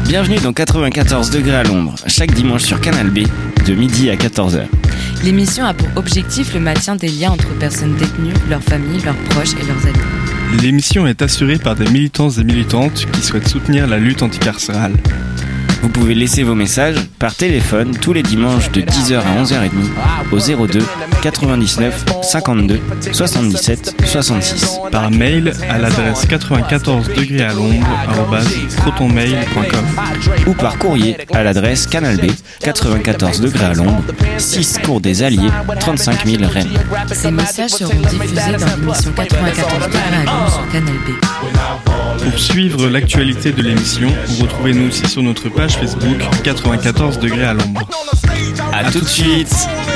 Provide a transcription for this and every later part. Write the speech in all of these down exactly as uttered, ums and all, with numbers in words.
Bienvenue dans quatre-vingt-quatorze degrés à l'ombre, chaque dimanche sur Canal B, de midi à quatorze heures. L'émission a pour objectif le maintien des liens entre personnes détenues, leurs familles, leurs proches et leurs amis. L'émission est assurée par des militants et militantes qui souhaitent soutenir la lutte anticarcérale. Vous pouvez laisser vos messages par téléphone tous les dimanches de dix heures à onze heures trente au zéro deux quatre-vingt-dix-neuf cinquante-deux soixante-dix-sept soixante-six. Par mail à l'adresse quatre-vingt-quatorze degrés à l'ombre arobase protonmail point com ou par courrier à l'adresse Canal B, quatre-vingt-quatorze degrés à l'ombre, six cours des Alliés, trente-cinq mille Rennes. Ces messages seront diffusés dans l'émission quatre-vingt-quatorze degrés à l'ombre sur Canal B. Pour suivre l'actualité de l'émission, retrouvez-nous aussi sur notre page Facebook quatre-vingt-quatorze degrés à l'ombre. A tout de suite.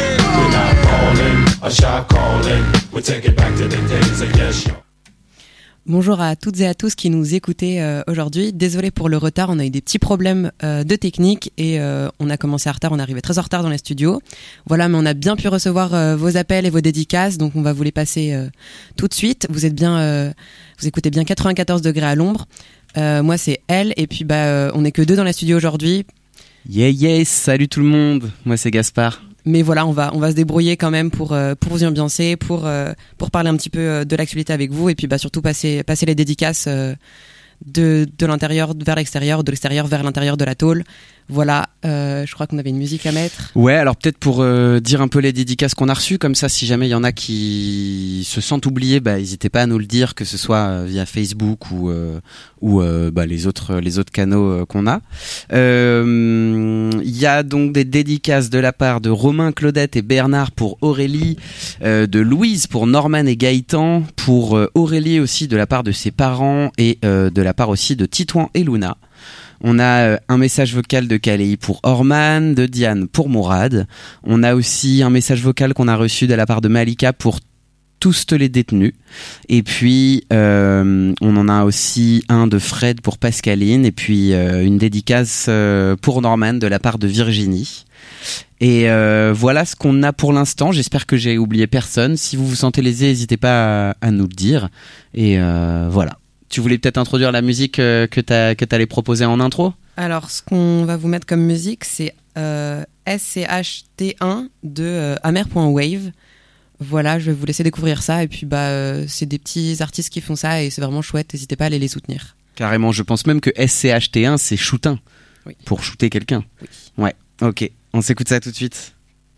Bonjour à toutes et à tous qui nous écoutez euh, aujourd'hui. Désolé pour le retard, on a eu des petits problèmes euh, de technique et euh, on a commencé en retard, on est arrivé très en retard dans les studios. Voilà, mais on a bien pu recevoir euh, vos appels et vos dédicaces, donc on va vous les passer euh, tout de suite. Vous êtes bien, euh, vous écoutez bien quatre-vingt-quatorze degrés à l'ombre. Euh, moi c'est Elle et puis bah euh, on est que deux dans les studios aujourd'hui. Yeah yeah, salut tout le monde. Moi c'est Gaspard. Mais voilà, on va on va se débrouiller quand même pour euh, pour vous ambiancer, pour euh, pour parler un petit peu euh, de l'actualité avec vous et puis bah surtout passer passer les dédicaces euh, de de l'intérieur vers l'extérieur, de l'extérieur vers l'intérieur de la tôle. Voilà, euh, je crois qu'on avait une musique à mettre. Ouais, alors peut-être pour euh, dire un peu les dédicaces qu'on a reçues, comme ça si jamais il y en a qui se sentent oubliés, bah n'hésitez pas à nous le dire, que ce soit euh, via Facebook ou euh, ou euh, bah les autres les autres canaux euh, qu'on a. Il euh, y a donc des dédicaces de la part de Romain, Claudette et Bernard pour Aurélie, euh, de Louise pour Norman et Gaëtan, pour euh, Aurélie aussi de la part de ses parents et euh, de la part aussi de Titouan et Luna. On a un message vocal de Kaleï pour Orman, de Diane pour Mourad. On a aussi un message vocal qu'on a reçu de la part de Malika pour tous les détenus. Et puis, euh, on en a aussi un de Fred pour Pascaline. Et puis, euh, une dédicace euh, pour Norman de la part de Virginie. Et euh, voilà ce qu'on a pour l'instant. J'espère que j'ai oublié personne. Si vous vous sentez lésé, n'hésitez pas à, à nous le dire. Et euh, voilà. Tu voulais peut-être introduire la musique euh, que t'as, que t'allais proposer en intro ? Alors, ce qu'on va vous mettre comme musique, c'est euh, S C H T un de euh, amer.wave. Voilà, je vais vous laisser découvrir ça. Et puis, bah, euh, c'est des petits artistes qui font ça et c'est vraiment chouette. N'hésitez pas à aller les soutenir. Carrément, je pense même que S C H T un, c'est shootin. Oui. Pour shooter quelqu'un. Oui. Ouais, ok. On s'écoute ça tout de suite.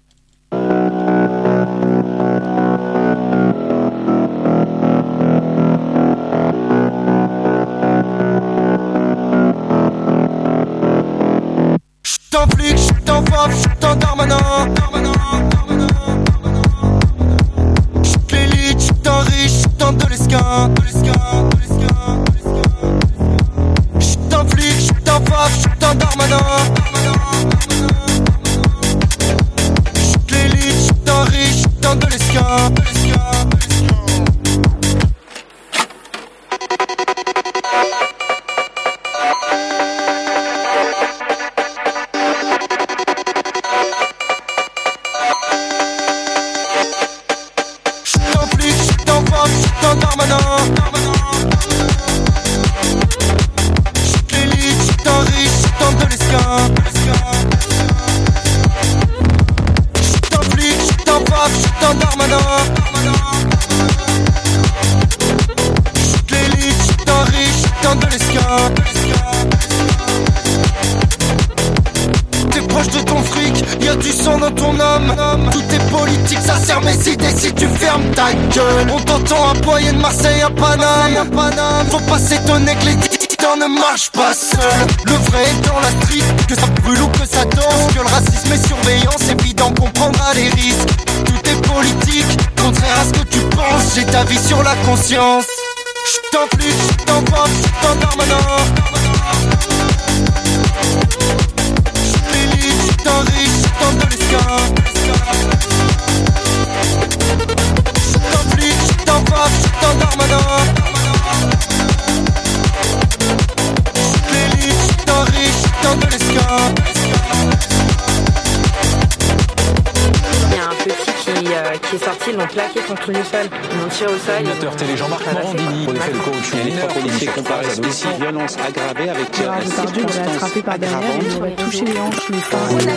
J'suis en flic, j'suis en pop, j'suis en Darmanin. J'suis l'élite, j'suis en riche, j'suis en Doleskin. J'suis en flic, j'suis en pop, j'suis en Darmanin. J'suis l'élite, j'suis en riche, j'suis en Doleskin. On t'entend à Poitiers, de Marseille à Paname. Faut pas s'étonner que les titans ne marchent pas seuls. Le vrai est dans la street, que ça brûle ou que ça danse. Que le racisme est surveillant, c'est évident qu'on prendra les risques. Tout est politique, contraire à ce que tu penses. J'ai ta vie sur la conscience. J'suis en flic, j'suis en pop, j'suis en Darmanin. J'suis l'élite, j'suis en riche, j'suis en Doleskin. J'suis en Darmanin. J'suis l'élite, j'suis en riche, j'suis en Doleskin. Il y a un petit qui, euh, qui est sorti, donc plaqué contre le sol. Ils m'ont tiré au sol. L'animateur télé Jean-Marc Morandini, en effet le coach, il y a une policier comparé à dossier violence aggravée avec Gérard Depardieu aurait attrapé par derrière et il aurait touché les hanches, les seins.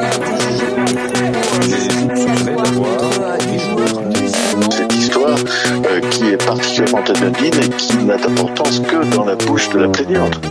Cette histoire euh, qui est particulièrement anodine et qui n'a d'importance que dans la bouche de la plaignante.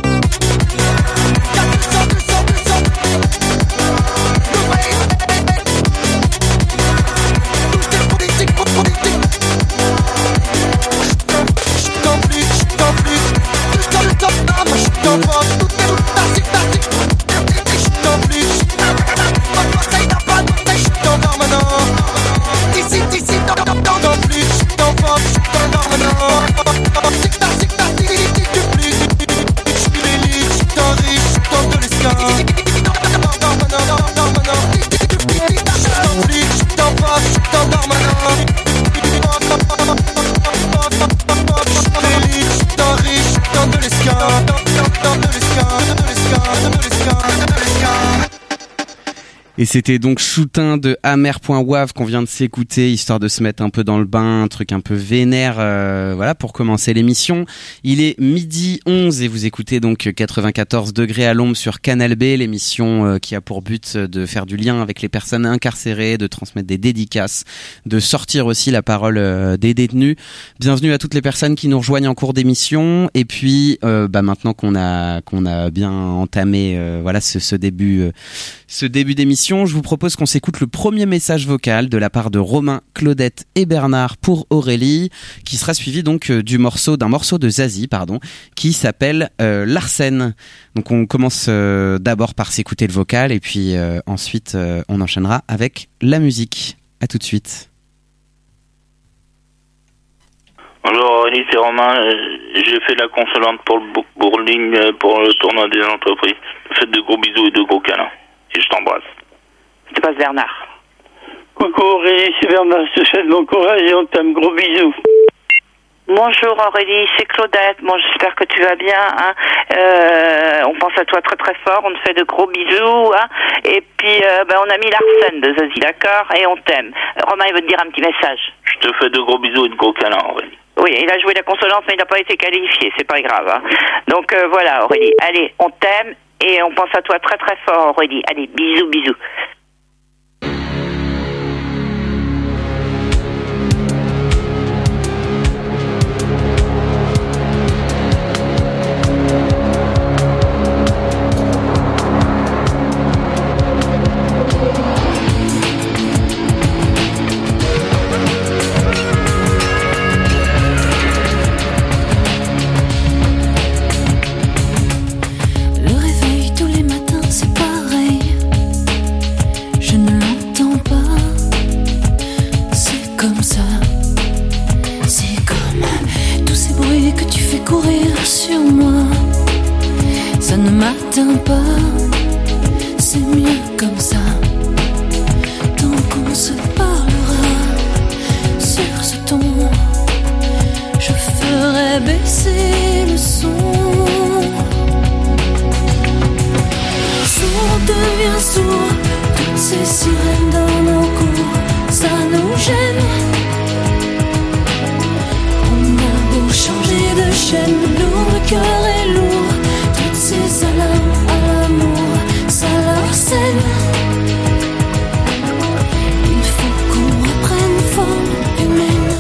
Et c'était donc Shootin de Amer.wav qu'on vient de s'écouter, histoire de se mettre un peu dans le bain, un truc un peu vénère, euh, voilà, pour commencer l'émission. Il est midi onze et vous écoutez donc quatre-vingt-quatorze degrés à l'ombre sur Canal B, l'émission euh, qui a pour but de faire du lien avec les personnes incarcérées, de transmettre des dédicaces, de sortir aussi la parole euh, des détenus. Bienvenue à toutes les personnes qui nous rejoignent en cours d'émission. Et puis, euh, bah maintenant qu'on a qu'on a bien entamé, euh, voilà, ce, ce début, euh, ce début d'émission. Je vous propose qu'on s'écoute le premier message vocal de la part de Romain, Claudette et Bernard pour Aurélie, qui sera suivi donc du morceau d'un morceau de Zazie, pardon, qui s'appelle euh, Larsen. Donc on commence euh, d'abord par s'écouter le vocal et puis euh, ensuite euh, on enchaînera avec la musique. À tout de suite. Bonjour Aurélie, c'est Romain. J'ai fait la consolante pour le bookboarding pour le tournoi des entreprises. Faites de gros bisous et de gros câlins. Et je t'embrasse. Je te passe Bernard. Coucou Aurélie, c'est Bernard, je te souhaite bon courage et on t'aime, gros bisous. Bonjour Aurélie, c'est Claudette. Bon, j'espère que tu vas bien. Hein. Euh, on pense à toi très très fort, on te fait de gros bisous. Hein. Et puis, euh, ben, on a mis Larsen de Zazie, d'accord. Et on t'aime. Romain, il veut te dire un petit message. Je te fais de gros bisous et de gros câlins, Aurélie. Oui, il a joué la consolance, mais il n'a pas été qualifié, c'est pas grave. Hein. Donc euh, voilà Aurélie, allez, on t'aime et on pense à toi très très fort Aurélie. Allez, bisous, bisous. Sur moi, ça ne m'atteint pas, c'est mieux comme ça. Tant qu'on se parlera sur ce ton, je ferai baisser le son. Sourd devient sourd, toutes ces sirènes dans nos cours, ça nous gêne. Changer de chaîne, lourd, le cœur est lourd. Toutes ces alarmes à l'amour, ça l'harcèle. Il faut qu'on reprenne forme humaine.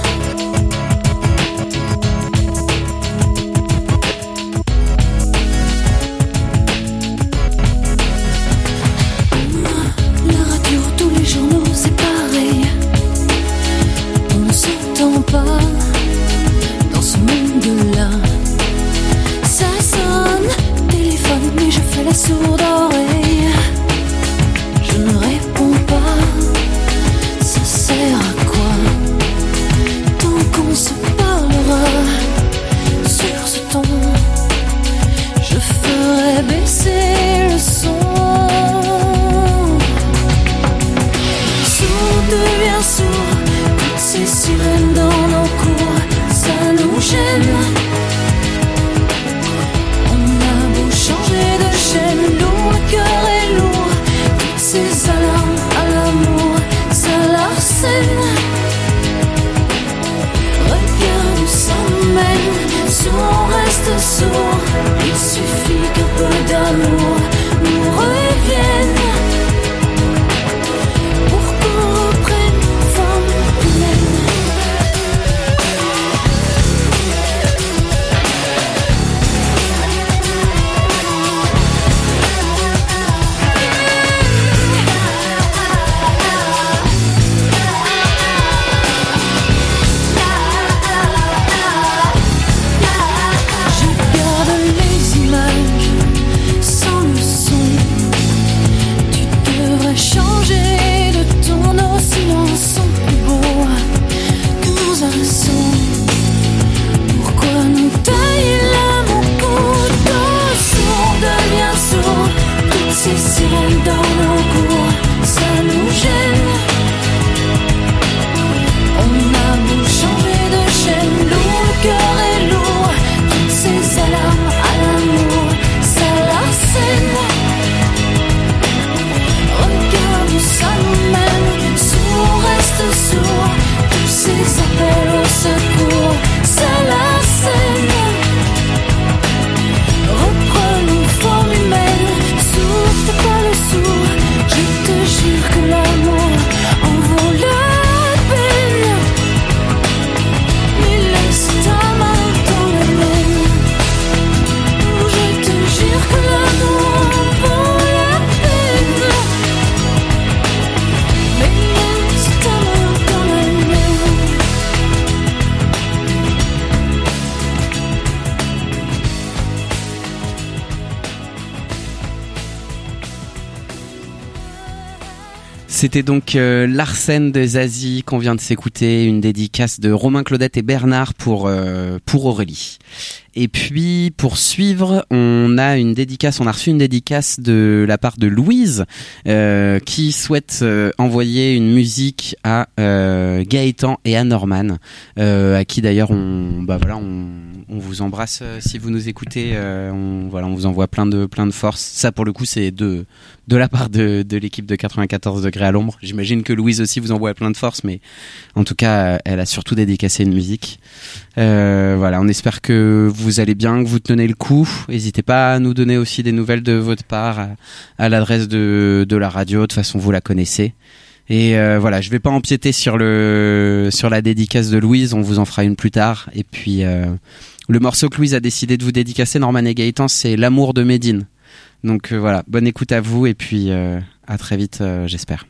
La radio, tous les journaux, c'est pareil. On ne s'entend pas. Ce monde-là, ça sonne, téléphone, mais je fais la sourde oreille. Je ne réponds pas, ça sert à quoi? Tant qu'on se parlera sur ce ton, je ferai baisser le son. Sourd devient sourd, toutes ces sirènes dans nos cours, ça nous gêne. On a beau changer de chaîne, l'eau C'était donc euh, Larsen de Zazie qu'on vient de s'écouter, une dédicace de Romain, Claudette et Bernard pour euh, pour Aurélie. Et puis pour suivre, on a une dédicace, on a reçu une dédicace de la part de Louise euh, qui souhaite euh, envoyer une musique à euh, Gaëtan et à Norman, euh, à qui d'ailleurs on bah voilà on, on vous embrasse euh, si vous nous écoutez, euh, on voilà on vous envoie plein de plein de force. Ça pour le coup c'est de de la part de de l'équipe de quatre-vingt-quatorze degrés à l'ombre. J'imagine que Louise aussi vous envoie plein de force, mais en tout cas elle a surtout dédicacé une musique. Euh, voilà, on espère que vous allez bien, que vous tenez le coup. N'hésitez pas à nous donner aussi des nouvelles de votre part à, à l'adresse de, de la radio. De toute façon, vous la connaissez. Et euh, voilà, je vais pas empiéter sur le sur la dédicace de Louise. On vous en fera une plus tard. Et puis euh, le morceau que Louise a décidé de vous dédicacer, Norman et Gaëtan, c'est L'amour de Médine. Donc euh, voilà, bonne écoute à vous et puis euh, à très vite, euh, j'espère.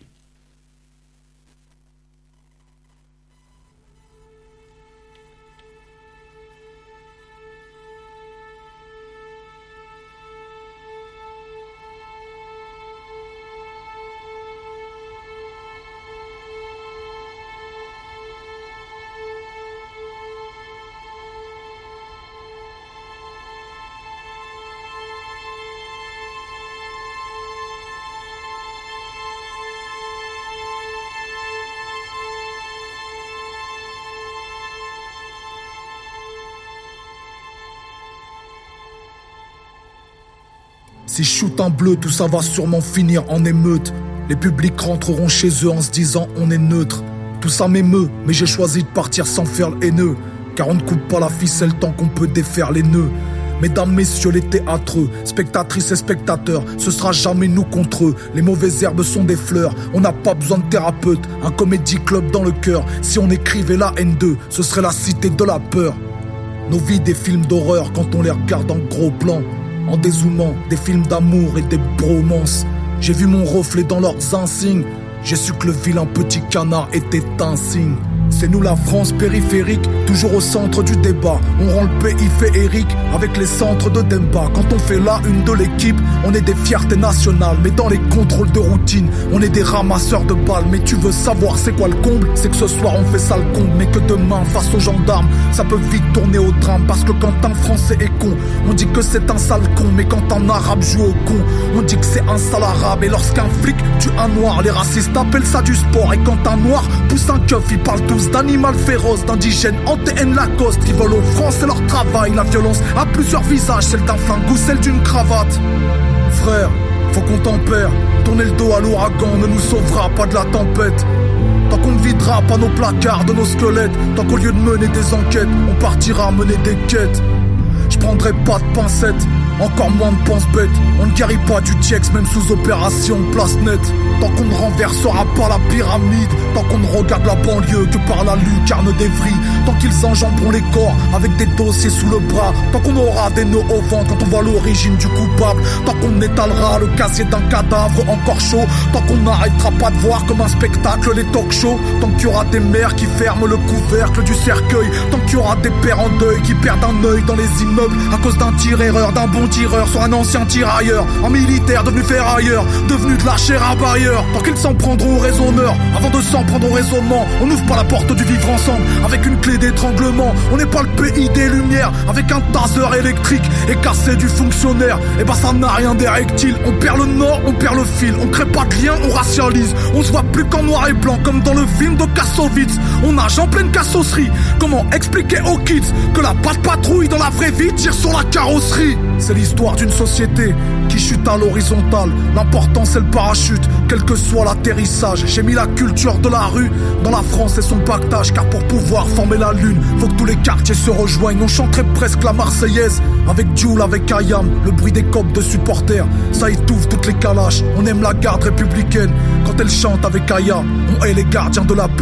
Si je shoot un bleu, tout ça va sûrement finir en émeute. Les publics rentreront chez eux en se disant on est neutre. Tout ça m'émeut, mais j'ai choisi de partir sans faire le haineux. Car on ne coupe pas la ficelle tant qu'on peut défaire les nœuds. Mesdames, messieurs, les théâtreux, spectatrices et spectateurs, ce sera jamais nous contre eux. Les mauvaises herbes sont des fleurs, on n'a pas besoin de thérapeute. Un comédie club dans le cœur, si on écrivait la haine d'eux, ce serait la cité de la peur. Nos vies des films d'horreur quand on les regarde en gros plan. En dézoomant, des films d'amour et des bromances. J'ai vu mon reflet dans leurs insignes. J'ai su que le vilain petit canard était un signe. C'est nous la France périphérique, toujours au centre du débat. On rend le pays féerique avec les centres de Demba. Quand on fait la une de l'équipe, on est des fiertés nationales. Mais dans les contrôles de routine, on est des ramasseurs de balles. Mais tu veux savoir c'est quoi le comble? C'est que ce soir on fait ça le comble, mais que demain face aux gendarmes, ça peut vite tourner au drame. Parce que quand un Français est con, on dit que c'est un sale con. Mais quand un arabe joue au con, on dit que c'est un sale arabe. Et lorsqu'un flic tue un noir, les racistes appellent ça du sport. Et quand un noir pousse un keuf, ils parlent tous d'animal féroce, d'indigènes en T N Lacoste qui volent aux Français leur travail. La violence a plusieurs visages, celle d'un flingue ou celle d'une cravate. Frère, faut qu'on tempère. Tourner le dos à l'ouragan ne nous sauvera pas de la tempête. Tant qu'on ne videra pas nos placards de nos squelettes, tant qu'au lieu de mener des enquêtes, on partira mener des quêtes. Je prendrai pas de pincettes, encore moins de pense-bête. On ne guérit pas du Tiex même sous opération place nette. Tant qu'on ne renversera pas la pyramide, tant qu'on ne regarde la banlieue que par la lucarne des vrilles, tant qu'ils enjamberont les corps avec des dossiers sous le bras, tant qu'on aura des nœuds au ventre quand on voit l'origine du coupable, tant qu'on étalera le casier d'un cadavre encore chaud, tant qu'on n'arrêtera pas de voir comme un spectacle les talk-shows, tant qu'il y aura des mères qui ferment le couvercle du cercueil, tant qu'il y aura des pères en deuil qui perdent un œil dans les immeubles à cause d'un tir-erreur, d'un bon tireur sur un ancien tirailleur, un militaire devenu ferrailleur, devenu de la chair à bailleur. Tant qu'ils s'en prendront au raisonneur, avant de s'en prendre au raisonnement, on n'ouvre pas la porte du vivre ensemble avec une clé d'étranglement. On n'est pas le pays des lumières avec un taser électrique et cassé du fonctionnaire. Et bah ça n'a rien d'érectile. On perd le nord, on perd le fil. On crée pas de lien, on racialise. On se voit plus qu'en noir et blanc comme dans le film de Kassovitz. On nage en pleine cassosserie. Comment expliquer aux kids que la patte patrouille dans la vraie vie tire sur la carrosserie? C'est l'histoire d'une société qui chute à l'horizontale. L'important c'est le parachute, quel que soit l'atterrissage. J'ai mis la culture de la rue dans la France et son pactage, car pour pouvoir former la lune, faut que tous les quartiers se rejoignent. On chanterait presque la Marseillaise avec Jules, avec Ayam. Le bruit des copes de supporters, ça étouffe toutes les calaches. On aime la garde républicaine quand elle chante avec Aya. On hait les gardiens de la paix quand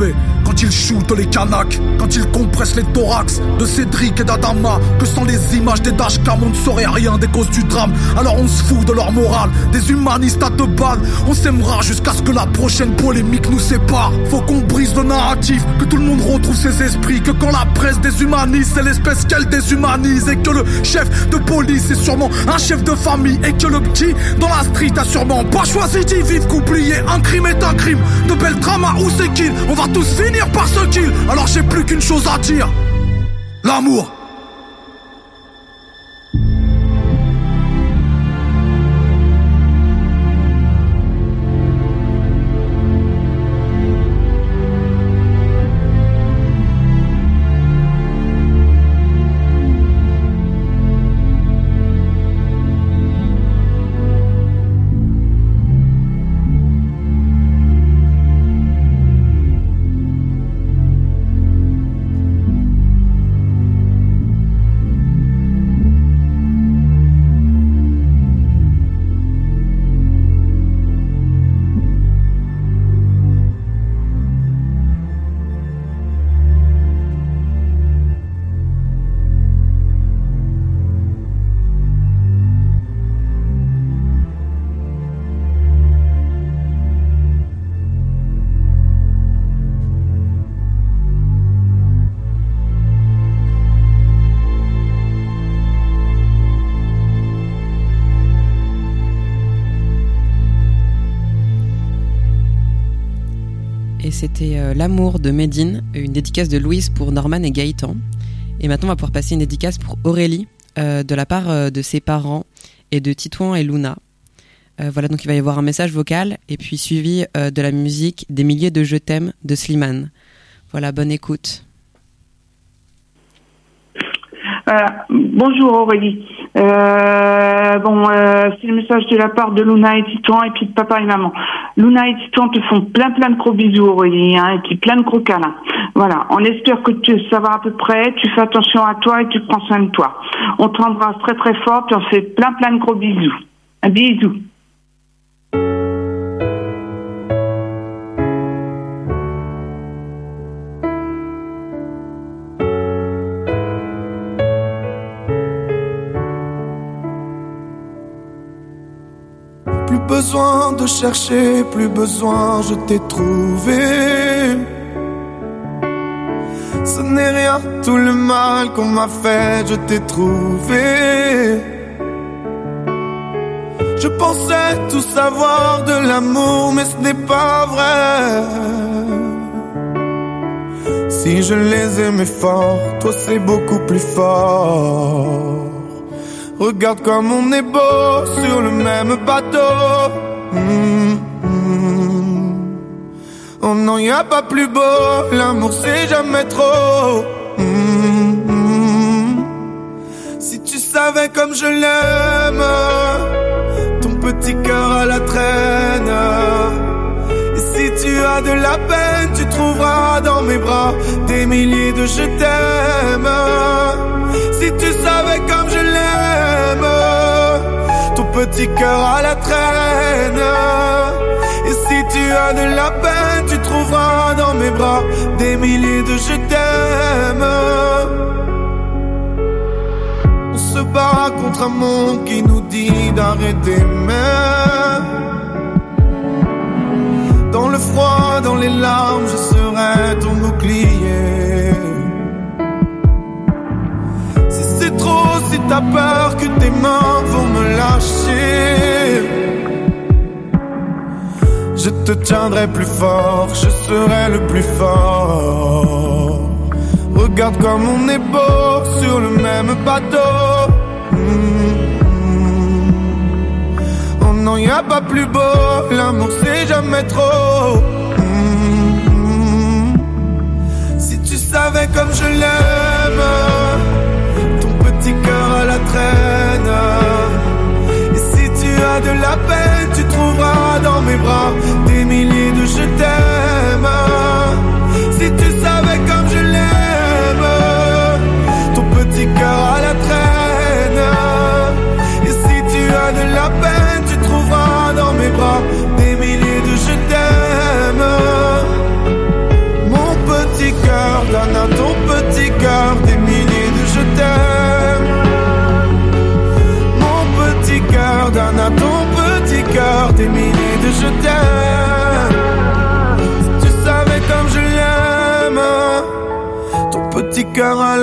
quand ils shootent les canaques, quand ils compressent les thorax de Cédric et d'Adama, que sans les images des dashcams on ne saurait rien des causes du drame. Alors on se fout de leur morale, des humanistes à deux balles. On s'aimera jusqu'à ce que la prochaine polémique nous sépare. Faut qu'on brise le narratif, que tout le monde retrouve ses esprits, que quand la presse déshumanise, c'est l'espèce qu'elle déshumanise, et que le chef de police est sûrement un chef de famille, et que le petit dans la street a sûrement pas choisi d'y vivre, qu'oublier un crime est un crime. De belles dramas où c'est qu'il, on va tous finir par ce kill. Alors j'ai plus qu'une chose à dire, l'amour. C'était euh, L'amour de Médine, une dédicace de Louise pour Norman et Gaëtan. Et maintenant, on va pouvoir passer une dédicace pour Aurélie, euh, de la part euh, de ses parents et de Titouan et Luna. Euh, voilà, donc il va y avoir un message vocal et puis suivi euh, de la musique Des milliers de je t'aime de Slimane. Voilà, bonne écoute. Euh, bonjour Aurélie. Euh, bon, euh, c'est le message de la part de Luna et Titouan et puis de papa et maman. Luna et Titouan te font plein plein de gros bisous Aurélie, hein, et puis plein de gros câlins. Voilà, on espère que tu, ça va à peu près, tu fais attention à toi et tu prends soin de toi. On t'embrasse très très fort puis on fait plein plein de gros bisous. Un bisou. Plus besoin de chercher, plus besoin, je t'ai trouvé. Ce n'est rien, tout le mal qu'on m'a fait, je t'ai trouvé. Je pensais tout savoir de l'amour, mais ce n'est pas vrai. Si je les aimais fort, toi c'est beaucoup plus fort. Regarde comme on est beau sur le même bateau. Mmh, mmh. Oh non, y a pas plus beau, l'amour c'est jamais trop. Mmh, mmh. Si tu savais comme je l'aime, ton petit cœur à la traîne. Et si tu as de la peine, tu trouveras dans mes bras des milliers de je t'aime. Si tu savais comme je l'aime, ton petit cœur à la traîne. Et si tu as de la peine, tu trouveras dans mes bras des milliers de je t'aime. On se bat contre un monde qui nous dit d'arrêter même. Dans le froid, dans les larmes, je serai ton bouclier. C'est trop si t'as peur que tes mains vont me lâcher. Je te tiendrai plus fort, je serai le plus fort. Regarde comme on est beau sur le même bateau. Mmh. Oh non, y a pas plus beau, l'amour c'est jamais trop. Mmh. Si tu savais comme je l'aime, petit cœur à la traîne. Et si tu as de la peine, tu trouveras dans mes bras des milliers de je t'aime. Si tu savais comme je l'aime, ton petit cœur à la traîne. Et si tu as de la peine, tu trouveras dans mes bras des milliers de je t'aime. Mon petit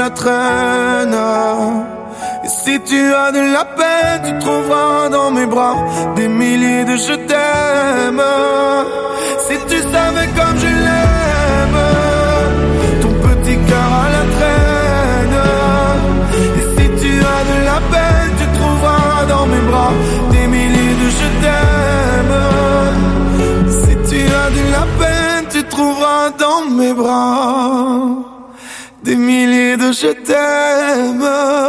la traîne. Et si tu as de la peine, tu trouveras dans mes bras des milliers de je t'aime. Si tu savais comme je l'aime, ton petit cœur à la traîne. Et si tu as de la peine, tu trouveras dans mes bras des milliers de je t'aime. Si tu as de la peine, tu trouveras dans mes bras des milliers de je t'aime.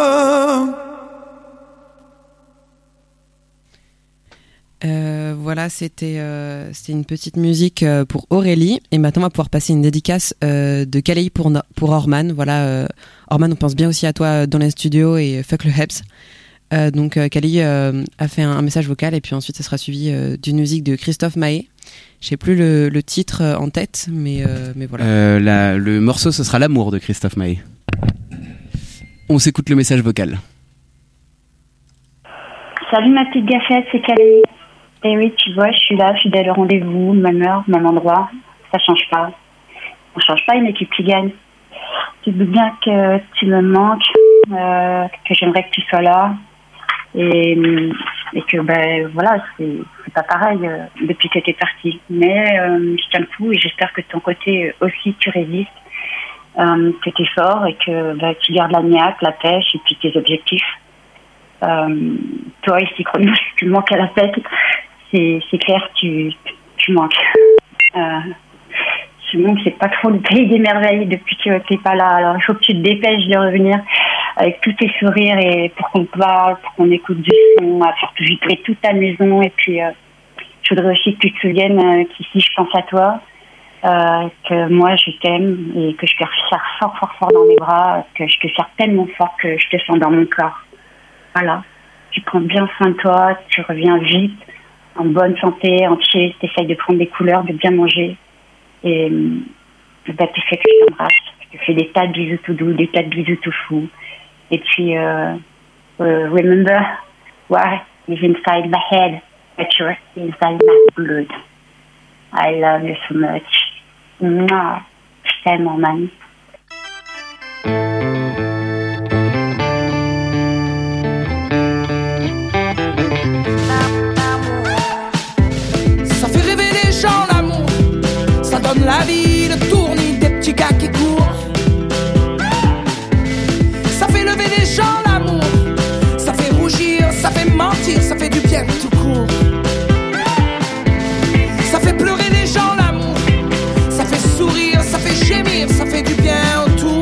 Euh, voilà, c'était euh, c'était une petite musique euh, pour Aurélie. Et maintenant, on va pouvoir passer une dédicace euh, de Kali pour no- pour Orman. Voilà, euh, Orman, on pense bien aussi à toi dans les studios et fuck le Hebs. Euh, donc euh, Kali euh, a fait un, un message vocal et puis ensuite ça sera suivi euh, d'une musique de Christophe Mahé. Je sais plus le, le titre euh, en tête, mais euh, mais voilà. Euh, la, le morceau, ce sera L'amour de Christophe Mahé. On s'écoute le message vocal. Salut ma petite gâchette, c'est Kali. Et oui, tu vois, je suis là, fidèle au rendez-vous, même heure, même endroit. Ça change pas. On change pas une équipe qui gagne. Tu te dis bien que tu me manques, euh, que j'aimerais que tu sois là. Et, et que, ben voilà, c'est, c'est pas pareil euh, depuis que t'es parti. Mais euh, je tiens le coup et j'espère que de ton côté aussi tu résistes, euh, que t'es fort et que ben, tu gardes la niaque, la pêche et puis tes objectifs. Euh, toi ici, Chronos, tu manques à la fête. C'est, c'est clair, tu, tu manques. Euh, ce monde, c'est pas trop le pays des merveilles depuis que t'es pas là. Alors, il faut que tu te dépêches de revenir avec tous tes sourires et pour qu'on parle, pour qu'on écoute du son, à faire vibrer toute ta maison. Et puis, euh, je voudrais aussi que tu te souviennes euh, qu'ici, je pense à toi, euh, que moi, je t'aime et que je te serre fort, fort, fort dans mes bras, que je te serre tellement fort que je te sens dans mon corps. Voilà. Tu prends bien soin de toi, tu reviens vite, en bonne santé, entier, tu essayes de prendre des couleurs, de bien manger. Et bah, tu fais que je t'embrasse. Je te fais des tas de bisous tout doux, des tas de bisous tout fous. Et puis, euh, uh, remember what is inside my head, but you're inside my blood. I love you so much. Mouah. Je t'aime, mon ami. La vie, le tournis des petits gars qui courent. Ça fait lever les gens l'amour. Ça fait rougir, ça fait mentir, ça fait du bien tout court. Ça fait pleurer les gens l'amour. Ça fait sourire, ça fait gémir, ça fait du bien autour.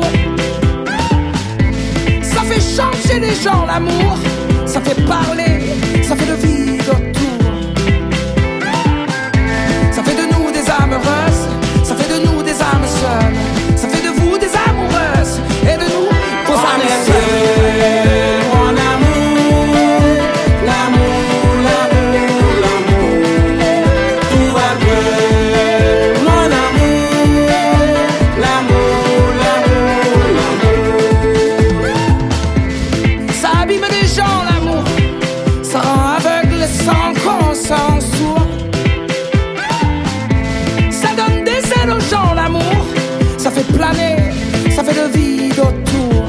Ça fait changer les gens l'amour. Ça fait parler, ça fait le vide autour. Ça fait de nous des âmes heureuses. Ça fait de nous des âmes seules. Ça fait de vous des amoureuses. Et de nous vos âmes seules. Mon amour, l'amour, l'amour, l'amour. Tout va bien. Mon amour, l'amour, l'amour, l'amour. Ça abîme les gens l'amour. Ça rend aveugle sans qu'on sourd. Aux gens l'amour, ça fait planer, ça fait le vide autour.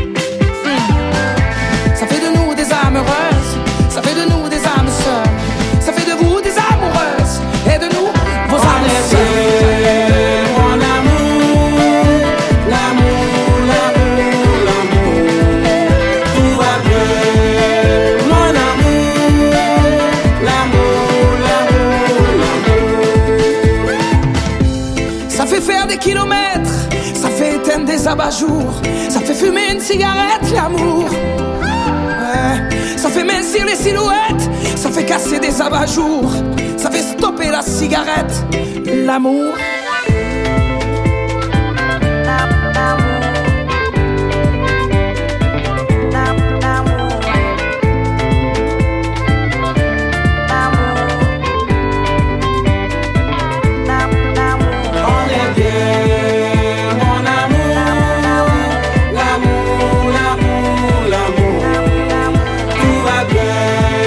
mmh. Ça fait de nous des âmes heureuses, ça fait de nous des âmes seules. Ça fait de vous des amoureuses et de nous vos âmes seules. Mon amour, l'amour, l'amour, l'amour. Tout va bien. Mon amour, l'amour, l'amour, l'amour. Ça fait faire des kilomètres, ça fait éteindre des abat-jours, ça fait fumer une cigarette, l'amour. Ouais. Ça fait mincir les silhouettes, ça fait casser des abat-jours, ça fait stopper la cigarette, l'amour.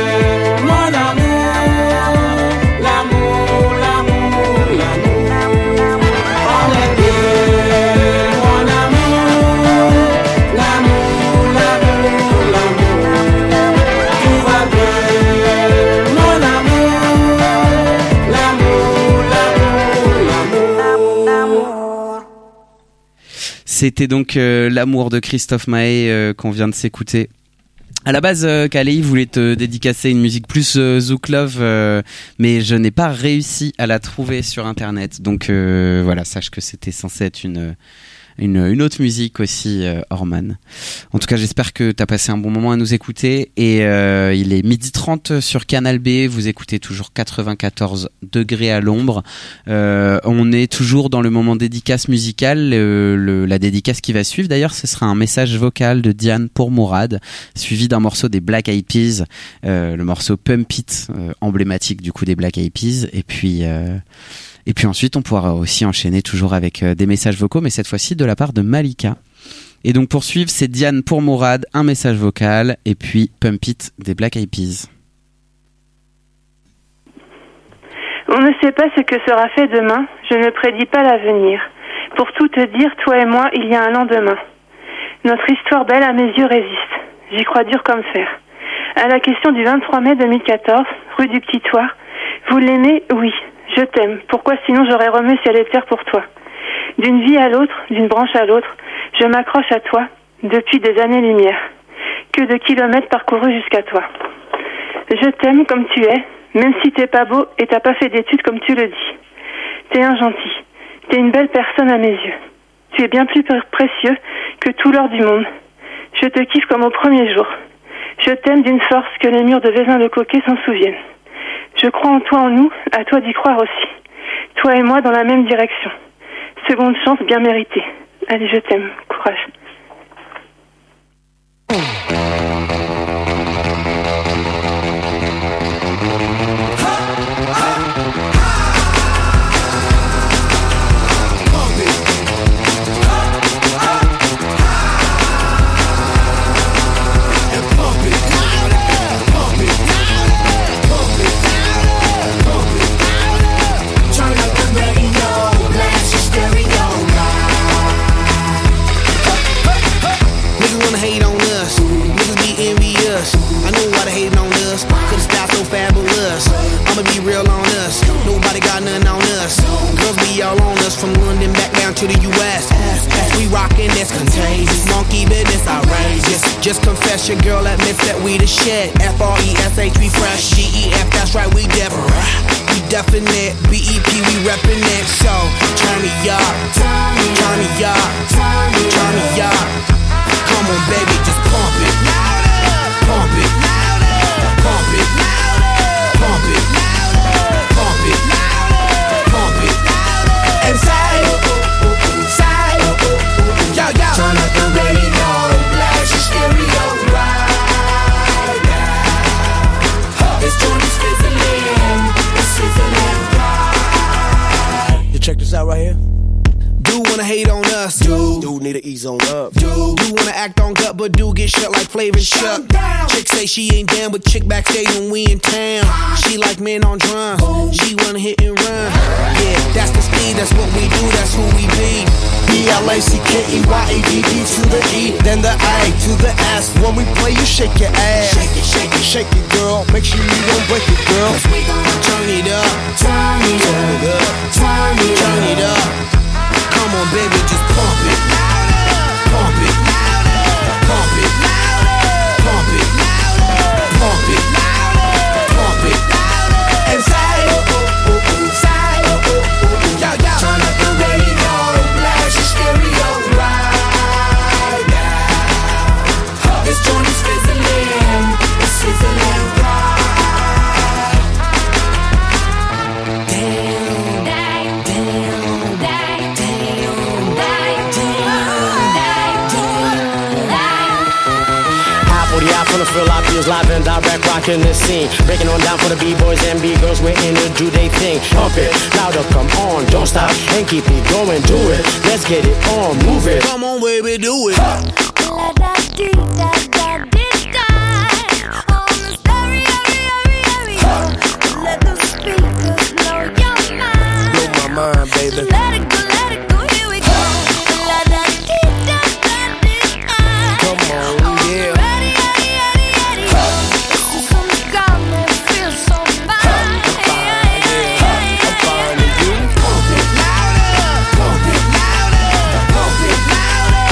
Mon amour, l'amour, l'amour, l'amour. C'était donc euh, l'amour de Christophe Maé euh, qu'on vient de s'écouter. À la base, euh, Kalei voulait te dédicacer une musique plus euh, Zouk Love, euh, mais je n'ai pas réussi à la trouver sur Internet. Donc euh, voilà, sache que c'était censé être une une, une autre musique aussi, euh, Orman. En tout cas, j'espère que t'as passé un bon moment à nous écouter. Et euh, il est midi trente sur Canal B. Vous écoutez toujours quatre-vingt-quatorze degrés à l'ombre. Euh, on est toujours dans le moment dédicace musicale. Le, le, la dédicace qui va suivre, d'ailleurs, ce sera un message vocal de Diane pour Mourad, suivi d'un morceau des Black Eyed Peas, euh, le morceau Pump It, euh, emblématique du coup des Black Eyed Peas. Et puis... Euh, Et puis ensuite, on pourra aussi enchaîner toujours avec euh, des messages vocaux, mais cette fois-ci de la part de Malika. Et donc pour suivre, c'est Diane pour Mourad, un message vocal, et puis Pump It des Black Eyed Peas. On ne sait pas ce que sera fait demain, je ne prédis pas l'avenir. Pour tout te dire, toi et moi, il y a un lendemain. Notre histoire belle à mes yeux résiste, j'y crois dur comme fer. À la question du vingt-trois mai deux mille quatorze, rue du Petit Toit, vous l'aimez? Oui. Je t'aime. Pourquoi sinon j'aurais remué ciel et terre pour toi? D'une vie à l'autre, d'une branche à l'autre, je m'accroche à toi depuis des années-lumière. Que de kilomètres parcourus jusqu'à toi. Je t'aime comme tu es, même si t'es pas beau et t'as pas fait d'études comme tu le dis. T'es un gentil. T'es une belle personne à mes yeux. Tu es bien plus précieux que tout l'or du monde. Je te kiffe comme au premier jour. Je t'aime d'une force que les murs de Vezin-le-Coquet s'en souviennent. Je crois en toi, en nous, à toi d'y croire aussi. Toi et moi dans la même direction. Seconde chance bien méritée. Allez, je t'aime. Courage. I'ma be real on us. Nobody got nothing on us. Girls be all on us from London back down to the U S We rockin' this contagious. Monkey business outrageous. Just confess your girl admits that we the shit. F R E S H we fresh. G E F that's right we different. We definite. B E P we reppin' it. So turn me up, turn me up, turn me up. Come on baby, just pump it, pump it, pump it. Pump it, pump it, pump it, and say, say, yo, yo. Turn up the radio, blast your stereo right now. This joint is fizzling, it's sizzling right. You check this out right here. Do wanna hate on us, do do need to ease on up, do do wanna act on gut, but do get shut like Flavor Chuck. Chick say she ain't down, but chick backstage when we in town. She like men on drums, she wanna hit and run. Yeah, that's the speed, that's what we do, that's who we be. B L A C K E Y A D D to the E, then the A to the S. When we play, you shake your ass, shake it, shake it, shake it, girl. Make sure you don't break it, girl. Cause we gon' turn it up, turn it up, turn it up, turn it up. Come on, baby, just pump it, pump it, pump it, pump it, pump it, pump it, and say, say, yo, yo. Turn up the radio, blast your stereo right now. This joint is fizzling, it's sizzling right. Damn, damn, damn, Finna feel like feels live and direct, rocking the scene. Breaking on down for the B-boys and B-girls, we're in to do they thing. Pump it, louder, come on, don't stop, and keep it going, do it. Let's get it on, move it. Come on, baby, do it. Let the speakers know your mind. Blow my mind, baby. Let it go, let it go, here we go. La da dee da da dee da. Come on, yeah. Ready, ready, ready, ready. This is some got me feel so fine. I'm fine, yeah. I'm fine with you. Pump it louder, pump it louder, pump it louder.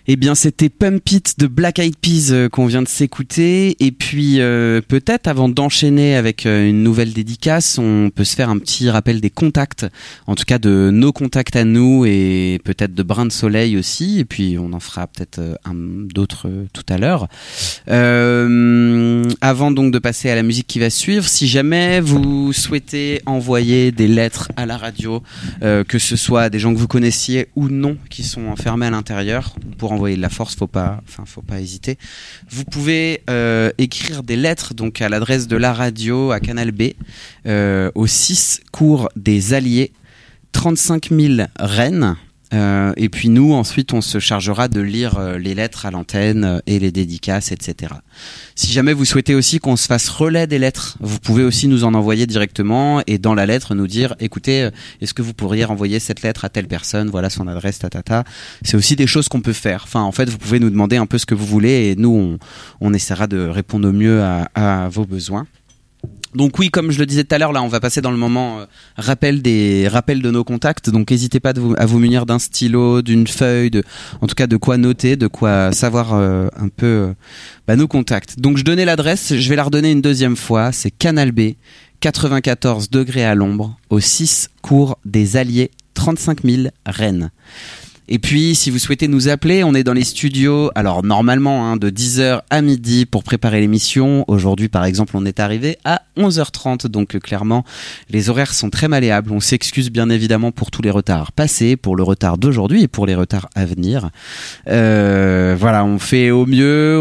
Eh bien, c'était Pump It de Black Eyed Peas euh, qu'on vient de s'écouter. Et puis, euh, peut-être, avant d'enchaîner avec euh, une nouvelle dédicace, on peut se faire un petit rappel des contacts. En tout cas, de nos contacts à nous et peut-être de Brin de Soleil aussi. Et puis, on en fera peut-être euh, un, d'autres euh, tout à l'heure. Euh, avant donc de passer à la musique qui va suivre, si jamais vous souhaitez envoyer des lettres à la radio, euh, que ce soit des gens que vous connaissiez ou non, qui sont enfermés à l'intérieur, pour envoyer de la force, faut pas, enfin, faut pas hésiter. Vous pouvez euh, écrire des lettres donc à l'adresse de la radio à Canal B, euh, au six cours des Alliés, trente-cinq mille Rennes. Euh, et puis nous, ensuite, on se chargera de lire euh, les lettres à l'antenne euh, et les dédicaces, et cetera. Si jamais vous souhaitez aussi qu'on se fasse relais des lettres, vous pouvez aussi nous en envoyer directement et dans la lettre nous dire, écoutez, euh, est-ce que vous pourriez renvoyer cette lettre à telle personne, voilà son adresse, tatata. C'est aussi des choses qu'on peut faire. Enfin, en fait, vous pouvez nous demander un peu ce que vous voulez et nous, on, on essaiera de répondre au mieux à, à vos besoins. Donc oui, comme je le disais tout à l'heure, là, on va passer dans le moment euh, rappel des rappels de nos contacts. Donc n'hésitez pas de vous, à vous munir d'un stylo, d'une feuille, de, en tout cas de quoi noter, de quoi savoir euh, un peu euh, bah, nos contacts. Donc je donnais l'adresse, je vais la redonner une deuxième fois. C'est Canal B, quatre-vingt-quatorze degrés à l'ombre, au six cours des Alliés, trente-cinq mille Rennes. Et puis, si vous souhaitez nous appeler, on est dans les studios, alors normalement, hein, de dix heures à midi pour préparer l'émission. Aujourd'hui, par exemple, on est arrivé à onze heures trente, donc euh, clairement, les horaires sont très malléables. On s'excuse bien évidemment pour tous les retards passés, pour le retard d'aujourd'hui et pour les retards à venir. Euh, voilà, on fait au mieux,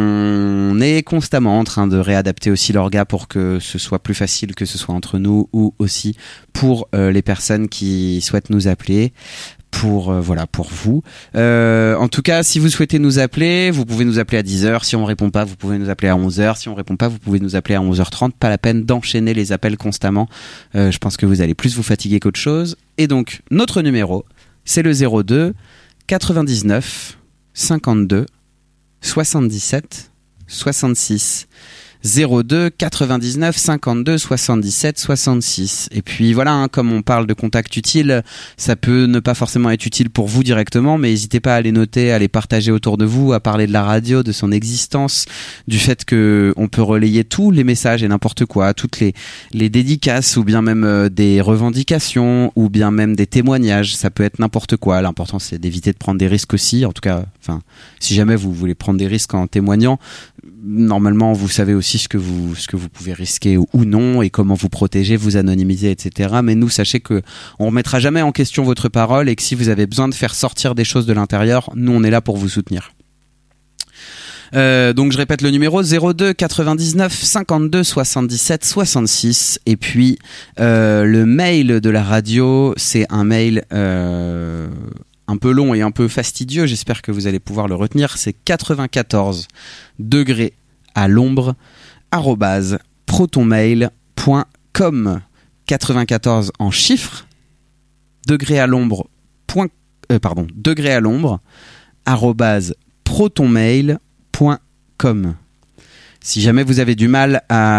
on est constamment en train de réadapter aussi l'orga pour que ce soit plus facile, que ce soit entre nous ou aussi pour euh, les personnes qui souhaitent nous appeler. Pour euh, voilà pour vous. Euh, en tout cas, si vous souhaitez nous appeler, vous pouvez nous appeler à dix heures. Si on répond pas, vous pouvez nous appeler à onze heures. Si on répond pas, vous pouvez nous appeler à onze heures trente. Pas la peine d'enchaîner les appels constamment. Euh, je pense que vous allez plus vous fatiguer qu'autre chose. Et donc notre numéro, c'est le zéro deux quatre-vingt-dix-neuf cinquante-deux soixante-dix-sept soixante-six. zéro deux quatre-vingt-dix-neuf cinquante-deux soixante-dix-sept soixante-six. Et puis voilà, hein, comme on parle de contact utile, ça peut ne pas forcément être utile pour vous directement, mais n'hésitez pas à les noter, à les partager autour de vous, à parler de la radio, de son existence, du fait que on peut relayer tous les messages et n'importe quoi, toutes les les dédicaces ou bien même euh, des revendications ou bien même des témoignages. Ça peut être n'importe quoi. L'important c'est d'éviter de prendre des risques aussi. En tout cas, enfin, si jamais vous voulez prendre des risques en témoignant, normalement vous savez aussi ce que vous ce que vous pouvez risquer ou, ou non et comment vous protéger, vous anonymiser, et cetera. Mais nous, sachez que on remettra jamais en question votre parole et que si vous avez besoin de faire sortir des choses de l'intérieur, nous on est là pour vous soutenir. Euh, donc je répète le numéro zéro deux quatre-vingt-dix-neuf cinquante-deux soixante-dix-sept soixante-six et puis euh, le mail de la radio, c'est un mail euh, un peu long et un peu fastidieux, j'espère que vous allez pouvoir le retenir, c'est quatre-vingt-quatorze degrés à l'ombre arobase protonmail point com. quatre-vingt-quatorze en chiffres, degrés à l'ombre point, euh, pardon, degrés à l'ombre arobase protonmail point com. Si jamais vous avez du mal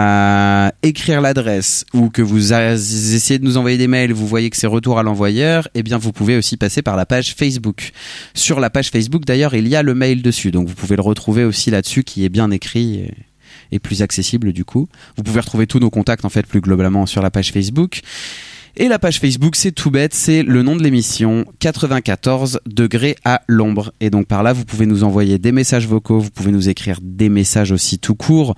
à écrire l'adresse ou que vous essayez de nous envoyer des mails, vous voyez que c'est retour à l'envoyeur, eh bien vous pouvez aussi passer par la page Facebook. Sur la page Facebook d'ailleurs, il y a le mail dessus, donc vous pouvez le retrouver aussi là-dessus qui est bien écrit et, et plus accessible du coup. Vous pouvez retrouver tous nos contacts en fait plus globalement sur la page Facebook. Et la page Facebook, c'est tout bête, c'est le nom de l'émission, quatre-vingt-quatorze degrés à l'ombre. Et donc par là, vous pouvez nous envoyer des messages vocaux, vous pouvez nous écrire des messages aussi tout court.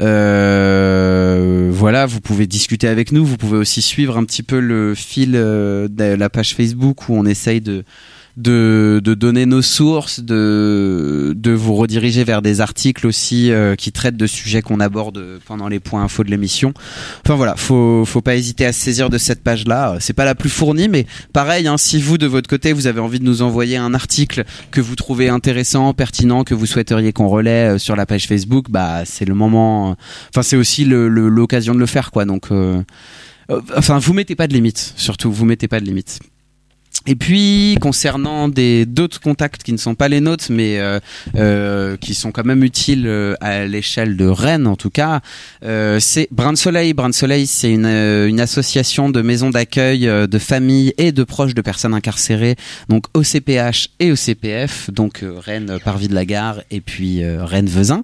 Euh, voilà, vous pouvez discuter avec nous, vous pouvez aussi suivre un petit peu le fil de la page Facebook où on essaye de... de de donner nos sources, de de vous rediriger vers des articles aussi euh, qui traitent de sujets qu'on aborde pendant les points infos de l'émission. Enfin voilà, faut faut pas hésiter à se saisir de cette page-là. C'est pas la plus fournie, mais pareil, hein, si vous de votre côté vous avez envie de nous envoyer un article que vous trouvez intéressant, pertinent, que vous souhaiteriez qu'on relaie euh, sur la page Facebook, bah c'est le moment. Euh, enfin c'est aussi le, le l'occasion de le faire quoi. Donc euh, euh, enfin vous mettez pas de limite, surtout vous mettez pas de limite. Et puis concernant des d'autres contacts qui ne sont pas les nôtres, mais euh, euh, qui sont quand même utiles euh, à l'échelle de Rennes en tout cas, euh, c'est Brin de Soleil. Brin de Soleil, c'est une euh, une association de maisons d'accueil euh, de familles et de proches de personnes incarcérées, donc O C P H et O C P F, donc euh, Rennes Parvis de la Gare et puis euh, Rennes Vezin.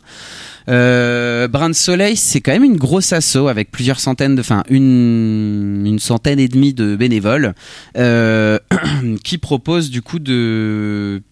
Euh, Brin de Soleil, c'est quand même une grosse asso avec plusieurs centaines de, enfin une une centaine et demie de bénévoles euh, qui propose du coup de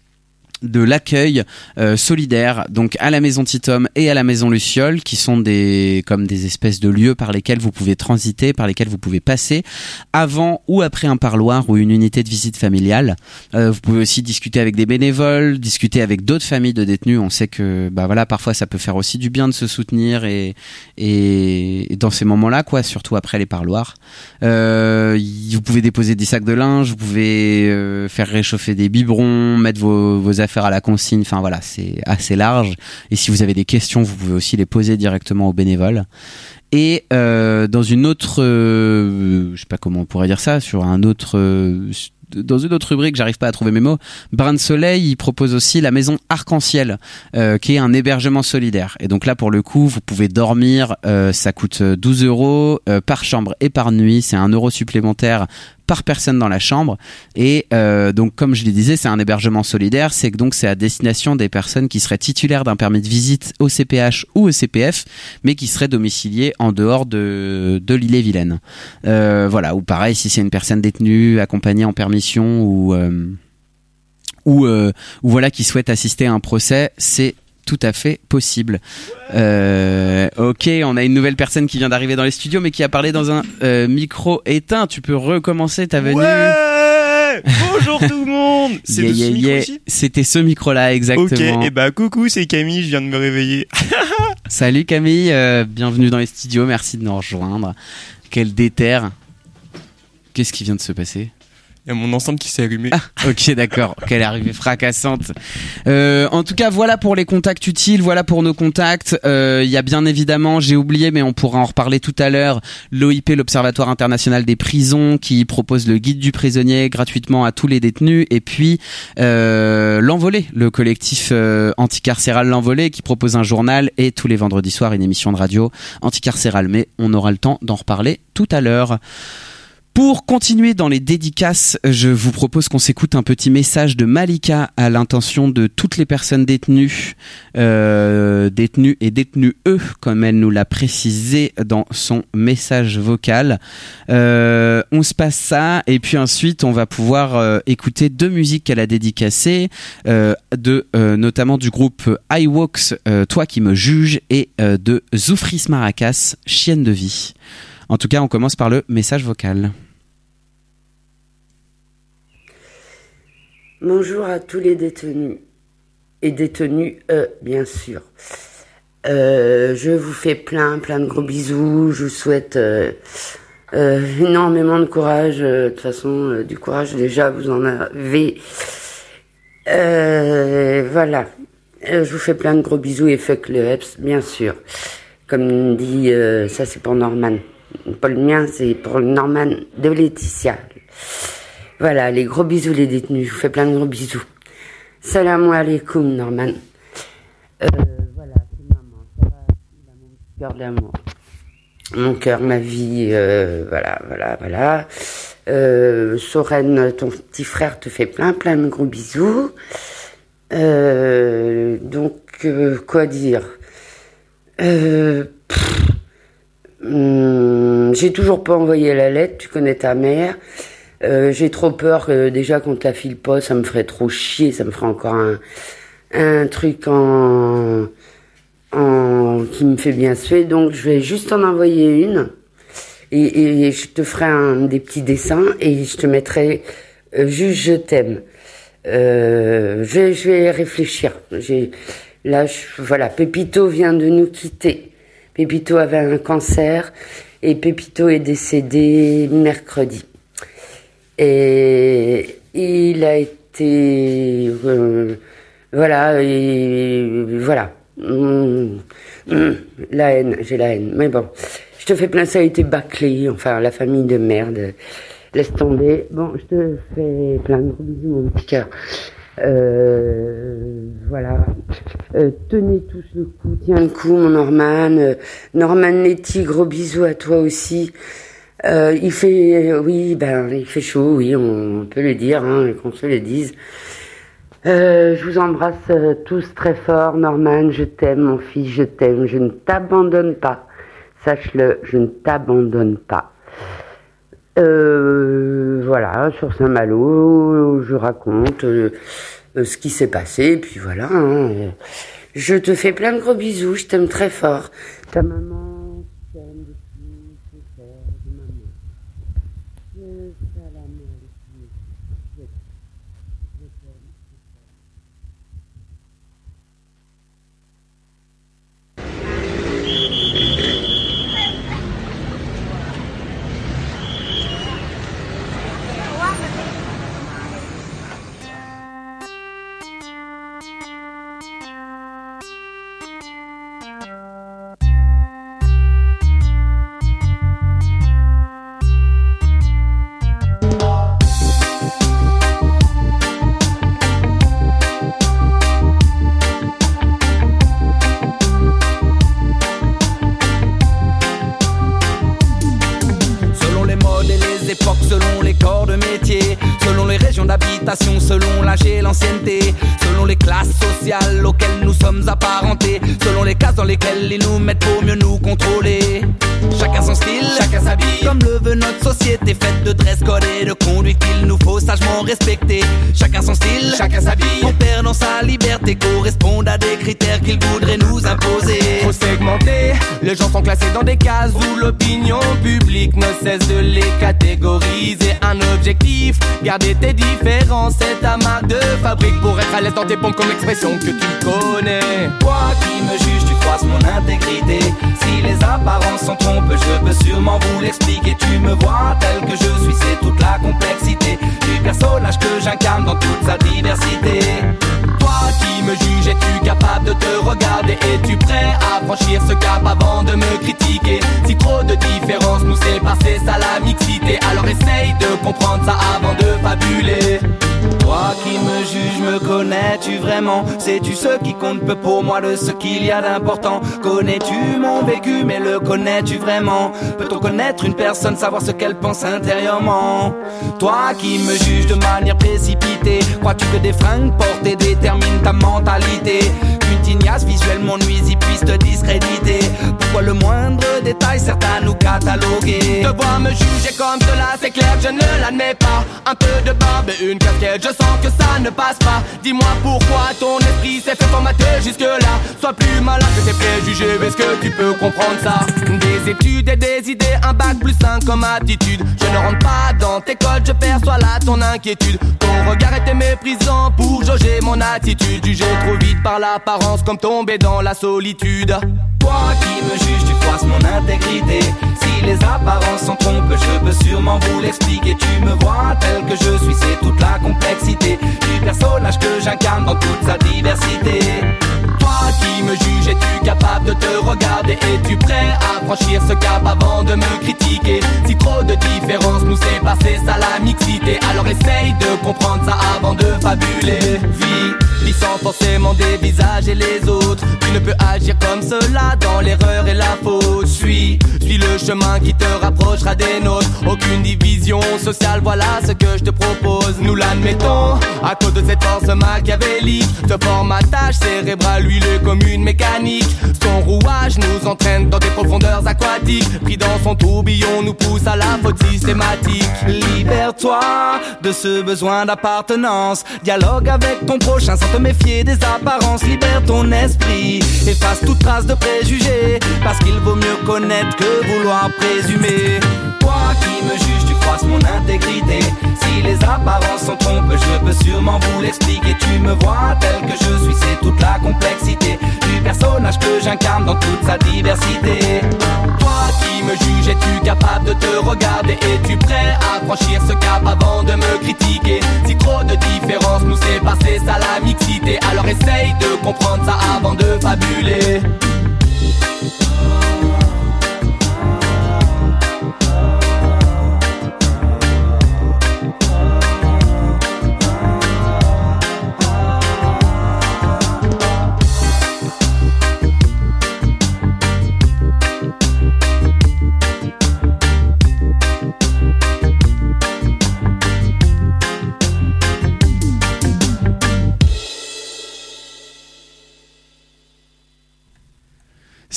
de l'accueil euh, solidaire, donc à la maison Titom et à la maison Luciole, qui sont des comme des espèces de lieux par lesquels vous pouvez transiter, par lesquels vous pouvez passer avant ou après un parloir ou une unité de visite familiale. Euh, vous pouvez aussi discuter avec des bénévoles, discuter avec d'autres familles de détenus. On sait que bah voilà, parfois ça peut faire aussi du bien de se soutenir et et, et dans ces moments-là, quoi, surtout après les parloirs. Euh, vous pouvez déposer des sacs de linge, vous pouvez euh, faire réchauffer des biberons, mettre vos vos affaires faire à la consigne, enfin voilà, c'est assez large. Et si vous avez des questions, vous pouvez aussi les poser directement aux bénévoles. Et euh, dans une autre, euh, je sais pas comment on pourrait dire ça, sur un autre, euh, dans une autre rubrique, j'arrive pas à trouver mes mots. Brin de Soleil, il propose aussi la maison Arc-en-Ciel, euh, qui est un hébergement solidaire. Et donc là, pour le coup, vous pouvez dormir, euh, ça coûte douze euros euh, par chambre et par nuit. C'est un euro supplémentaire par personne dans la chambre. Et euh, donc comme je le disais, c'est un hébergement solidaire, c'est que donc c'est à destination des personnes qui seraient titulaires d'un permis de visite au C P H ou au C P F, mais qui seraient domiciliées en dehors de de l'Ille-et-Vilaine. Euh, voilà, ou pareil, si c'est une personne détenue accompagnée en permission ou euh, ou euh, ou voilà qui souhaite assister à un procès, c'est tout à fait possible. Euh, ok, on a une nouvelle personne qui vient d'arriver dans les studios, mais qui a parlé dans un euh, micro éteint. Tu peux recommencer ta venue. Ouais. Bonjour tout le monde. C'est yeah, de yeah, ce yeah. micro-ci. C'était ce micro-là, exactement. Ok, et bah coucou, c'est Camille, je viens de me réveiller. Salut Camille, euh, bienvenue dans les studios, merci de nous rejoindre. Quel déter. Qu'est-ce qui vient de se passer ? Il y a mon enceinte qui s'est allumée. Ah, ok, d'accord. Quelle arrivée fracassante. Euh, en tout cas, voilà pour les contacts utiles, voilà pour nos contacts. Euh, il y a bien évidemment, j'ai oublié, mais on pourra en reparler tout à l'heure, l'O I P, l'Observatoire International des Prisons, qui propose le guide du prisonnier gratuitement à tous les détenus. Et puis, euh, l'Envolé, le collectif euh, anticarcéral L'Envolé, qui propose un journal et tous les vendredis soirs une émission de radio anticarcérale. Mais on aura le temps d'en reparler tout à l'heure. Pour continuer dans les dédicaces, je vous propose qu'on s'écoute un petit message de Malika à l'intention de toutes les personnes détenues, euh, détenues et détenues eux, comme elle nous l'a précisé dans son message vocal. Euh, on se passe ça et puis ensuite on va pouvoir euh, écouter deux musiques qu'elle a dédicacées, euh, de euh, notamment du groupe iWalks, euh, Toi qui me juges, et euh, de Zoufris Maracas, Chienne de vie. En tout cas, on commence par le message vocal. Bonjour à tous les détenus et détenues, euh, bien sûr. Euh, je vous fais plein, plein de gros bisous. Je vous souhaite euh, euh, énormément de courage. Euh, de toute façon, euh, du courage déjà, vous en avez. Euh, voilà. Euh, je vous fais plein de gros bisous et fuck le Eps, bien sûr. Comme dit, euh, ça c'est pour Norman. Pas le mien, c'est pour le Norman de Laetitia. Voilà, les gros bisous les détenus, je vous fais plein de gros bisous. Salam alaikum Norman. Euh, voilà, c'est maman, ça va, il a mon petit cœur d'amour. Mon cœur, ma vie, euh, voilà, voilà, voilà. Euh, Soren, ton petit frère te fait plein, plein de gros bisous. Euh, donc, euh, quoi dire euh, pff, hum, j'ai toujours pas envoyé la lettre, tu connais ta mère. Euh, j'ai trop peur que déjà qu'on te la file pas, ça me ferait trop chier, ça me ferait encore un, un truc en, en, qui me fait bien suer. Donc je vais juste en envoyer une et, et je te ferai un, des petits dessins et je te mettrai euh, juste je t'aime. Euh, je, je vais réfléchir. J'ai, là, je, voilà, Pépito vient de nous quitter. Pépito avait un cancer et Pépito est décédé mercredi. Et il a été, euh, voilà, et voilà, mmh, mmh, la haine, j'ai la haine. Mais bon, je te fais plein, ça a été bâclé, enfin la famille de merde, laisse tomber. Bon, je te fais plein de gros bisous, mon petit cœur. Euh, voilà. Euh, tenez tous le coup, tiens le coup, mon Norman. Euh, Norman Letty, gros bisous à toi aussi. Euh, il fait, euh, oui, ben, il fait chaud, oui, on peut le dire, hein, qu'on se le dise. Euh, je vous embrasse euh, tous très fort, Norman, je t'aime, mon fils, je t'aime, je ne t'abandonne pas. Sache-le, je ne t'abandonne pas. Euh, voilà, sur Saint-Malo, je raconte euh, euh, ce qui s'est passé, et puis voilà. Hein, euh, je te fais plein de gros bisous, je t'aime très fort. Ta maman t'aime depuis ton père, de maman. Euh, salam, je, je t'aime. Selon l'âge et l'ancienneté, selon les classes sociales auxquelles nous sommes apparentés, selon les cases dans lesquelles ils nous mettent pour mieux nous contrôler. Chacun son style, chacun s'habille comme le veut notre société, faite de dress code et de conduite qu'il nous faut sagement respecter. Chacun son style, chacun s'habille en perdant sa liberté, correspondent à des critères qu'ils voudraient nous imposer. Trop segmentés, les gens sont classés dans des cases où l'opinion publique ne cesse de les catégoriser. Un objectif, garder tes différences, c'est ta marque de fabrique pour être à l'aise dans tes pompes comme l'expression que tu connais. Toi qui me juges, tu froisses mon intégrité. Si les apparences sont trompes, je peux sûrement vous l'expliquer. Tu me vois tel que je suis, c'est toute la complexité du personnage que j'incarne dans toute sa diversité. Toi qui me juges, es-tu capable de te regarder? Es-tu prêt à franchir ce cap avant de me critiquer? Si trop de différences nous séparent, c'est ça la mixité. Alors essaye de comprendre ça avant de fabuler. Toi qui me juges, me connais-tu vraiment? Sais-tu ce qui compte peu pour moi de ce qu'il y a d'important? Connais-tu mon vécu, mais le connais-tu vraiment? Peut-on connaître une personne, savoir ce qu'elle pense intérieurement? Toi qui me juges de manière précipitée, crois-tu que des fringues portées déterminent ta mentalité? Qu'une tignasse visuellement nuisible puisse te discréditer? Pourquoi le moindre détail sert à nous cataloguer? Te voir me juger comme cela, c'est clair que je ne l'admets pas. Un peu de barbe et une casquette, je sens que ça ne passe pas. Dis-moi pourquoi ton esprit s'est fait formater jusque-là. Sois plus malin que tes préjugés, est-ce que tu peux comprendre ça? Des études et des idées, un bac plus cinq comme attitude. Je ne rentre pas dans tes codes, je perçois là ton inquiétude. Ton regard était méprisant pour jauger mon attitude. Jugé trop vite par l'apparence comme tomber dans la solitude. Toi qui me juges, tu froisses mon intégrité. Si les apparences sont trompes, je peux sûrement vous l'expliquer. Tu me vois tel que je suis, c'est toute la complexité du personnage que j'incarne dans toute sa diversité. Toi qui me juges, es-tu capable de te regarder? Es-tu prêt à franchir ce cap avant de me critiquer? Si trop de différences nous séparent, c'est ça la mixité. Alors essaye de comprendre ça avant de fabuler. Vis, vis sans forcément dévisager les autres. Tu ne peux agir comme cela dans l'erreur et la faute. Suis, suis le chemin qui te rapprochera des nôtres. Aucune division sociale, voilà ce que je te propose. Nous l'admettons, à cause de cette force machiavélique. Ce formatage cérébral huilé comme une mécanique. Son rouage nous entraîne dans des profondeurs aquatiques. Pris dans son tourbillon nous pousse à la faute systématique. Libère-toi de ce besoin d'appartenance. Dialogue avec ton prochain sans te méfier des apparences. Libère ton esprit, efface toute trace de préjugés. Parce qu'il vaut mieux connaître que vouloir présumer. Toi qui me juges, tu froisses mon intégrité. Si les apparences sont trompes, je peux sûrement vous l'expliquer. Tu me vois tel que je suis, c'est toute la complexité du personnage que j'incarne dans toute sa diversité. Toi qui me juges, es-tu capable de te regarder? Es-tu prêt à franchir ce cap avant de me critiquer? Si trop de différences nous séparent, c'est ça la mixité. Alors essaye de comprendre ça avant de fabuler.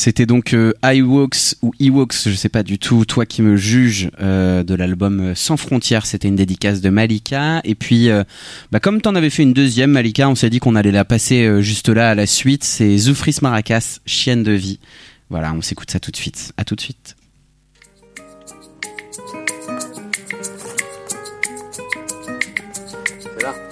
C'était donc euh, iWalks ou Ewoks, je sais pas du tout, toi qui me juges, euh, de l'album Sans Frontières. C'était une dédicace de Malika. Et puis, euh, bah, comme t'en avais fait une deuxième, Malika, on s'est dit qu'on allait la passer euh, juste là à la suite. C'est Zoufris Maracas, Chienne de vie. Voilà, on s'écoute ça tout de suite. À tout de suite. C'est là.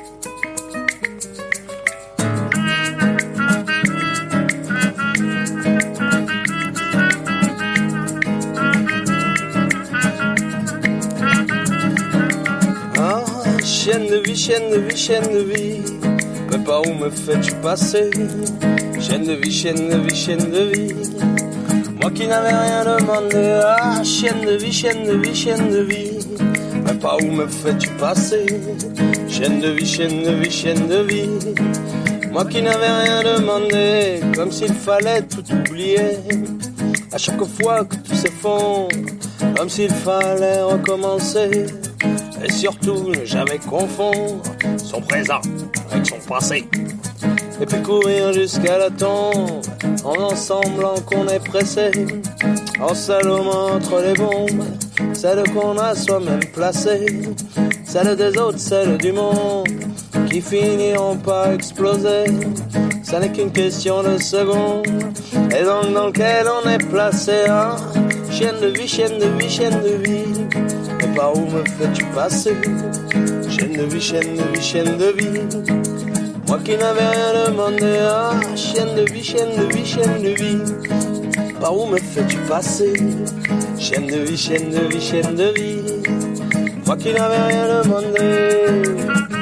Chienne de vie, chienne de vie, chienne de vie, mais par où me fais-tu passer? Chienne de vie, chienne de vie, chienne de vie, moi qui n'avais rien demandé. Ah, chienne de vie, chienne de vie, chienne de vie, mais par où me fais-tu passer? Chienne de vie, chienne de vie, chienne de vie, moi qui n'avais rien demandé, comme s'il fallait tout oublier. À chaque fois que tout s'effondre, comme s'il fallait recommencer. Et surtout ne jamais confondre son présent avec son passé. Et puis courir jusqu'à la tombe en en semblant qu'on est pressé, en salomant entre les bombes, celles qu'on a soi-même placées, celles des autres, celles du monde, qui finiront par exploser. Ça n'est qu'une question de secondes, et donc dans lequel on est placé. Hein? Chienne de vie, chienne de vie, chienne de vie, et par où me fais-tu passer? Chienne de vie, chienne de vie, chienne de vie, moi qui n'avais rien demandé. Ah, chienne de vie, chienne de vie, chienne de vie, par où me fais-tu passer? Chienne de vie, chienne de vie, chienne de vie, moi qui n'avais rien demandé.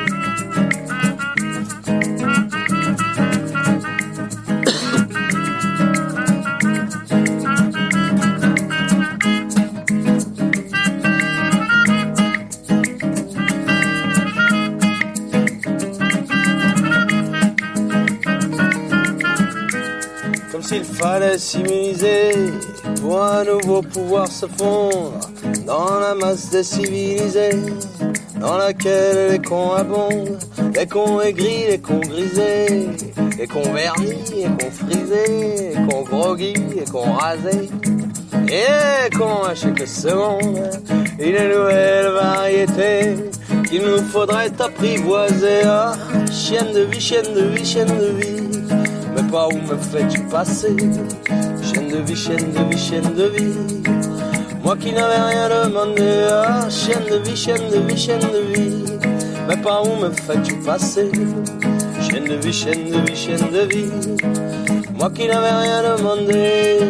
S'il fallait s'immuniser pour un nouveau pouvoir se fondre dans la masse des civilisés, dans laquelle les cons abondent, les cons aigris, les cons grisés, les cons vernis, les cons frisés, les cons groggy, les cons rasés, et les cons à chaque seconde, une nouvelle variété qu'il nous faudrait apprivoiser. Ah, chienne de vie, chienne de vie, chienne de vie, mais par où me fais-tu passer? Chienne de vie, chienne de vie, chienne de vie, moi qui n'avais rien demandé. Ah, chienne de vie, chienne de vie, chienne de vie, mais par où me fais-tu passer? Chienne de vie, chienne de vie, chienne de vie, moi qui n'avais rien demandé.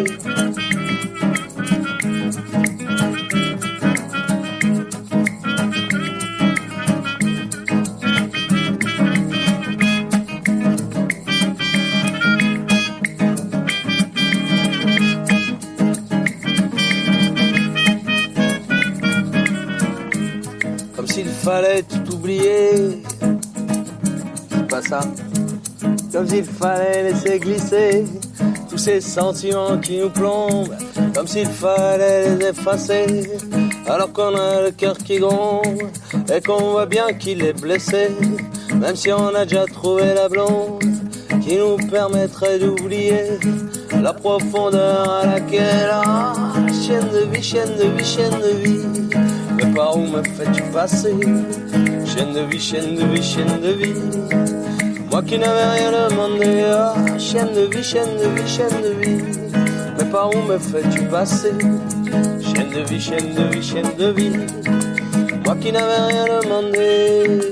Fallait tout oublier, c'est pas ça. Comme s'il fallait laisser glisser tous ces sentiments qui nous plombent, comme s'il fallait les effacer, alors qu'on a le cœur qui gronde et qu'on voit bien qu'il est blessé, même si on a déjà trouvé la blonde qui nous permettrait d'oublier la profondeur à laquelle, ah, chienne de vie, chienne de vie, chienne de vie, mais par où me fais-tu passer? Chienne de vie, chienne de vie, chienne de vie, moi qui n'avais rien demandé. Ah, chienne de vie, chienne de vie, chienne de vie, mais par où me fais-tu passer? Chienne de vie, chienne de vie, chienne de vie, moi qui n'avais rien demandé.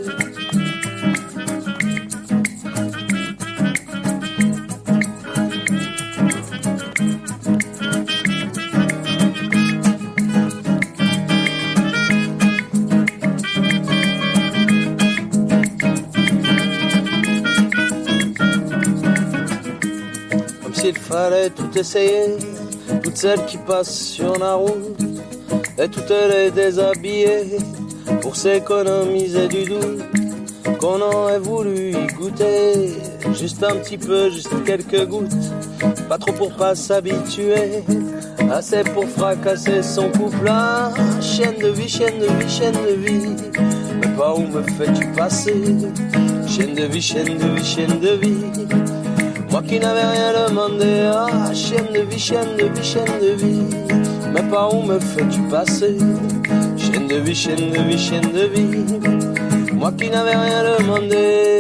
S'il fallait tout essayer, toutes celles qui passent sur la route, et toutes les déshabiller, pour s'économiser du doute, qu'on aurait voulu y goûter, juste un petit peu, juste quelques gouttes, pas trop pour pas s'habituer, assez pour fracasser son couple. Ah, chienne de vie, chienne de vie, chienne de vie, mais par où me fais-tu passer? Chienne de vie, chienne de vie, chienne de vie, Moi qui n'avais rien demandé, ah, chienne de vie, chienne de vie, chienne de vie. Mais par où me fais-tu passer? Chienne de vie, chienne de vie, chienne de vie. Moi qui n'avais rien demandé.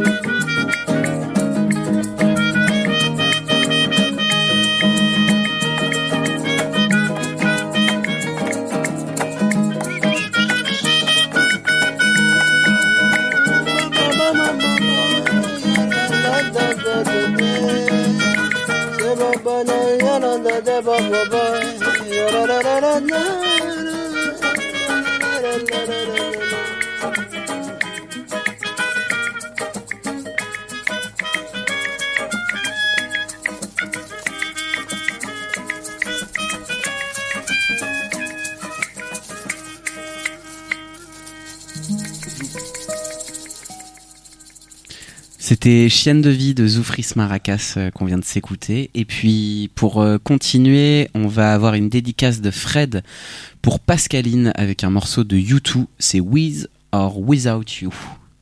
C'était Chienne de vie de Zoufris Maracas euh, qu'on vient de s'écouter. Et puis pour euh, continuer, on va avoir une dédicace de Fred pour Pascaline avec un morceau de U deux, c'est With or Without You.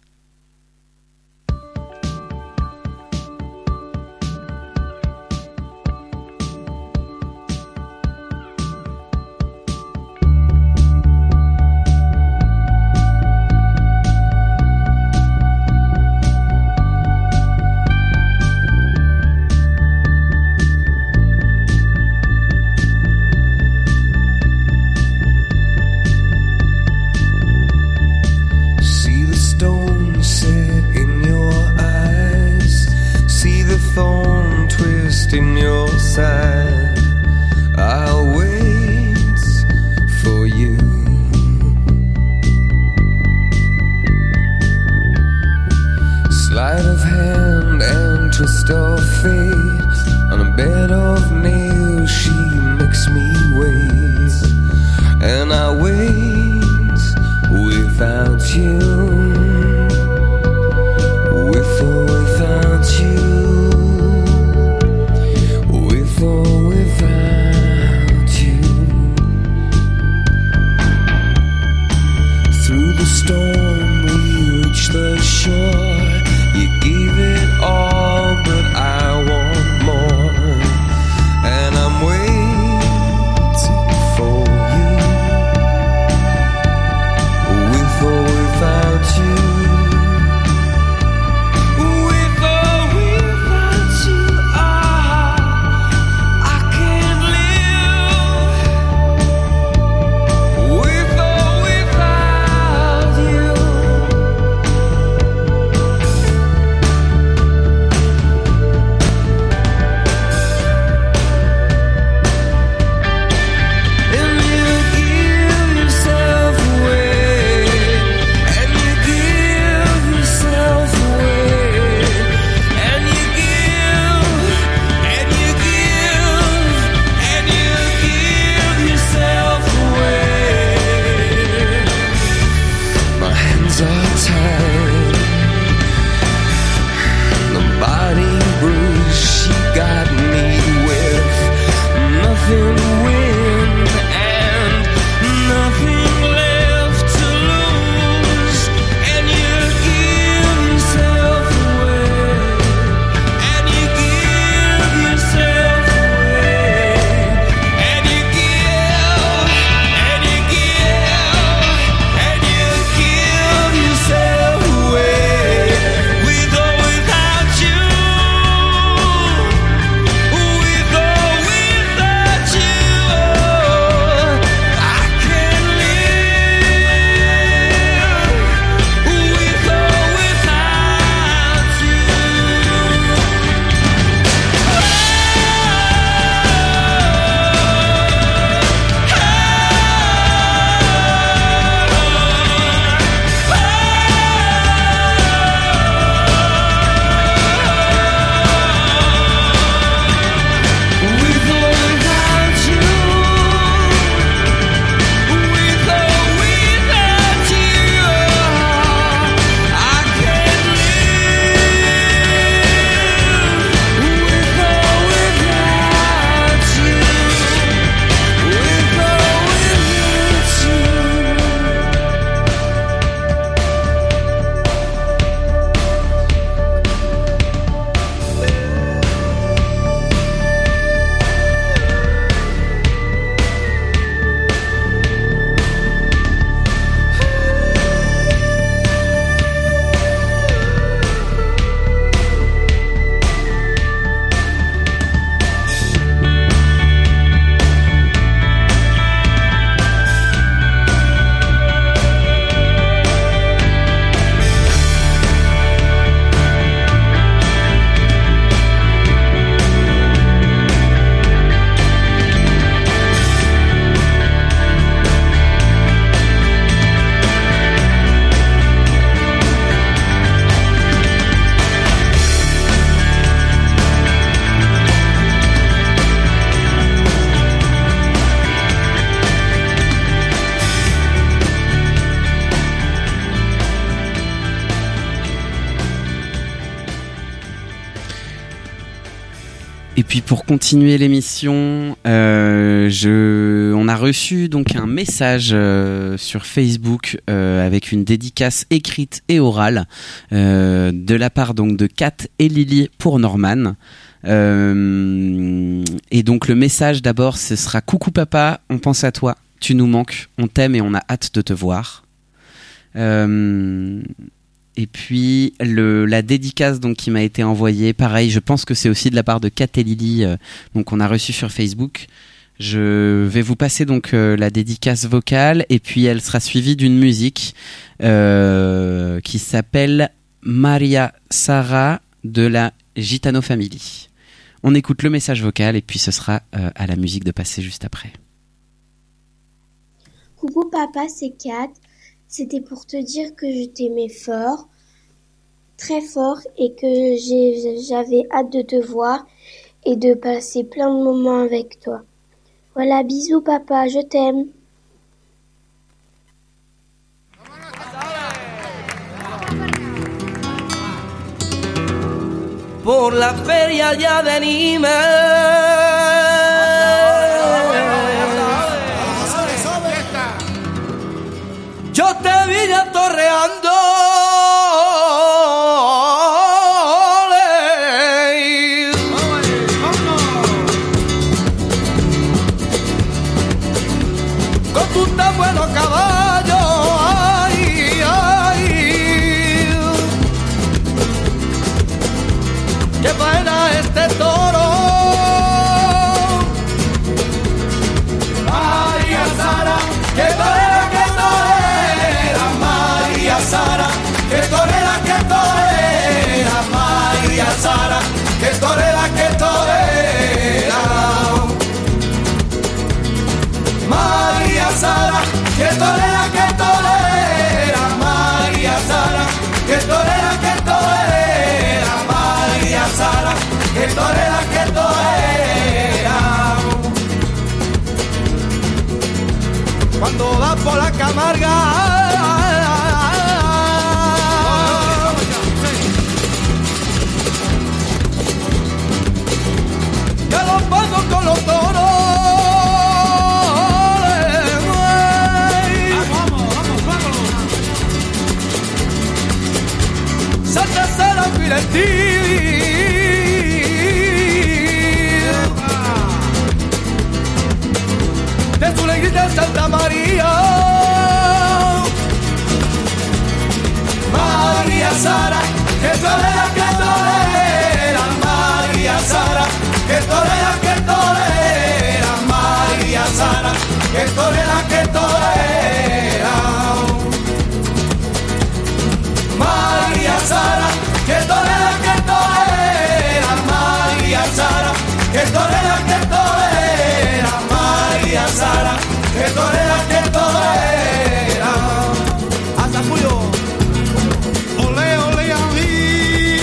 In your side, I'll wait for you. Sleight of hand and twist of fate, on a bed of nails she makes me wait, and I wait without you, with or without you. Storm, we reached the shore. You gave it all, but I want more. And I'm waiting for you, with or without Et puis pour continuer l'émission, euh, je, on a reçu donc un message euh, sur Facebook euh, avec une dédicace écrite et orale euh, de la part donc de Kat et Lily pour Norman. Euh, et donc le message d'abord, ce sera: coucou papa, on pense à toi, tu nous manques, on t'aime et on a hâte de te voir. Euh, Et puis le, la dédicace donc qui m'a été envoyée, pareil, je pense que c'est aussi de la part de Kat et Lily, euh, donc on a reçu sur Facebook. Je vais vous passer donc euh, la dédicace vocale et puis elle sera suivie d'une musique euh, qui s'appelle Maria Sara de la Gitano Family. On écoute le message vocal et puis ce sera euh, à la musique de passer juste après. Coucou papa, c'est Kat. C'était pour te dire que je t'aimais fort, très fort, et que j'ai, j'avais hâte de te voir et de passer plein de moments avec toi. Voilà, bisous papa, je t'aime. Por la feria ya venime. Yo te vi ya torreando. Con tu tan buenos caballos. Ay, ay. Qué buena este toro. María Sara, qué torera, qué torera. María Sara, qué torera, qué torera. María Sara, qué torera, qué torera. María Sara, qué torera, qué torera. María Sara, qué torera, qué torera. María Sara, qué torera, qué torera. Cuando va por la Camarga, ya los pongo con los toros. Santa Sara Firentín, de su leguita Santa María. María Sara, que torera, que torera. María Sara, que torera, que torera. María Sara, que torera, que torera. María Sara, que torera, que torera. María Sara, que torera, que torera. María Sara, que torera, que torera. Hasta Julio. Ole, ole, a mí.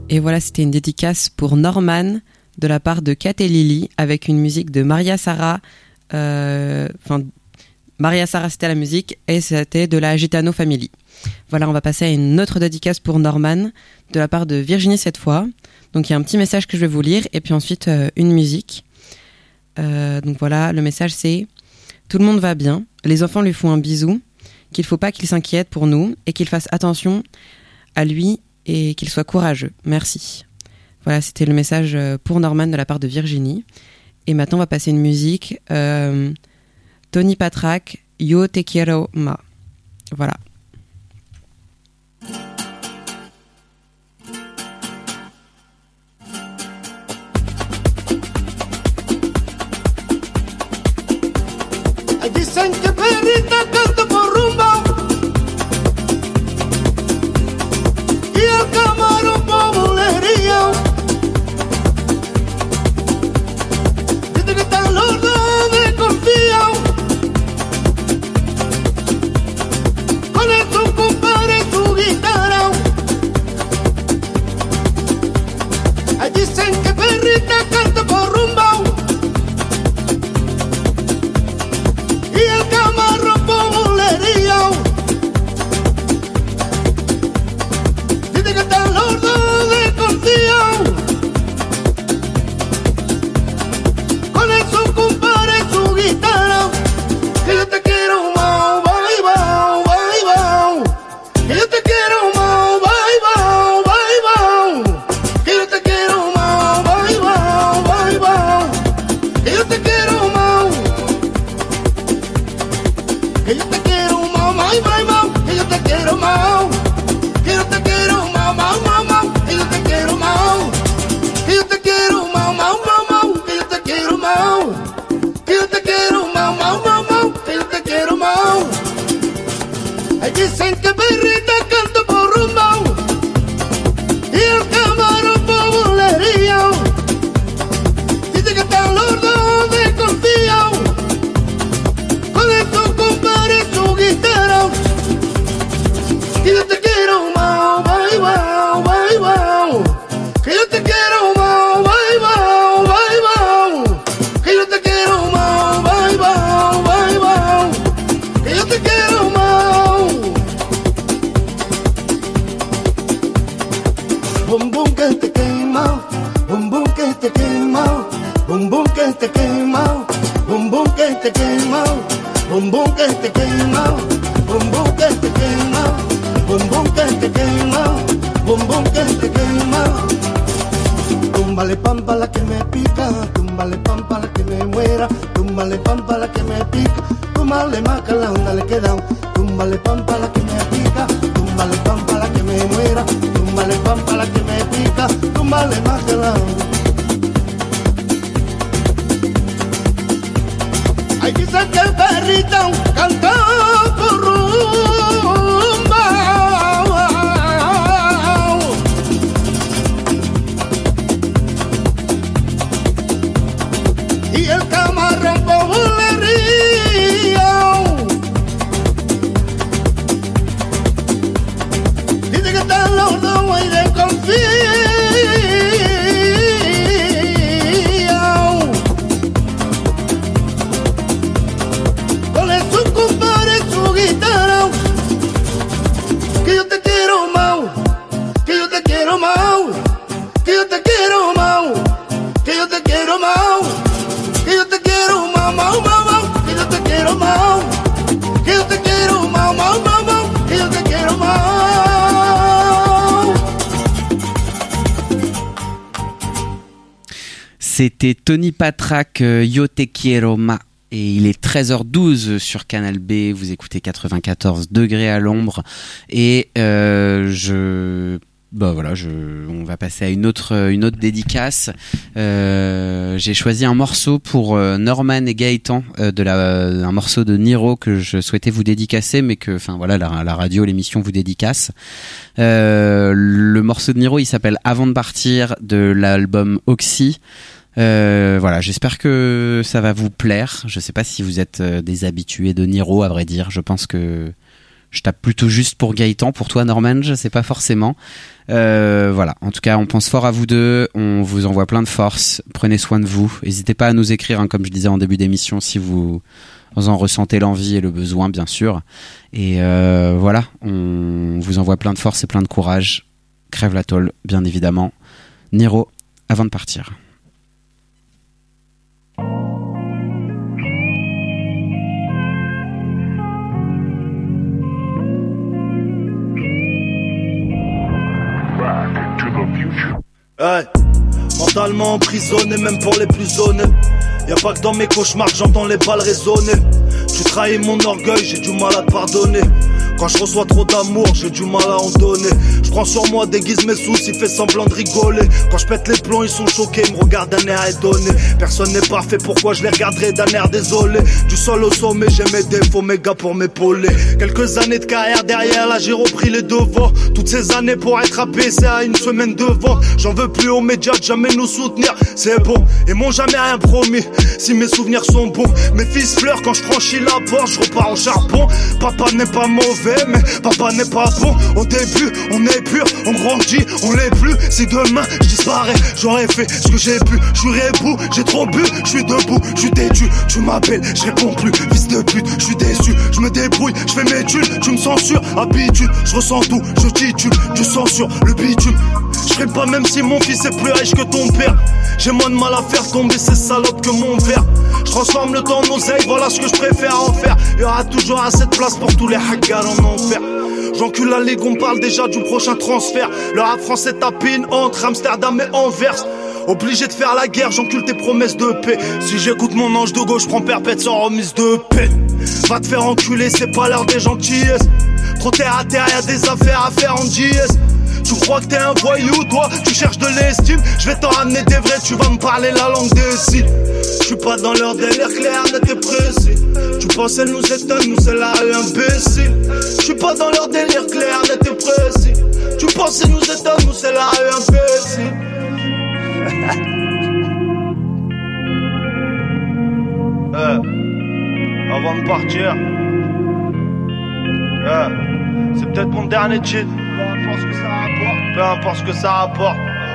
Et voilà, c'était une dédicace pour Norman de la part de Kat et Lily avec une musique de Maria Sara. Euh, enfin, Maria Sara c'était la musique et c'était de la Gitano Family. Voilà, on va passer à une autre dédicace pour Norman de la part de Virginie cette fois. Donc il y a un petit message que je vais vous lire et puis ensuite euh, une musique. Euh, donc voilà, le message c'est: tout le monde va bien, les enfants lui font un bisou, qu'il faut pas qu'il s'inquiète pour nous et qu'il fasse attention à lui et qu'il soit courageux. Merci. Voilà, c'était le message pour Norman de la part de Virginie. Et maintenant, on va passer une musique. Euh, Tony Patrack, Yo Te Quiero Ma. Voilà. Dicen que perrita canta por rumba y el camarón por bulería. Dice que están los dos desconfiados con el su compadre y su guitarra. Ay, dicen que perrita canta por rumba y el camarón por bulería. Dice que están los dos desconfiados con el su compadre y su guitarra. Que yo te quiero más, bye bye, bye bye. Que yo te quiero más, bye bye, bye bye. Que yo te quiero más, bye bye, bye bye. Que yo te quiero más. Que yo te quiero más, más, más, más. Que yo te quiero más. Que yo te quiero más, más, más, más. Que yo te quiero más. Que yo te quiero más, más, más, más. Que yo te quiero más. Que yo te quiero más, más, más, más. Que yo te quiero más. Ay, dicen que perrita canta por rumba y el camarón por bulería. Dice que están los dos desconfiados con estos compadres y su guitarra. Que yo te quiero más, bye bye, bye bye. Que yo te quiero más, bye bye, bye bye. Que yo te quiero más, bye bye, bye bye. Que yo te quiero más. Bum bum que te quema, bum bum que te quema, bum bum que te quema, bum bum que te quema, bum bum que te quema, bum bum que te quema, bum bum que te quema, bum bum que te quema. Túmbale pampa la que me pica, túmbale pampa la que me muera, túmbale pampa la que me pica, túmbale maca la onda le queda, túmbale pampa la que me pica, túmbale pampa la que me muera, túmbale pampa la que me pica, túmbale maca la onda. Ay, dice que el perrito canta por rumba y el camarón por bulería. Dice que están los dos muy desconfiados con el su compadre y su guitarra. Que yo te quiero más, que yo te quiero más, que yo te quiero más, que yo te quiero más, que yo te quiero más, más, más, más, que yo te quiero más, que yo te quiero más, más, más, más, que yo te quiero más. C'était Tony Patrack, euh, Yo Te Quiero Ma. Et il est treize heures douze sur Canal B, vous écoutez quatre-vingt-quatorze degrés à l'ombre. Et euh, je... Bah voilà, je, on va passer à une autre, une autre dédicace. Euh, j'ai choisi un morceau pour euh, Norman et Gaëtan, euh, de la, un morceau de Niro que je souhaitais vous dédicacer, mais que, enfin voilà, la, la radio, l'émission vous dédicace. Euh, le morceau de Niro, il s'appelle Avant de partir, de l'album Oxy. Euh, voilà, j'espère que ça va vous plaire. Je sais pas si vous êtes euh, des habitués de Niro, à vrai dire. Je pense que je tape plutôt juste pour Gaëtan. Pour toi, Norman, je sais pas forcément. Euh, voilà. En tout cas, on pense fort à vous deux. On vous envoie plein de force. Prenez soin de vous. N'hésitez pas à nous écrire, hein, comme je disais en début d'émission, si vous, vous en ressentez l'envie et le besoin, bien sûr. Et euh, voilà. On vous envoie plein de force et plein de courage. Crève la tôle, bien évidemment. Niro, avant de partir. Hey, mentalement emprisonné, même pour les plus honnêtes. Y'a pas que dans mes cauchemars que j'entends les balles résonner. Tu trahis mon orgueil, j'ai du mal à te pardonner. Quand je reçois trop d'amour, j'ai du mal à en donner. Je prends sur moi, déguise mes soucis, fais semblant de rigoler. Quand je pète les plombs, ils sont choqués, ils me regardent d'un air étonné. Personne n'est parfait, pourquoi je les regarderai d'un air désolé. Du sol au sommet, j'ai mes défauts, mes gars pour m'épauler. Quelques années de carrière derrière, là j'ai repris les devants. Toutes ces années pour être abaissé à une semaine de vente. J'en veux plus aux médias de jamais nous soutenir, c'est bon. Ils m'ont jamais rien promis, si mes souvenirs sont bons. Mes fils pleurent quand je franchis la porte, je repars au charbon. Papa n'est pas mauvais, mais papa n'est pas bon. Au début, on est pur, on grandit, on l'est plus. Si demain je disparais, j'aurais fait ce que j'ai pu. Je suis rebou, j'ai trop bu, je suis debout, je suis têtu. Tu m'appelles, je réponds plus, fils de pute, je suis déçu. Je me débrouille, je fais mes thunes, tu me censures, habitude. Je ressens tout, je titube, tu sens sur le bitume. Je serai pas même si mon fils est plus riche que ton père. J'ai moins de mal à faire tomber ces salopes que mon père. Je transforme le temps en oseille, voilà ce que je préfère en faire. Y'aura toujours assez de place pour tous les haggars en enfer. J'encule la ligue, on parle déjà du prochain transfert. Le rap français tapine entre Amsterdam et Anvers. Obligé de faire la guerre, j'encule tes promesses de paix. Si j'écoute mon ange de gauche, prends perpète sans remise de paix. Va te faire enculer, c'est pas l'heure des gentillesses. Trop terre à terre, y'a des affaires à faire en J S. Tu crois que t'es un voyou, toi, tu cherches de l'estime. Je vais t'en ramener des vrais, tu vas me parler la langue des signes. Je suis pas dans leur délire clair, net et précis. Tu penses elle nous étonne, nous c'est la rue imbécile. Je suis pas dans leur délire clair, net et précis. Tu penses elle nous étonne, nous c'est la rue imbécile. euh, Avant de partir, euh, c'est peut-être mon dernier cheat. Peu importe ce que ça rapporte, peu importe ce que ça rapporte,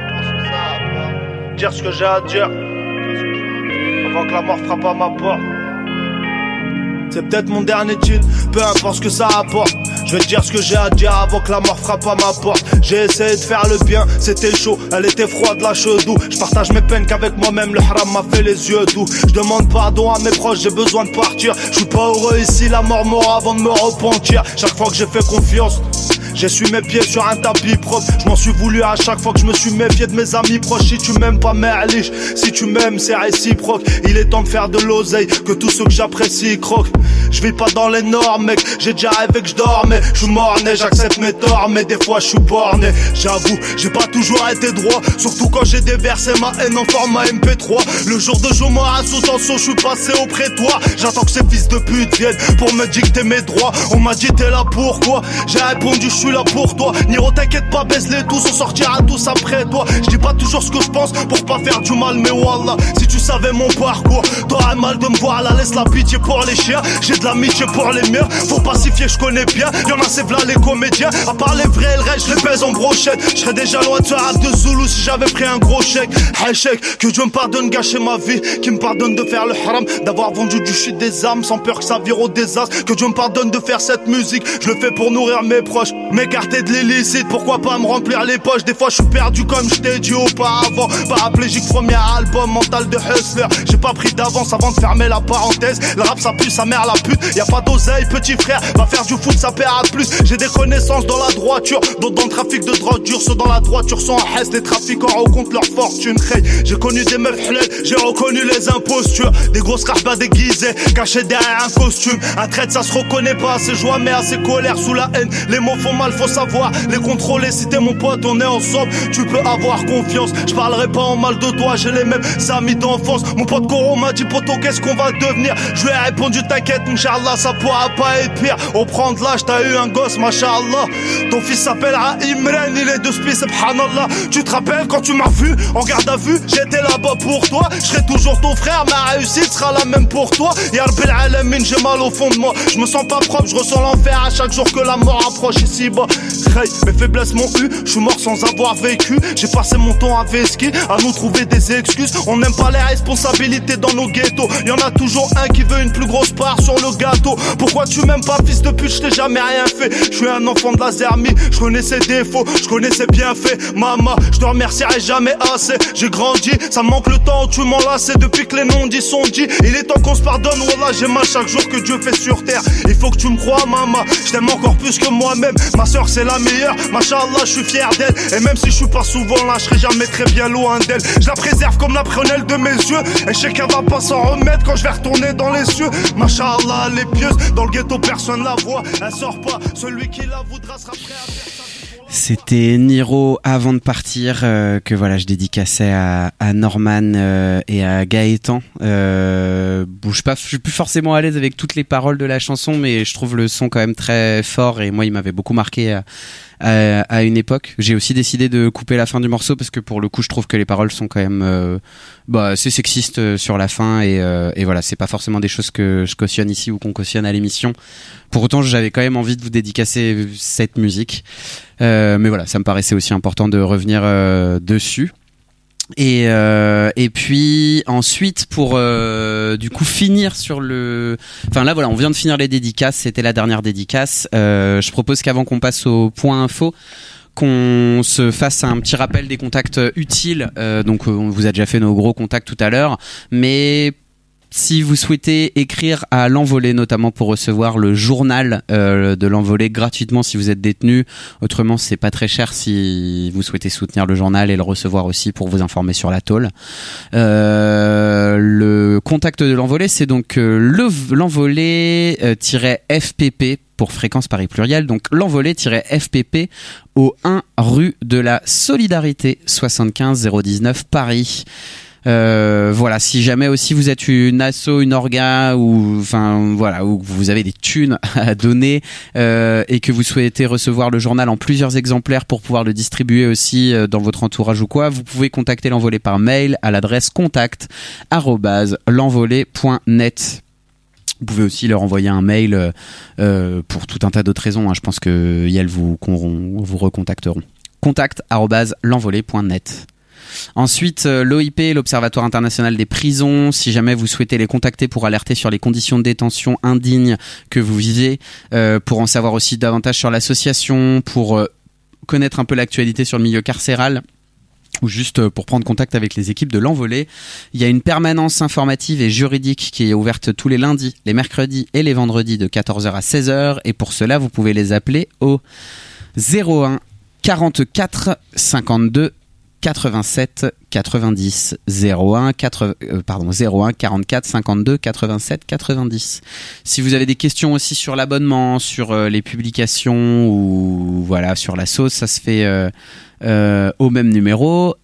dire ce que j'ai à dire, avant que la mort frappe à ma porte. C'est peut-être mon dernier titre, peu importe ce que ça rapporte. Je vais te dire ce que j'ai à dire avant que la mort frappe à ma porte. J'ai essayé de faire le bien, c'était chaud, elle était froide, la chedou. Je partage mes peines qu'avec moi-même, le haram m'a fait les yeux doux. Je demande pardon à mes proches, j'ai besoin de partir. Je suis pas heureux ici, la mort m'aura avant de me repentir. Chaque fois que j'ai fait confiance, j'ai su mes pieds sur un tapis propre. Je m'en suis voulu à chaque fois que je me suis méfié de mes amis proches. Si tu m'aimes pas merliche, si tu m'aimes c'est réciproque. Il est temps de faire de l'oseille, que tous ceux que j'apprécie croquent. Je vis pas dans les normes mec, j'ai déjà rêvé que je dormais. Je suis mort-né, j'accepte mes torts, mais des fois je suis borné. J'avoue, j'ai pas toujours été droit, surtout quand j'ai déversé ma haine en format M P trois. Le jour de jour moi à sous-tension, je suis passé au prétoire. J'attends que ces fils de pute viennent pour me dicter mes droits. On m'a dit t'es là pourquoi, j'ai répondu je suis là pour toi. Niro t'inquiète pas, baisse-les tous, on sortira tous après toi. Je dis pas toujours ce que je pense pour pas faire du mal, mais wallah, si tu savais mon parcours, t'aurais mal de me voir là, laisse la pitié pour les chiens. J'ai de l'amitié pour les miens, faut pacifier, je connais bien. Y'en a c'est v'là les comédiens, à part les vrais, le reste je les pèse en brochette. Je serais déjà loin de ce rap de Zulu si j'avais pris un gros chèque. Hey chèque, que Dieu me pardonne gâcher ma vie, qui me pardonne de faire le haram, d'avoir vendu du shit des armes sans peur que ça vire au désastre. Que Dieu me pardonne de faire cette musique, je le fais pour nourrir mes proches, m'écarter de l'illicite, pourquoi pas me remplir les poches. Des fois je suis perdu comme je t'ai dit auparavant. Paraplégique, premier album, mental de hustler. J'ai pas pris d'avance avant de fermer la parenthèse. Le rap ça pue sa mère la pute, y'a pas d'oseille petit frère, va faire du foot ça paiera plus. J'ai des connaissances dans la droiture, d'autres dans le trafic de drogue dure. Ceux dans la droiture sont en hesse, les trafiquants rencontrent leur fortune. Hey, j'ai connu des meufs hlètes, j'ai reconnu les impostures. Des grosses rahbas déguisées, cachées derrière un costume. Un traître ça se reconnaît pas, assez joie mais assez colère sous la haine. Les mots font mal mal, faut savoir les contrôler. Si t'es mon pote, on est ensemble, tu peux avoir confiance. Je parlerai pas en mal de toi, j'ai les mêmes amis d'enfance. Mon pote Coro m'a dit poto, qu'est-ce qu'on va devenir? Je lui ai répondu t'inquiète, Inch'Allah, ça pourra pas être pire. Au prendre l'âge, t'as eu un gosse, Masha'Allah. Ton fils s'appelle Imran, il est de spi, subhanallah. Tu te rappelles quand tu m'as vu en garde à vue? J'étais là-bas pour toi, je serai toujours ton frère. Ma réussite sera la même pour toi. Ya Rabbil Alamin, j'ai mal au fond de moi. Je me sens pas propre, je ressens l'enfer à chaque jour que la mort approche ici bas. Hey, mes faiblesses m'ont eu, je suis mort sans avoir vécu. J'ai passé mon temps à vesquer, à nous trouver des excuses. On n'aime pas les responsabilités dans nos ghettos. Y'en a toujours un qui veut une plus grosse part sur le gâteau. Pourquoi tu m'aimes pas, fils de pute, je t'ai jamais rien fait. Je suis un enfant de la Zermie, je connais ses défauts, je connais ses bienfaits. Maman, je te remercierai jamais assez. J'ai grandi, ça me manque le temps où tu m'enlaçais. Depuis que les non-dits sont dits, il est temps qu'on se pardonne. Wallah, j'ai mal chaque jour que Dieu fait sur terre. Il faut que tu me crois, maman, je t'aime encore plus que moi-même. Ma soeur c'est la meilleure, Masha'Allah, je suis fier d'elle. Et même si je suis pas souvent là, je serai jamais très bien loin d'elle. Je la préserve comme la prunelle de mes yeux. Et je sais qu'elle va pas s'en remettre quand je vais retourner dans les cieux. Masha'Allah, elle est pieuse, dans le ghetto personne la voit. Elle sort pas, celui qui la voudra sera prêt à faire ça. C'était Niro avant de partir, euh, que voilà je dédicaçais à, à Norman euh, et à Gaëtan. Euh, bouge pas, je suis plus forcément à l'aise avec toutes les paroles de la chanson, mais je trouve le son quand même très fort et moi il m'avait beaucoup marqué à, à, à une époque. J'ai aussi décidé de couper la fin du morceau parce que pour le coup je trouve que les paroles sont quand même euh, bah, assez sexistes sur la fin et, euh, et voilà, c'est pas forcément des choses que je cautionne ici ou qu'on cautionne à l'émission. Pour autant, j'avais quand même envie de vous dédicacer cette musique. Euh, mais voilà, ça me paraissait aussi important de revenir euh, dessus. Et euh, et puis ensuite pour euh, du coup finir sur le, enfin là voilà, on vient de finir les dédicaces, c'était la dernière dédicace. Euh, je propose qu'avant qu'on passe au point info, qu'on se fasse un petit rappel des contacts utiles. Euh, donc on vous a déjà fait nos gros contacts tout à l'heure, mais si vous souhaitez écrire à l'Envolée, notamment pour recevoir le journal euh, de l'Envolée gratuitement si vous êtes détenu, autrement c'est pas très cher si vous souhaitez soutenir le journal et le recevoir aussi pour vous informer sur la tôle. Euh, le contact de l'Envolée, c'est donc euh, le, l'Envolée euh, F P P pour fréquence Paris pluriel, donc l'Envolée-F P P au un rue de la Solidarité, soixante-quinze zéro dix-neuf Paris. Euh, voilà, si jamais aussi vous êtes une asso, une orga ou enfin voilà, ou vous avez des thunes à donner euh, et que vous souhaitez recevoir le journal en plusieurs exemplaires pour pouvoir le distribuer aussi euh, dans votre entourage ou quoi, vous pouvez contacter l'Envolée par mail à l'adresse contact arobase l'envolée point net. Vous pouvez aussi leur envoyer un mail euh, pour tout un tas d'autres raisons, hein. Je pense que Yel vous vous recontacteront. contact arobase l'envolée point net. Ensuite, l'O I P, l'Observatoire international des prisons, si jamais vous souhaitez les contacter pour alerter sur les conditions de détention indignes que vous vivez, euh, pour en savoir aussi davantage sur l'association, pour euh, connaître un peu l'actualité sur le milieu carcéral, ou juste pour prendre contact avec les équipes de l'Envolée. Il y a une permanence informative et juridique qui est ouverte tous les lundis, les mercredis et les vendredis de quatorze heures à seize heures, et pour cela, vous pouvez les appeler au zéro un quarante-quatre cinquante-deux quatre-vingt-sept quatre-vingt-dix zéro un quatre euh, pardon zéro un quarante-quatre cinquante-deux quatre-vingt-sept quatre-vingt-dix. Si vous avez des questions aussi sur l'abonnement, sur euh, les publications ou voilà sur la sauce, ça se fait euh, euh, au même numéro.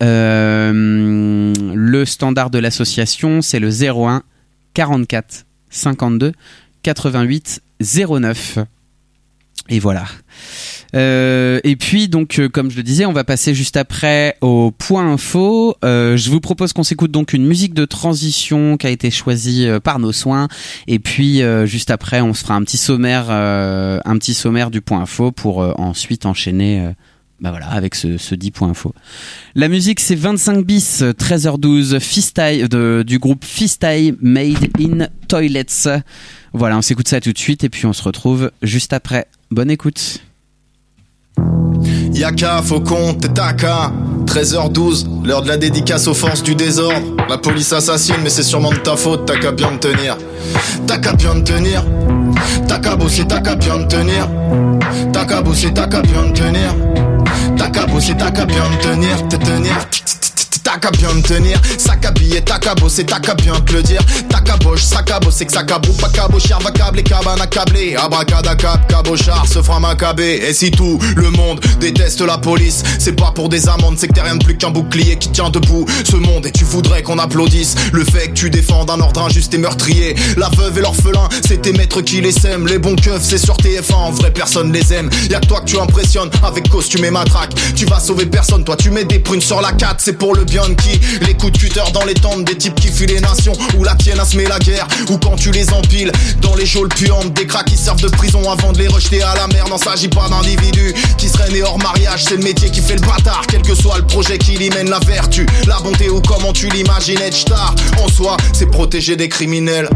Euh, le standard de l'association, c'est le zéro un quarante-quatre cinquante-deux quatre-vingt-huit zéro neuf. Et voilà. Euh, et puis donc euh, comme je le disais, on va passer juste après au point info. Euh, je vous propose qu'on s'écoute donc une musique de transition qui a été choisie euh, par nos soins, et puis euh, juste après on se fera un petit sommaire, euh, un petit sommaire du point info pour euh, ensuite enchaîner. Euh, Bah voilà, avec ce, ce dix points info. La musique, c'est vingt-cinq bis, treize heures douze, Fisteye, de, du groupe Fisteye Made in Toilets. Voilà, on s'écoute ça tout de suite et puis on se retrouve juste après. Bonne écoute. Yaka, Faucon, Tetaka, treize heures douze, l'heure de la dédicace aux forces du désordre. La police assassine, mais c'est sûrement de ta faute, t'as qu'à bien me tenir. T'as qu'à bien me tenir. T'as qu'à bosser, t'as qu'à bien me tenir. T'as qu'à bosser, t'as qu'à bien me tenir. T'as qu'à bosser, t'as qu'à bien me tenir, te tenir. t'as qu'à bien te tenir. Ça qu'à biller, t'as qu'à bosser, t'as qu'à bien te le dire. T'as qu'à boche, ça qu'à bosser, que ça qu'à bou, pas qu'à bochir, va câbler, cabane à câbler. Abracadacap, cabochard, se fera macabé. Et si tout le monde déteste la police, c'est pas pour des amendes, c'est que t'es rien de plus qu'un bouclier qui tient debout ce monde. Et tu voudrais qu'on applaudisse le fait que tu défendes un ordre injuste et meurtrier. La veuve et l'orphelin, c'est tes maîtres qui les sèment. Les bons keufs, c'est sur T F un, en vrai personne les aime. Y'a que toi que tu impressionnes avec costume et matraque. Tu vas sauver personne, toi tu mets des prunes sur la quatre. C'est pour le bien de qui? Les coups de cutter dans les tentes des types qui fuient les nations. Ou la tienne à semer la guerre. Ou quand tu les empiles dans les geôles puantes. Des cracks qui servent de prison avant de les rejeter à la mer. N'en s'agit pas d'individus qui seraient nés hors mariage. C'est le métier qui fait le bâtard. Quel que soit le projet qui y mène, la vertu, la bonté ou comment tu l'imagines. Être star en soi, c'est protéger des criminels.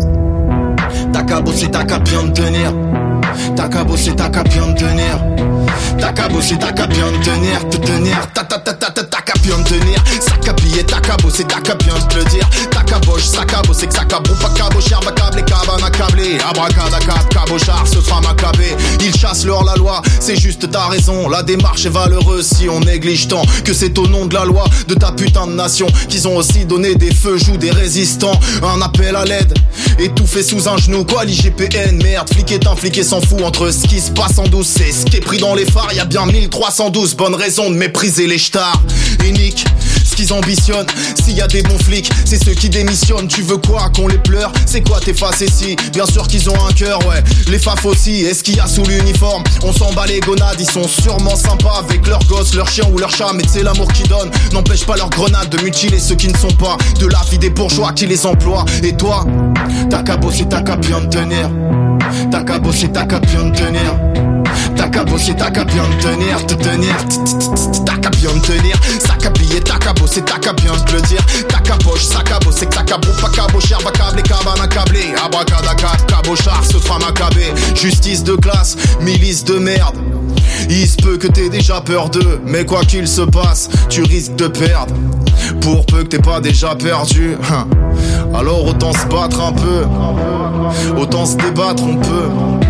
T'as qu'à bosser, t'as qu'à bien te tenir. T'as qu'à bosser, t'as qu'à bien te tenir. T'as qu'à bosser, t'as qu'à bien te tenir. Te tenir, t'as t'as t'as t'as t'as qu'à bien te tenir. Ça qu'à piller, t'as qu'à bosser, t'as qu'à bien te le dire. T'as qu'à boche, ça qu'à bosser, que ça qu'à bou, pas qu'à bochir, va câbler, cabane à câbler. Abracadacap, cabochard, se fera macabé. Ils chassent leur la loi, c'est juste ta raison. La démarche est valeureuse si on néglige tant que c'est au nom de la loi de ta putain de nation qu'ils ont aussi donné des feux joues des résistants. Un appel à l'aide, étouffé sous un genou. Quoi l'I G P N, merde, flic est un flic et s'en fout. Entre ce qui se passe en douce et ce qui est pris dans les phares, y'a bien mille trois cent douze bonnes raisons de mépriser les ch'tards. Et nique ce qu'ils ambitionnent. S'il y a des bons flics, c'est ceux qui démissionnent. Tu veux quoi, qu'on les pleure? C'est quoi tes faces ici? Bien sûr qu'ils ont un cœur, ouais, les faf aussi. Est-ce qu'il y a sous l'uniforme? On s'en bat les gonades, ils sont sûrement sympas avec leurs gosses, leurs chiens ou leurs chats. Mais c'est l'amour qui donne, n'empêche pas leurs grenades de mutiler ceux qui ne sont pas de la vie des bourgeois qui les emploient. Et toi, t'as qu'à bosser, t'as qu'à bien te tenir. T'as qu'à bosser, t'as qu'à bien te tenir. T'as qu'à bosser, t'as qu'à bien te tenir. Te tenir, t'as qu'à bien te tenir. Ça qu'à piller, t'as qu'à bosser, t'as qu'à bien te le dire. T'as qu'à boche, ça qu'à bosser, que t'as qu'à bou, pas qu'à bochir, va câbler, cabane à câbler. Abracadacap, cabochard, se fera macabé. Justice de classe, milice de merde. Il se peut que t'aies déjà peur d'eux, mais quoi qu'il se passe, tu risques de perdre. Pour peu que t'aies pas déjà perdu, alors autant se battre un peu, autant se débattre on peut.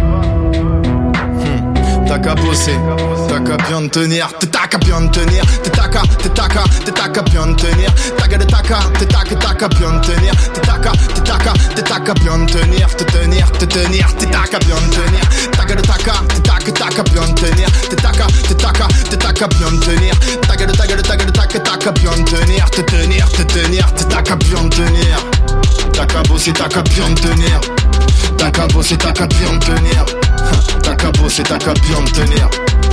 T'as qu'à bosser, t'as qu'à bien te tenir. T'as qu'à bien te tenir. T'as qu'à, t'as qu'à, t'as qu'à bien te tenir. T'as qu'à, t'as qu'à, t'as qu'à, t'as qu'à bien te tenir. T'as qu'à, t'as qu'à, t'as qu'à bien te tenir. Te tenir, te tenir. T'as qu'à bien te tenir. T'as qu'à, t'as qu'à, t'as qu'à, t'as qu'à bien te tenir. T'as qu'à, t'as qu'à, t'as qu'à bien te tenir. T'as qu'à, t'as qu'à, t'as qu'à, t'as qu'à, t'as qu'à bien te tenir. Te tenir, te tenir. T'as qu'à bien te tenir. T'as qu'à bosser, t'as qu'à bien te tenir. T'as qu'à bosser, t'as qu'à bien te tenir. T'as qu'à bosser, t'as qu'à bien te tenir.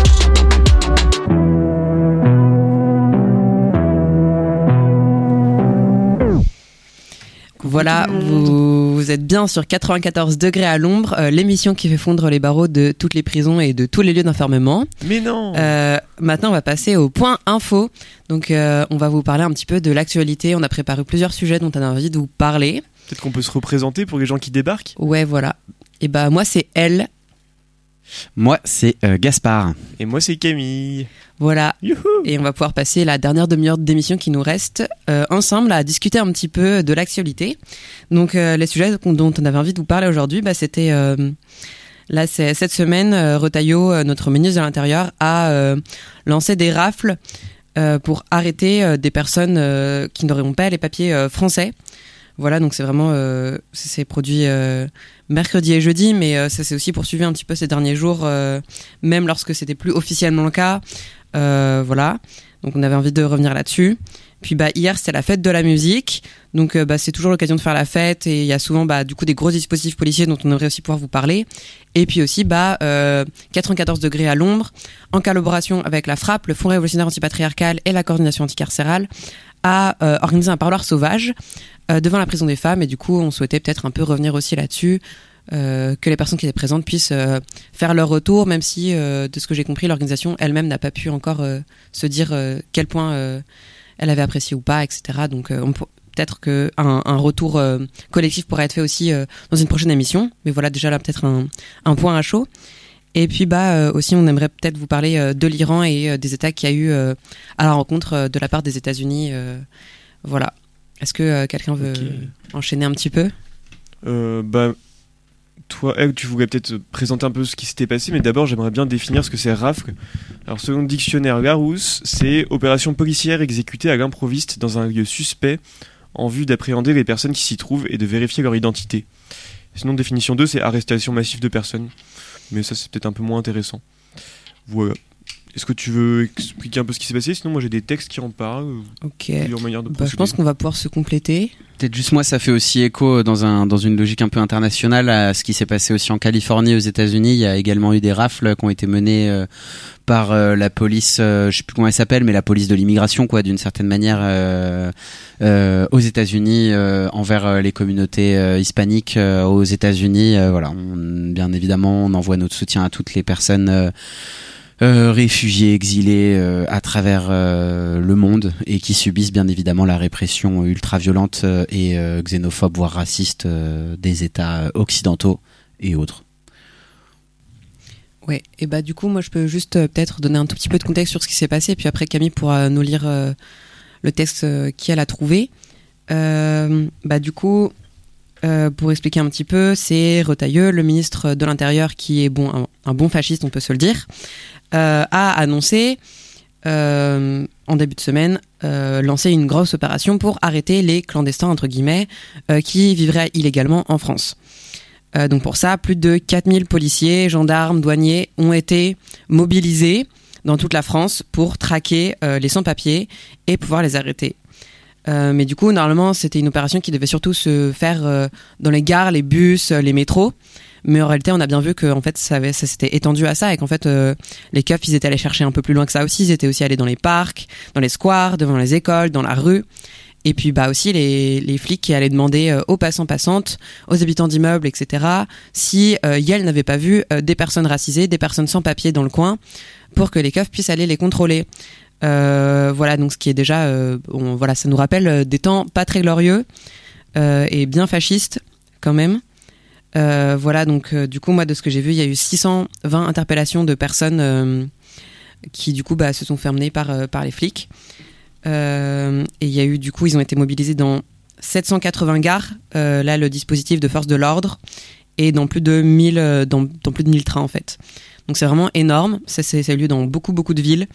Voilà, vous, vous êtes bien sur quatre-vingt-quatorze degrés à l'ombre, euh, l'émission qui fait fondre les barreaux de toutes les prisons et de tous les lieux d'enfermement. Mais non euh, Maintenant, on va passer au point info. Donc, euh, on va vous parler un petit peu de l'actualité. On a préparé plusieurs sujets dont on a envie de vous parler. Peut-être qu'on peut se représenter pour les gens qui débarquent. Ouais, voilà. Et bah, moi, c'est elle. Moi, c'est euh, Gaspard. Et moi, c'est Camille. Voilà. Youhou. Et on va pouvoir passer la dernière demi-heure d'émission qui nous reste euh, ensemble à discuter un petit peu de l'actualité. Donc, euh, les sujets dont on avait envie de vous parler aujourd'hui, bah, c'était... Euh, là, c'est, cette semaine, euh, Retailleau, euh, notre ministre de l'Intérieur, a euh, lancé des rafles euh, pour arrêter euh, des personnes euh, qui n'auront pas les papiers euh, français. Voilà, donc c'est vraiment... Euh, ça s'est produit euh, mercredi et jeudi, mais euh, ça s'est aussi poursuivi un petit peu ces derniers jours, euh, même lorsque c'était plus officiellement le cas. Euh, voilà, donc on avait envie de revenir là-dessus. Puis bah hier c'était la fête de la musique, donc euh, bah c'est toujours l'occasion de faire la fête et il y a souvent bah du coup des gros dispositifs policiers dont on aimerait aussi pouvoir vous parler. Et puis aussi bah euh, quatre-vingt-quatorze degrés à l'ombre, en collaboration avec la FRAP, le Fonds révolutionnaire antipatriarcal et la coordination anticarcérale, a euh, organisé un parloir sauvage euh, devant la prison des femmes et du coup on souhaitait peut-être un peu revenir aussi là-dessus. Euh, que les personnes qui étaient présentes puissent euh, faire leur retour, même si, euh, de ce que j'ai compris, l'organisation elle-même n'a pas pu encore euh, se dire euh, quel point euh, elle avait apprécié ou pas, et cetera. Donc euh, on peut, peut-être qu'un un retour euh, collectif pourrait être fait aussi euh, dans une prochaine émission. Mais voilà déjà là peut-être un, un point à chaud. Et puis bah euh, aussi on aimerait peut-être vous parler euh, de l'Iran et euh, des attaques qu'il y a eu euh, à la rencontre euh, de la part des États-Unis. Euh, voilà. Est-ce que euh, quelqu'un veut okay. enchaîner un petit peu ? euh, Bah toi, elle, tu voulais peut-être présenter un peu ce qui s'était passé, mais d'abord, j'aimerais bien définir ce que c'est rafle. Alors, selon le dictionnaire Larousse, c'est opération policière exécutée à l'improviste dans un lieu suspect en vue d'appréhender les personnes qui s'y trouvent et de vérifier leur identité. Sinon, définition deux, c'est arrestation massive de personnes. Mais ça, c'est peut-être un peu moins intéressant. Voilà. Est-ce que tu veux expliquer un peu ce qui s'est passé ? Sinon, moi, j'ai des textes qui en parlent. Ok. Manière de bah, je pense qu'on va pouvoir se compléter. Peut-être juste moi, ça fait aussi écho dans, un, dans une logique un peu internationale à ce qui s'est passé aussi en Californie, aux États-Unis. Il y a également eu des rafles qui ont été menées euh, par euh, la police, euh, je sais plus comment elle s'appelle, mais la police de l'immigration, quoi, d'une certaine manière, euh, euh, aux États-Unis euh, envers euh, les communautés euh, hispaniques euh, aux États-Unis. Euh, voilà, on, bien évidemment, on envoie notre soutien à toutes les personnes. Euh, Euh, réfugiés, exilés euh, à travers euh, le monde et qui subissent bien évidemment la répression ultra-violente euh, et euh, xénophobe, voire raciste euh, des États occidentaux et autres. Ouais, et bah du coup, moi je peux juste euh, peut-être donner un tout petit peu de contexte sur ce qui s'est passé, puis après Camille pourra nous lire euh, le texte euh, qu'elle a trouvé. Euh, bah du coup, euh, pour expliquer un petit peu, c'est Retailleau, le ministre de l'Intérieur, qui est bon un, un bon fasciste, on peut se le dire. Euh, a annoncé euh, en début de semaine euh, lancer une grosse opération pour arrêter les clandestins entre guillemets euh, qui vivraient illégalement en France. Euh, donc pour ça, plus de quatre mille policiers, gendarmes, douaniers ont été mobilisés dans toute la France pour traquer euh, les sans-papiers et pouvoir les arrêter. Euh, mais du coup, normalement, c'était une opération qui devait surtout se faire euh, dans les gares, les bus, les métros. Mais en réalité, on a bien vu que en fait, ça, avait, ça s'était étendu à ça et qu'en fait, euh, les keufs, ils étaient allés chercher un peu plus loin que ça aussi. Ils étaient aussi allés dans les parcs, dans les squares, devant les écoles, dans la rue. Et puis, bah aussi, les, les flics qui allaient demander euh, aux passants passantes, aux habitants d'immeubles, et cetera, si euh, Yale n'avait pas vu euh, des personnes racisées, des personnes sans papier dans le coin, pour que les keufs puissent aller les contrôler. Euh, voilà, donc ce qui est déjà, euh, on, voilà, ça nous rappelle euh, des temps pas très glorieux euh, et bien fascistes quand même. Euh, voilà, donc euh, du coup, moi, de ce que j'ai vu, il y a eu six cent vingt interpellations de personnes euh, qui, du coup, bah, se sont fait emmener par, euh, par les flics. Euh, et il y a eu, du coup, ils ont été mobilisés dans sept cent quatre-vingts gares, euh, là, le dispositif de force de l'ordre, et dans plus de mille, euh, dans, dans plus de mille trains, en fait. Donc, c'est vraiment énorme. Ça, c'est, ça a eu lieu dans beaucoup, beaucoup de villes.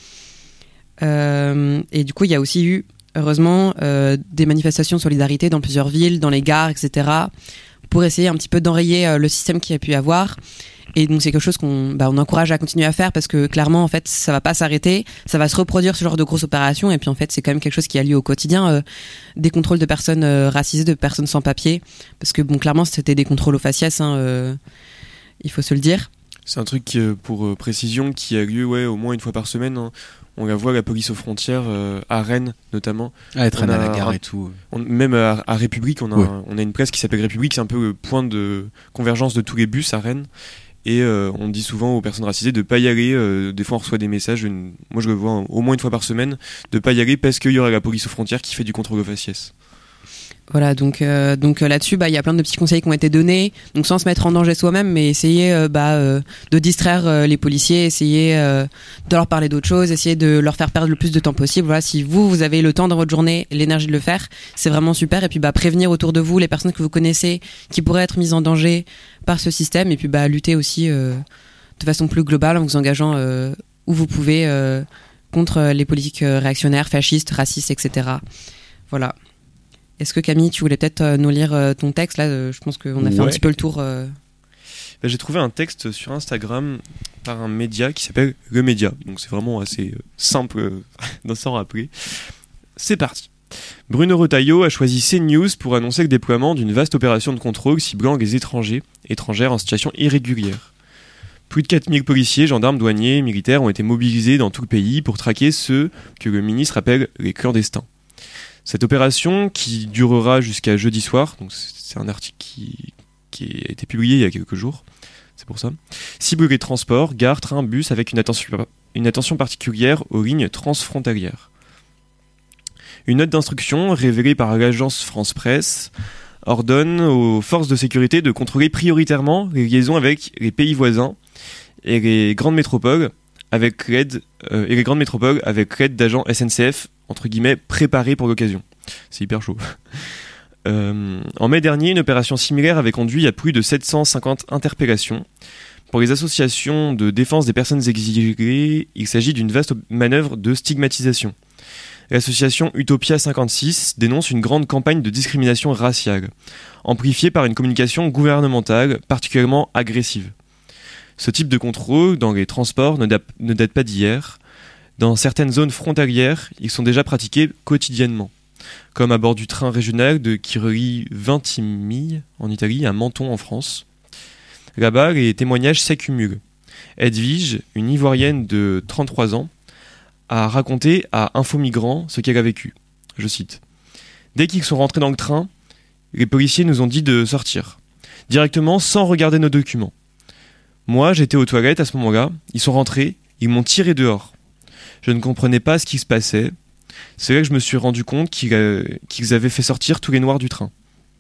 Euh, et du coup, il y a aussi eu, heureusement, euh, des manifestations de solidarité dans plusieurs villes, dans les gares, et cetera, pour essayer un petit peu d'enrayer euh, le système qu'il y a pu y avoir. Et donc c'est quelque chose qu'on bah, on encourage à continuer à faire parce que clairement en fait ça va pas s'arrêter, ça va se reproduire ce genre de grosses opérations et puis en fait c'est quand même quelque chose qui a lieu au quotidien, euh, des contrôles de personnes euh, racisées, de personnes sans papier, parce que bon clairement c'était des contrôles au faciès, hein, euh, il faut se le dire. C'est un truc euh, pour euh, précision qui a lieu ouais au moins une fois par semaine. Hein. On la voit, la police aux frontières, euh, à Rennes notamment. Ah, être à la gare un, et tout. On, même à, à République, on a, ouais. un, on a une presse qui s'appelle République, c'est un peu le point de convergence de tous les bus à Rennes. Et euh, on dit souvent aux personnes racisées de pas y aller. Euh, des fois, on reçoit des messages, une, moi je le vois hein, au moins une fois par semaine, de pas y aller parce qu'il y aura la police aux frontières qui fait du contrôle au faciès. Voilà, donc euh, donc euh, là-dessus, bah il y a plein de petits conseils qui ont été donnés, donc sans se mettre en danger soi-même, mais essayer euh, bah euh, de distraire euh, les policiers, essayer euh, de leur parler d'autres choses, essayer de leur faire perdre le plus de temps possible. Voilà, si vous vous avez le temps dans votre journée, l'énergie de le faire, c'est vraiment super. Et puis bah prévenir autour de vous les personnes que vous connaissez qui pourraient être mises en danger par ce système, et puis bah lutter aussi euh, de façon plus globale en vous engageant euh, où vous pouvez euh, contre les politiques réactionnaires, fascistes, racistes, et cetera. Voilà. Est-ce que Camille, tu voulais peut-être euh, nous lire euh, ton texte là euh, je pense qu'on a fait ouais. un petit peu le tour. Euh... Ben, j'ai trouvé un texte sur Instagram par un média qui s'appelle Le Média. Donc c'est vraiment assez euh, simple euh, d'en s'en rappeler. C'est parti. Bruno Retailleau a choisi CNews pour annoncer le déploiement d'une vaste opération de contrôle ciblant les étrangers, étrangères en situation irrégulière. Plus de quatre mille policiers, gendarmes, douaniers, militaires ont été mobilisés dans tout le pays pour traquer ceux que le ministre appelle les clandestins. Cette opération, qui durera jusqu'à jeudi soir, donc c'est un article qui, qui a été publié il y a quelques jours, c'est pour ça, cible les transports, gares, trains, bus, avec une attention, une attention particulière aux lignes transfrontalières. Une note d'instruction, révélée par l'agence France Presse, ordonne aux forces de sécurité de contrôler prioritairement les liaisons avec les pays voisins et les grandes métropoles, avec l'aide, euh, et les grandes métropoles avec l'aide d'agents S N C F, entre guillemets, préparés pour l'occasion. C'est hyper chaud. Euh, en mai dernier, une opération similaire avait conduit à plus de sept cent cinquante interpellations. Pour les associations de défense des personnes exilées, il s'agit d'une vaste manœuvre de stigmatisation. L'association Utopia cinquante-six dénonce une grande campagne de discrimination raciale, amplifiée par une communication gouvernementale particulièrement agressive. Ce type de contrôle dans les transports ne, da- ne date pas d'hier. Dans certaines zones frontalières, ils sont déjà pratiqués quotidiennement, comme à bord du train régional de, qui relie Vintimille en Italie à Menton en France. Là-bas, les témoignages s'accumulent. Edwige, une Ivoirienne de trente-trois ans, a raconté à Infomigrants ce qu'elle a vécu. Je cite. « Dès qu'ils sont rentrés dans le train, les policiers nous ont dit de sortir, directement sans regarder nos documents. Moi, j'étais aux toilettes à ce moment-là, ils sont rentrés, ils m'ont tiré dehors. Je ne comprenais pas ce qui se passait. C'est là que je me suis rendu compte qu'ils, euh, qu'ils avaient fait sortir tous les noirs du train. »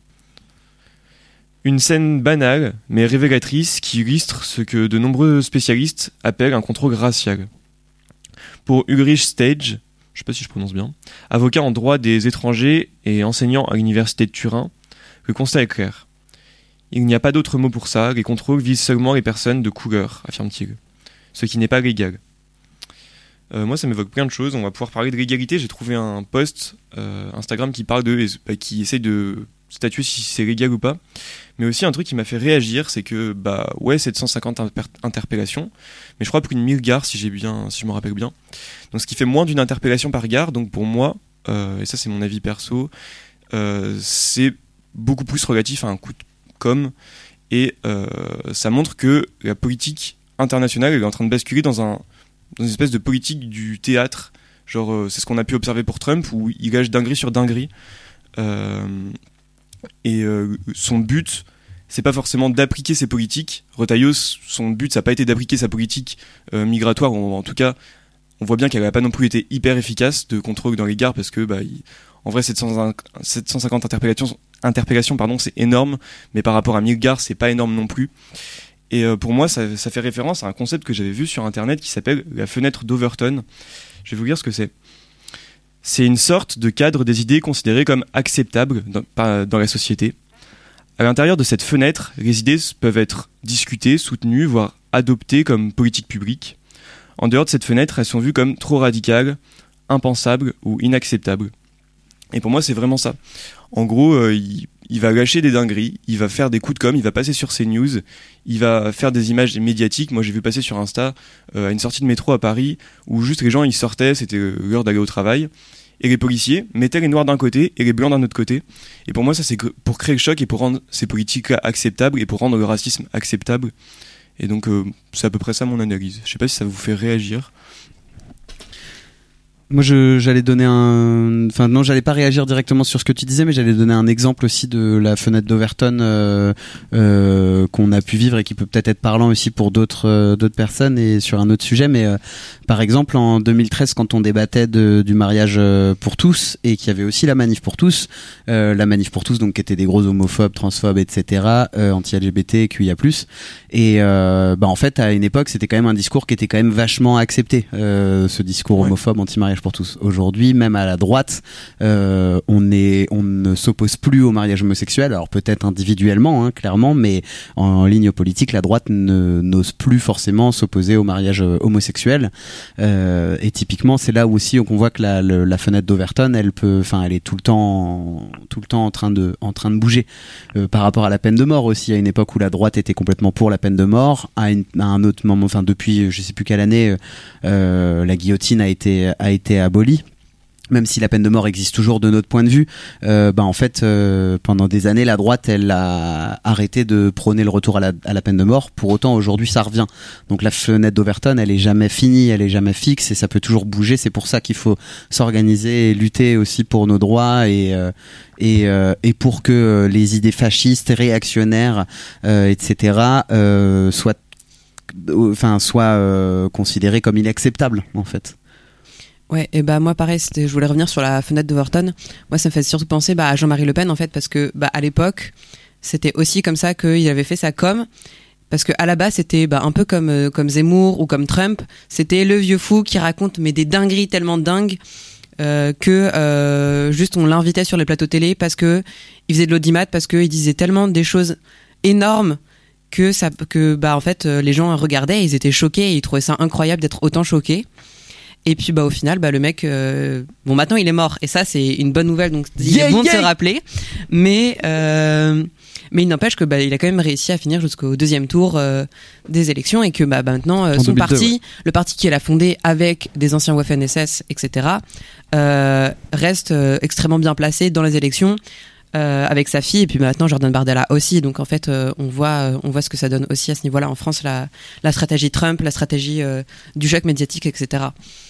Une scène banale, mais révélatrice, qui illustre ce que de nombreux spécialistes appellent un contrôle racial. Pour Ulrich Stage, je ne sais pas si je prononce bien, avocat en droit des étrangers et enseignant à l'université de Turin, le constat est clair. Il n'y a pas d'autre mot pour ça, les contrôles visent seulement les personnes de couleur, affirme-t-il, ce qui n'est pas légal. Euh, moi, ça m'évoque plein de choses. On va pouvoir parler de l'égalité. J'ai trouvé un post euh, Instagram qui parle de, euh, qui essaie de statuer si c'est légal ou pas. Mais aussi un truc qui m'a fait réagir, c'est que bah ouais, sept cent cinquante imper- interpellations, mais je crois plus de mille gares si j'ai bien, si je me rappelle bien. Donc ce qui fait moins d'une interpellation par gare. Donc pour moi, euh, et ça c'est mon avis perso, euh, c'est beaucoup plus relatif à un coup de com et euh, ça montre que la politique internationale elle est en train de basculer dans un dans une espèce de politique du théâtre. Genre euh, c'est ce qu'on a pu observer pour Trump où il gage dinguerie sur dinguerie. Euh, Et euh, son but, c'est pas forcément d'appliquer ses politiques. Retailleau, son but, ça n'a pas été d'appliquer sa politique euh, migratoire. Ou en tout cas, on voit bien qu'elle n'a pas non plus été hyper efficace de contrôle dans les gares parce que, bah, il, en vrai, sept cent cinquante interpellations, interpellations pardon, c'est énorme. Mais par rapport à mille gares, c'est pas énorme non plus. Et euh, pour moi, ça, ça fait référence à un concept que j'avais vu sur Internet qui s'appelle la fenêtre d'Overton. Je vais vous dire ce que c'est. C'est une sorte de cadre des idées considérées comme acceptables dans, dans la société. À l'intérieur de cette fenêtre, les idées peuvent être discutées, soutenues, voire adoptées comme politique publique. En dehors de cette fenêtre, elles sont vues comme trop radicales, impensables ou inacceptables. Et pour moi, c'est vraiment ça. En gros, euh, il, il va lâcher des dingueries, il va faire des coups de com', il va passer sur CNews, il va faire des images médiatiques. Moi, j'ai vu passer sur Insta euh, à une sortie de métro à Paris où juste les gens, ils sortaient, c'était l'heure d'aller au travail. Et les policiers mettaient les noirs d'un côté et les blancs d'un autre côté. Et pour moi, ça, c'est pour créer le choc et pour rendre ces politiques-là acceptables et pour rendre le racisme acceptable. Et donc, euh, c'est à peu près ça mon analyse. Je sais pas si ça vous fait réagir. Moi, je, j'allais donner un, enfin non, j'allais pas réagir directement sur ce que tu disais, mais j'allais donner un exemple aussi de la fenêtre d'Overton euh, euh, qu'on a pu vivre et qui peut peut-être être parlant aussi pour d'autres euh, d'autres personnes et sur un autre sujet. Mais euh, par exemple, en deux mille treize, quand on débattait de, du mariage pour tous et qu'il y avait aussi la manif pour tous, euh, la manif pour tous, donc qui étaient des gros homophobes, transphobes, et cetera, euh, anti-L G B T, Q I A plus, et euh, bah en fait, à une époque, c'était quand même un discours qui était quand même vachement accepté, euh, ce discours ouais. homophobe, anti-mariage pour tous. Aujourd'hui, même à la droite, euh, on est, on ne s'oppose plus au mariage homosexuel. Alors peut-être individuellement, hein, clairement, mais en, en ligne politique, la droite ne, n'ose plus forcément s'opposer au mariage homosexuel. Euh, et typiquement, c'est là où aussi qu'on voit que la, la, la fenêtre d'Overton, elle peut, enfin, elle est tout le temps, tout le temps en train de, en train de bouger. Euh, par rapport à la peine de mort aussi, à une époque où la droite était complètement pour la peine de mort, à, une, à un autre moment, enfin depuis, je sais plus quelle année, euh, la guillotine a été, a été abolie. Même si la peine de mort existe toujours de notre point de vue, euh, bah en fait euh, pendant des années la droite elle a arrêté de prôner le retour à la, à la peine de mort. Pour autant aujourd'hui ça revient. Donc la fenêtre d'Overton elle est jamais finie, elle est jamais fixe et ça peut toujours bouger. C'est pour ça qu'il faut s'organiser et lutter aussi pour nos droits et euh, et euh, et pour que les idées fascistes, réactionnaires, euh, et cetera euh, soient enfin soient euh, considérées comme inacceptables en fait. Ouais, et bah moi pareil, c'était, je voulais revenir sur la fenêtre d'Overton. Moi, ça me fait surtout penser bah, à Jean-Marie Le Pen en fait, parce que bah à l'époque, c'était aussi comme ça qu'il avait fait sa com. Parce que à la base, c'était bah, un peu comme euh, comme Zemmour ou comme Trump. C'était le vieux fou qui raconte mais des dingueries tellement dingues euh, que euh, juste on l'invitait sur les plateaux télé parce que il faisait de l'audimat, parce que il disait tellement des choses énormes que ça, que bah en fait euh, les gens regardaient, ils étaient choqués, et ils trouvaient ça incroyable d'être autant choqués. Et puis bah au final bah le mec euh, bon maintenant il est mort, et ça c'est une bonne nouvelle, donc il yeah, est bon yeah. de se rappeler, mais euh, mais il n'empêche que bah il a quand même réussi à finir jusqu'au deuxième tour euh, des élections, et que bah maintenant euh, son deux mille deux, parti, ouais. le parti qu'il a fondé avec des anciens Waffen S S, et cetera, euh, reste euh, extrêmement bien placé dans les élections. Euh, avec sa fille, et puis maintenant Jordan Bardella aussi, donc en fait euh, on voit euh, on voit ce que ça donne aussi à ce niveau-là en France, la la stratégie Trump, la stratégie euh, du choc médiatique, et cetera.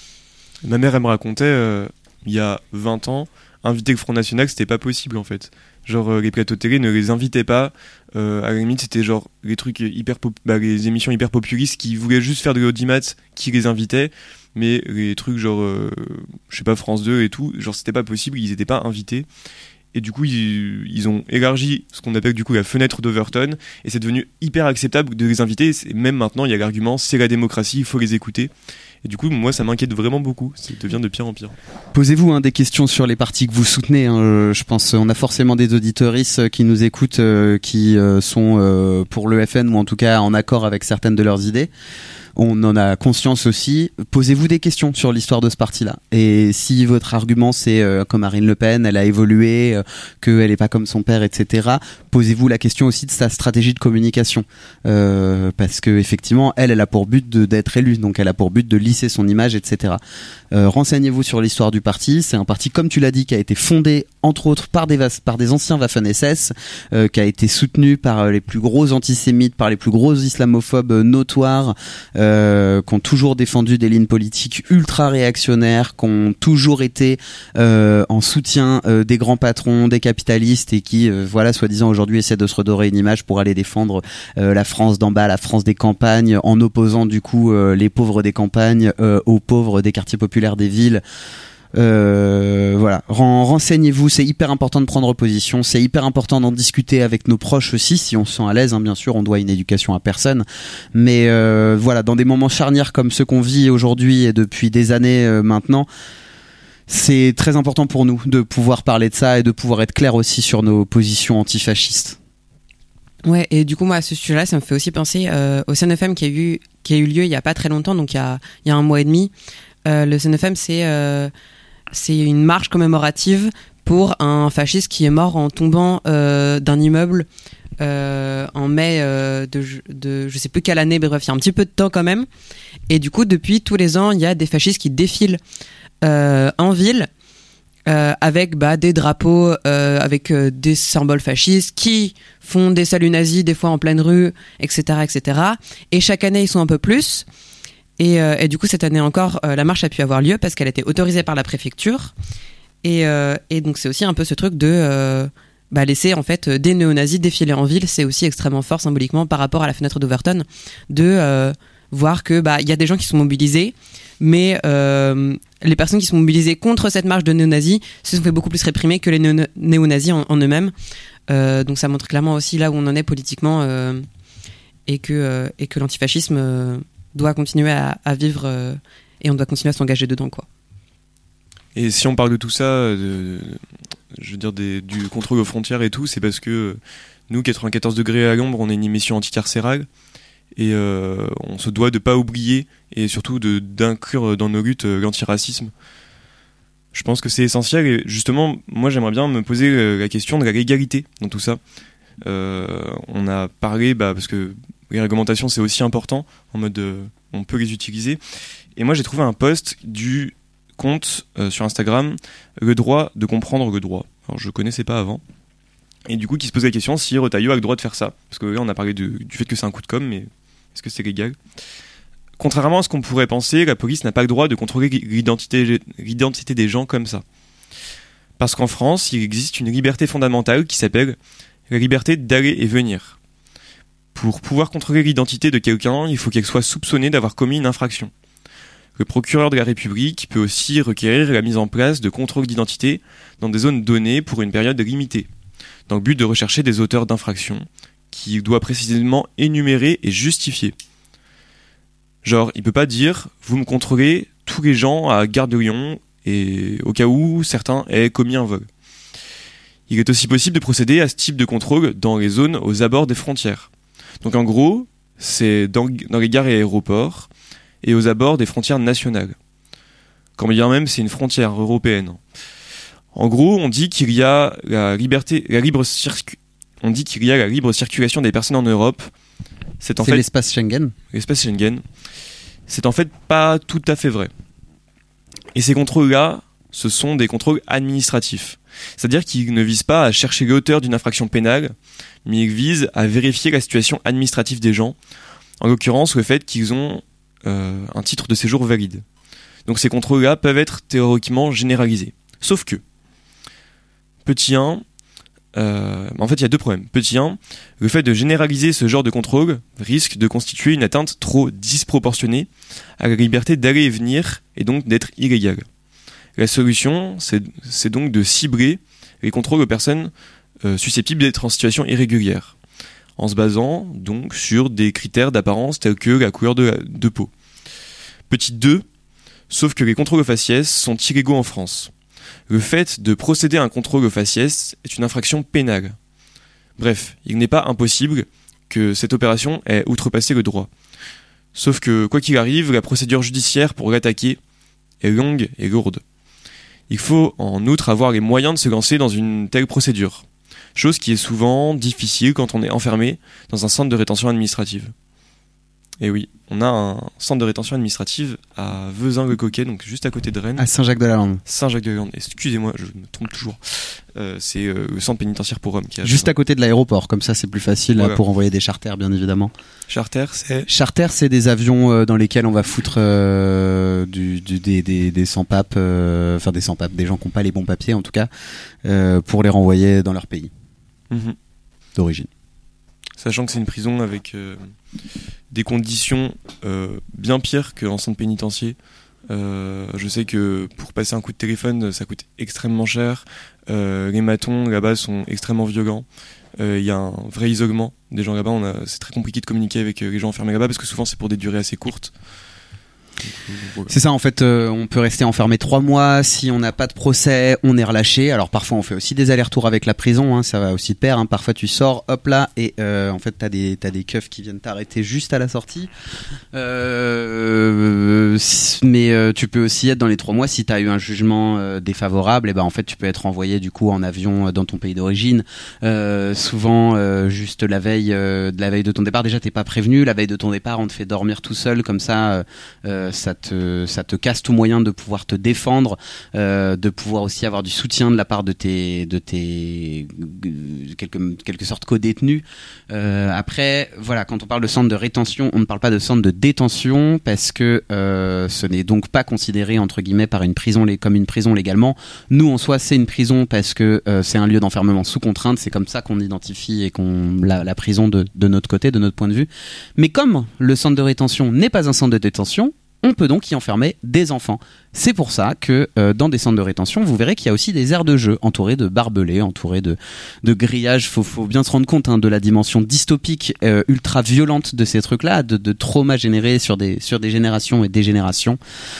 Ma mère elle me racontait euh, il y a vingt ans, inviter le Front National c'était pas possible en fait. Genre euh, les plateaux télé ne les invitaient pas, euh, à la limite c'était genre les trucs hyper pop- bah, les émissions hyper populistes qui voulaient juste faire de l'audimat qui les invitaient, mais les trucs genre euh, je sais pas France deux et tout, genre c'était pas possible, ils étaient pas invités. Et du coup, ils, ils ont élargi ce qu'on appelle du coup la fenêtre d'Overton, et c'est devenu hyper acceptable de les inviter. Et même maintenant, il y a l'argument, c'est la démocratie, il faut les écouter. Et du coup, moi, ça m'inquiète vraiment beaucoup. Ça devient de pire en pire. Posez-vous hein, des questions sur les partis que vous soutenez. Hein. Je pense, on a forcément des auditeuristes qui nous écoutent, euh, qui euh, sont euh, pour le F N, ou en tout cas en accord avec certaines de leurs idées. On en a conscience aussi. Posez-vous des questions sur l'histoire de ce parti-là. Et si votre argument c'est euh, comme Marine Le Pen, elle a évolué, euh, qu'elle est pas comme son père, et cetera. Posez-vous la question aussi de sa stratégie de communication, euh, parce que effectivement, elle, elle a pour but de, d'être élue, donc elle a pour but de lisser son image, et cetera. Euh, renseignez-vous sur l'histoire du parti. C'est un parti, comme tu l'as dit, qui a été fondé entre autres par des par des anciens Waffen S S, euh, qui a été soutenu par les plus gros antisémites, par les plus gros islamophobes notoires. Euh, Euh, qui ont toujours défendu des lignes politiques ultra réactionnaires, qui ont toujours été euh, en soutien euh, des grands patrons, des capitalistes, et qui, euh, voilà, soi-disant aujourd'hui essaient de se redorer une image pour aller défendre euh, la France d'en bas, la France des campagnes, en opposant du coup euh, les pauvres des campagnes euh, aux pauvres des quartiers populaires des villes. Euh, voilà, renseignez-vous, c'est hyper important de prendre position, c'est hyper important d'en discuter avec nos proches aussi, si on se sent à l'aise, hein, bien sûr, on doit une éducation à personne, mais euh, voilà, dans des moments charnières comme ceux qu'on vit aujourd'hui et depuis des années euh, maintenant, c'est très important pour nous de pouvoir parler de ça et de pouvoir être clair aussi sur nos positions antifascistes. Ouais, et du coup moi à ce sujet-là, ça me fait aussi penser euh, au C N F M qui a eu qui a eu lieu il y a pas très longtemps, donc il y a il y a un mois et demi. Euh, le C N F M, c'est euh, c'est une marche commémorative pour un fasciste qui est mort en tombant euh, d'un immeuble euh, en mai euh, de, de je sais plus quelle année, mais bref, il y a un petit peu de temps quand même. Et du coup, depuis tous les ans, il y a des fascistes qui défilent euh, en ville euh, avec bah, des drapeaux, euh, avec euh, des symboles fascistes, qui font des saluts nazis des fois en pleine rue, et cetera, et cetera. Et chaque année, ils sont un peu plus. Et, euh, et du coup, cette année encore, euh, la marche a pu avoir lieu parce qu'elle a été autorisée par la préfecture. Et, euh, et donc, c'est aussi un peu ce truc de euh, bah, laisser en fait des néo-nazis défiler en ville. C'est aussi extrêmement fort symboliquement par rapport à la fenêtre d'Overton, de euh, voir que bah il y a des gens qui sont mobilisés, mais euh, les personnes qui sont mobilisées contre cette marche de néo-nazis se sont fait beaucoup plus réprimer que les néo- néo-nazis en, en eux-mêmes. Euh, donc, ça montre clairement aussi là où on en est politiquement euh, et que euh, et que l'antifascisme euh, doit continuer à, à vivre euh, et on doit continuer à s'engager dedans, quoi. Et si on parle de tout ça, de, je veux dire des, du contrôle aux frontières et tout, c'est parce que nous, quatre-vingt-quatorze degrés à l'ombre, on est une émission anticarcérale et euh, on se doit de pas oublier et surtout de, d'inclure dans nos luttes l'antiracisme. Je pense que c'est essentiel et justement, moi j'aimerais bien me poser la question de la légalité dans tout ça. Euh, on a parlé, bah, parce que les réglementations c'est aussi important, en mode euh, on peut les utiliser. Et moi j'ai trouvé un post du compte euh, sur Instagram, le droit de comprendre le droit. Alors je connaissais pas avant. Et du coup qui se posait la question si Retailleau a le droit de faire ça. Parce que là on a parlé de, du fait que c'est un coup de com', mais est-ce que c'est légal ? Contrairement à ce qu'on pourrait penser, la police n'a pas le droit de contrôler l'identité, l'identité des gens comme ça. Parce qu'en France, il existe une liberté fondamentale qui s'appelle la liberté d'aller et venir. Pour pouvoir contrôler l'identité de quelqu'un, il faut qu'elle soit soupçonnée d'avoir commis une infraction. Le procureur de la République peut aussi requérir la mise en place de contrôles d'identité dans des zones données pour une période limitée, dans le but de rechercher des auteurs d'infractions, qu'il doit précisément énumérer et justifier. Genre, il peut pas dire « vous me contrôlez tous les gens à Gare de Lyon et au cas où certains aient commis un vol. Il est aussi possible de procéder à ce type de contrôle dans les zones aux abords des frontières. Donc en gros, c'est dans, dans les gares et aéroports et aux abords des frontières nationales. Quand bien même c'est une frontière européenne. En gros, on dit qu'il y a la liberté, la libre circu- on dit qu'il y a la libre circulation des personnes en Europe. C'est en C'est fait l'espace Schengen. L'espace Schengen. C'est en fait pas tout à fait vrai. Et ces contrôles-là, ce sont des contrôles administratifs. C'est-à-dire qu'ils ne visent pas à chercher l'auteur d'une infraction pénale, mais ils visent à vérifier la situation administrative des gens, en l'occurrence le fait qu'ils ont euh, un titre de séjour valide. Donc ces contrôles-là peuvent être théoriquement généralisés. Sauf que, petit un, euh, en fait il y a deux problèmes. Petit un, le fait de généraliser ce genre de contrôle risque de constituer une atteinte trop disproportionnée à la liberté d'aller et venir, et donc d'être illégal. La solution, c'est, c'est donc de cibler les contrôles aux personnes euh, susceptibles d'être en situation irrégulière, en se basant donc sur des critères d'apparence tels que la couleur de, la, de peau. Petit deux, sauf que les contrôles aux faciès sont illégaux en France. Le fait de procéder à un contrôle aux faciès est une infraction pénale. Bref, il n'est pas impossible que cette opération ait outrepassé le droit. Sauf que, quoi qu'il arrive, la procédure judiciaire pour l'attaquer est longue et lourde. Il faut en outre avoir les moyens de se lancer dans une telle procédure, chose qui est souvent difficile quand on est enfermé dans un centre de rétention administrative. Et oui, on a un centre de rétention administrative à Vezin-le-Coquet, donc juste à côté de Rennes. À Saint-Jacques-de-la-Lande. Saint-Jacques-de-la-Lande, excusez-moi, je me trompe toujours. Euh, c'est euh, le centre pénitentiaire pour hommes qui est à Juste à côté de l'aéroport, comme ça c'est plus facile Voilà. là, pour envoyer des charters, bien évidemment. Charter, c'est Charter, c'est des avions euh, dans lesquels on va foutre euh, du, du, des, des, des sans-papes, euh, enfin des sans-papes, des gens qui n'ont pas les bons papiers en tout cas, euh, pour les renvoyer dans leur pays Mhm. d'origine. Sachant que c'est une prison avec euh, des conditions euh, bien pires qu'en centre pénitentiaire. Euh, je sais que pour passer un coup de téléphone, ça coûte extrêmement cher. Euh, les matons là-bas sont extrêmement violents. Il euh, y a un vrai isolement des gens là-bas. On a, c'est très compliqué de communiquer avec euh, les gens enfermés là-bas parce que souvent c'est pour des durées assez courtes. Voilà. C'est ça en fait, euh, on peut rester enfermé trois mois, si on n'a pas de procès, on est relâché. Alors parfois on fait aussi des allers-retours avec la prison, hein, ça va aussi de pair, hein. Parfois tu sors, hop là, et euh, en fait t'as des, t'as des keufs qui viennent t'arrêter juste à la sortie. Euh, mais euh, tu peux aussi être dans les trois mois, si t'as eu un jugement euh, défavorable, et ben en fait tu peux être envoyé du coup en avion dans ton pays d'origine. Euh, souvent euh, juste la veille, euh, de la veille de ton départ, déjà t'es pas prévenu, la veille de ton départ on te fait dormir tout seul, comme ça euh, ça te ça te casse tout moyen de pouvoir te défendre, euh, de pouvoir aussi avoir du soutien de la part de tes de tes quelque quelque sorte co-détenus. Euh, après voilà, quand on parle de centre de rétention, on ne parle pas de centre de détention parce que euh, ce n'est donc pas considéré entre guillemets par une prison comme une prison légalement. Nous en soi c'est une prison parce que euh, c'est un lieu d'enfermement sous contrainte, c'est comme ça qu'on identifie et qu'on la, la prison de de notre côté, de notre point de vue. Mais comme le centre de rétention n'est pas un centre de détention, on peut donc y enfermer des enfants. C'est pour ça que euh, dans des centres de rétention, vous verrez qu'il y a aussi des aires de jeu entourées de barbelés, entourées de, de grillages. Faut, faut bien se rendre compte hein, de la dimension dystopique, euh, ultra violente de ces trucs-là, de, de traumas générés sur des, sur des générations et des générations.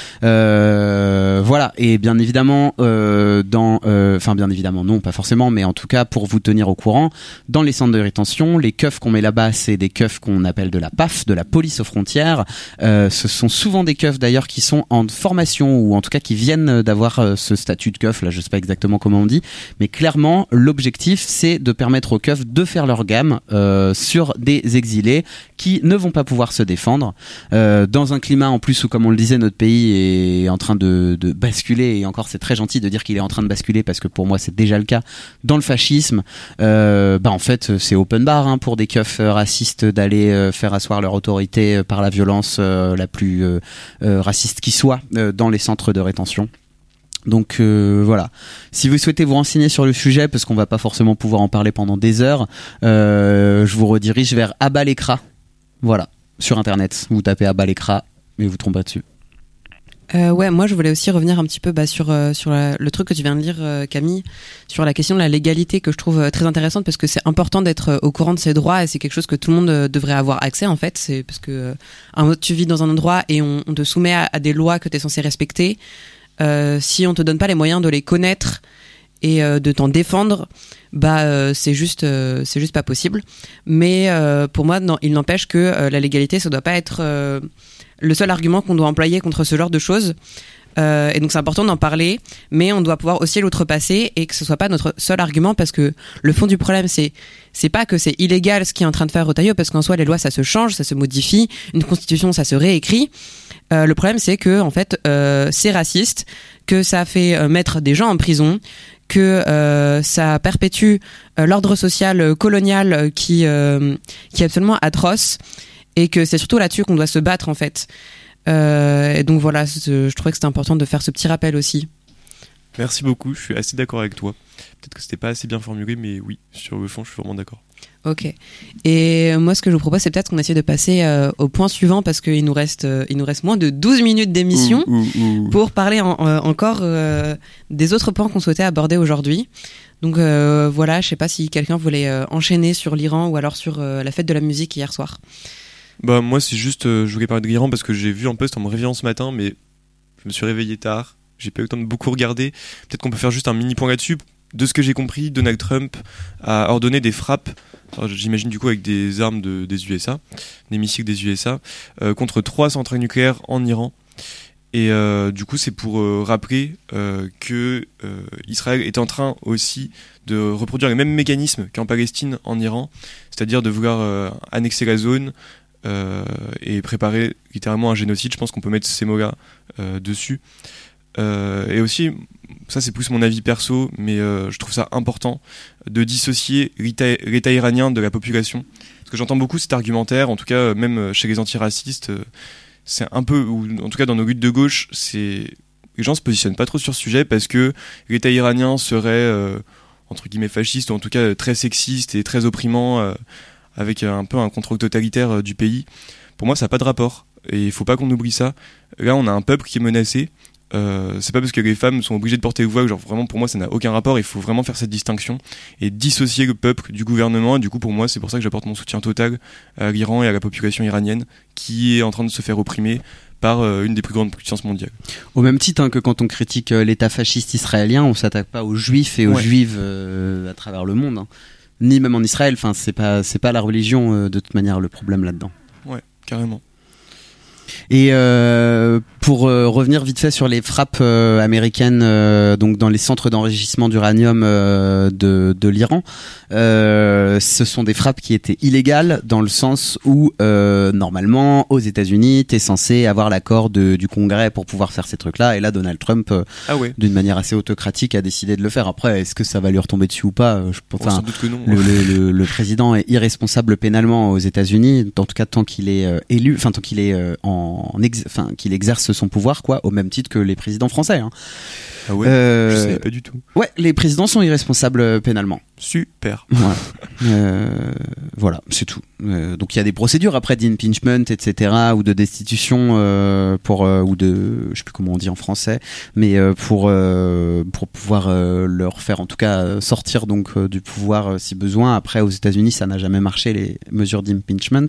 Euh, voilà. Et bien évidemment, euh, dans, enfin euh, bien évidemment non, pas forcément, mais en tout cas pour vous tenir au courant, dans les centres de rétention, les keufs qu'on met là-bas, c'est des keufs qu'on appelle de la P A F, de la police aux frontières. Euh, ce sont souvent des keufs d'ailleurs qui sont en formation ou en tout cas qui viennent d'avoir euh, ce statut de keuf, là je sais pas exactement comment on dit, mais clairement l'objectif c'est de permettre aux keufs de faire leur gamme euh, sur des exilés qui ne vont pas pouvoir se défendre euh, dans un climat en plus où comme on le disait notre pays est en train de, de basculer, et encore c'est très gentil de dire qu'il est en train de basculer parce que pour moi c'est déjà le cas, dans le fascisme. Euh, bah en fait c'est open bar hein, pour des keufs racistes d'aller euh, faire asseoir leur autorité par la violence euh, la plus euh, euh, raciste qui soit euh, dans les centres de rétention. Donc euh, voilà. Si vous souhaitez vous renseigner sur le sujet, parce qu'on va pas forcément pouvoir en parler pendant des heures, euh, je vous redirige vers Abalekra. Voilà, sur internet. Vous tapez Abalekra et vous tromperez dessus. Euh, ouais, moi je voulais aussi revenir un petit peu bah, sur euh, sur la, le truc que tu viens de lire, euh, Camille, sur la question de la légalité que je trouve euh, très intéressante parce que c'est important d'être euh, au courant de ses droits et c'est quelque chose que tout le monde euh, devrait avoir accès en fait. C'est parce que euh, un, tu vis dans un endroit et on, on te soumet à, à des lois que tu es censé respecter. euh, si on te donne pas les moyens de les connaître et euh, de t'en défendre, bah euh, c'est juste euh, c'est juste pas possible. Mais euh, pour moi, non, il n'empêche que euh, la légalité, ça doit pas être euh, le seul argument qu'on doit employer contre ce genre de choses. Euh, et donc c'est important d'en parler, mais on doit pouvoir aussi l'outrepasser et que ce soit pas notre seul argument, parce que le fond du problème, c'est c'est pas que c'est illégal ce qui est en train de faire Retailleau, parce qu'en soi les lois ça se change, ça se modifie, une constitution ça se réécrit. Euh, le problème c'est que en fait euh, c'est raciste, que ça fait euh, mettre des gens en prison, que euh, ça perpétue euh, l'ordre social euh, colonial euh, qui euh, qui est absolument atroce, et que c'est surtout là-dessus qu'on doit se battre en fait. Euh, et donc voilà, je trouvais que c'était important de faire ce petit rappel aussi. Merci beaucoup, je suis assez d'accord avec toi. Peut-être que c'était pas assez bien formulé, mais oui, sur le fond, je suis vraiment d'accord. Ok. Et moi, ce que je vous propose, c'est peut-être qu'on essaie de passer euh, au point suivant, parce qu'il nous reste, euh, il nous reste moins de douze minutes d'émission ouh, ouh, ouh. pour parler en, euh, encore euh, des autres points qu'on souhaitait aborder aujourd'hui. Donc euh, voilà, je sais pas si quelqu'un voulait euh, enchaîner sur l'Iran ou alors sur euh, la fête de la musique hier soir. Bah moi c'est juste, euh, je voulais parler de l'Iran parce que j'ai vu un post en me réveillant ce matin, mais je me suis réveillé tard, j'ai pas eu le temps de beaucoup regarder. Peut-être qu'on peut faire juste un mini point là-dessus. De ce que j'ai compris, Donald Trump a ordonné des frappes, alors, j'imagine du coup avec des armes de, des U S A, des missiles des U S A, euh, contre trois centrales nucléaires en Iran. Et euh, du coup c'est pour euh, rappeler euh, que euh, Israël est en train aussi de reproduire les mêmes mécanismes qu'en Palestine en Iran, c'est-à-dire de vouloir euh, annexer la zone, Euh, et préparer littéralement un génocide. Je pense qu'on peut mettre ces mots-là euh, dessus. Euh, et aussi, ça c'est plus mon avis perso, mais euh, je trouve ça important de dissocier l'État, l'État iranien de la population. Parce que j'entends beaucoup cet argumentaire, en tout cas même chez les antiracistes, euh, c'est un peu, ou en tout cas dans nos luttes de gauche, c'est les gens se positionnent pas trop sur ce sujet parce que l'État iranien serait euh, entre guillemets fasciste, ou en tout cas très sexiste et très opprimant, euh, avec un peu un contrôle totalitaire du pays. Pour moi, ça n'a pas de rapport. Et il faut pas qu'on oublie ça. Là, on a un peuple qui est menacé. Euh, c'est pas parce que les femmes sont obligées de porter le voile, genre vraiment pour moi ça n'a aucun rapport. Il faut vraiment faire cette distinction et dissocier le peuple du gouvernement. Et du coup, pour moi, c'est pour ça que j'apporte mon soutien total à l'Iran et à la population iranienne qui est en train de se faire opprimer par euh, une des plus grandes puissances mondiales. Au même titre hein, que quand on critique euh, l'État fasciste israélien, on s'attaque pas aux juifs et aux ouais. juives euh, à travers le monde. Hein. Ni même en Israël, enfin c'est pas c'est pas la religion euh, de toute manière le problème là-dedans. Ouais, carrément. Et euh, pour euh, revenir vite fait sur les frappes euh, américaines, euh, donc dans les centres d'enrichissement d'uranium euh, de, de l'Iran, euh, ce sont des frappes qui étaient illégales dans le sens où euh, normalement aux États-Unis, t'es censé avoir l'accord de, du Congrès pour pouvoir faire ces trucs-là. Et là, Donald Trump, euh, ah ouais. d'une manière assez autocratique, a décidé de le faire. Après, est-ce que ça va lui retomber dessus ou pas? Je pense. Oh, sans doute que non. Le, le, le, le président est irresponsable pénalement aux États-Unis, en tout cas tant qu'il est euh, élu, enfin tant qu'il est euh, en, en ex, enfin qu'il exerce son pouvoir, quoi, au même titre que les présidents français. Hein. Ah ouais. Euh, je savais pas du tout. Ouais, les présidents sont irresponsables pénalement. Super. Voilà, euh, voilà, c'est tout. Euh, donc il y a des procédures après d'impeachment, et cetera, ou de destitution euh, pour euh, ou de, je sais plus comment on dit en français, mais euh, pour euh, pour pouvoir euh, leur faire en tout cas sortir donc euh, du pouvoir euh, si besoin. Après aux États-Unis, ça n'a jamais marché les mesures d'impeachment.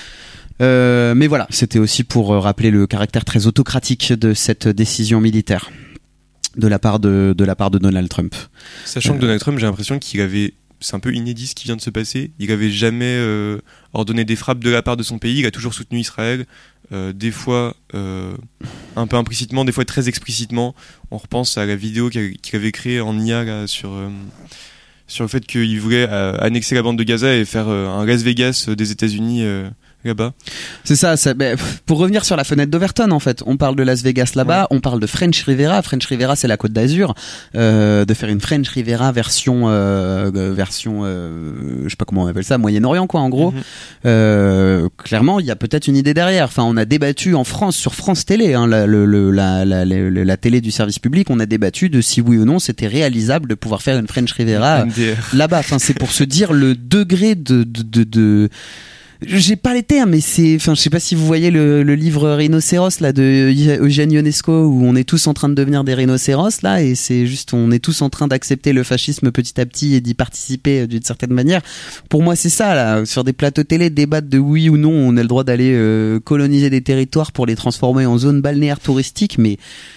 Euh, mais voilà, c'était aussi pour rappeler le caractère très autocratique de cette décision militaire de la part de, de la part de Donald Trump. Sachant euh, que Donald Trump, j'ai l'impression qu'il avait, c'est un peu inédit ce qui vient de se passer, il avait jamais euh, ordonné des frappes de la part de son pays, il a toujours soutenu Israël, euh, des fois euh, un peu implicitement, des fois très explicitement. On repense à la vidéo qu'il avait créée en I A là, sur... Euh, sur le fait qu'il voulait euh, annexer la bande de Gaza et faire euh, un Las Vegas euh, des États-Unis euh, là-bas. C'est ça, ça bah, pour revenir sur la fenêtre d'Overton, en fait, on parle de Las Vegas là-bas, ouais. On parle de French Riviera. French Riviera, c'est la Côte d'Azur. Euh, de faire une French Riviera version, euh, version, euh, je sais pas comment on appelle ça, Moyen-Orient, quoi, en gros. Mm-hmm. Euh, clairement, il y a peut-être une idée derrière. Enfin, on a débattu en France sur France Télé, hein, la, le, le, la, la, la, la télé du service public, on a débattu de si oui ou non c'était réalisable de pouvoir faire une French Riviera là-bas. Enfin, c'est pour se dire le degré de, de, de, de j'ai pas les termes, mais c'est, enfin, je sais pas si vous voyez le, le livre Rhinocéros là de Eugène Ionesco où on est tous en train de devenir des rhinocéros là, et c'est juste, on est tous en train d'accepter le fascisme petit à petit et d'y participer d'une certaine manière. Pour moi, c'est ça là, sur des plateaux télé, débattre de oui ou non, on a le droit d'aller euh, coloniser des territoires pour les transformer en zones balnéaires touristiques, mais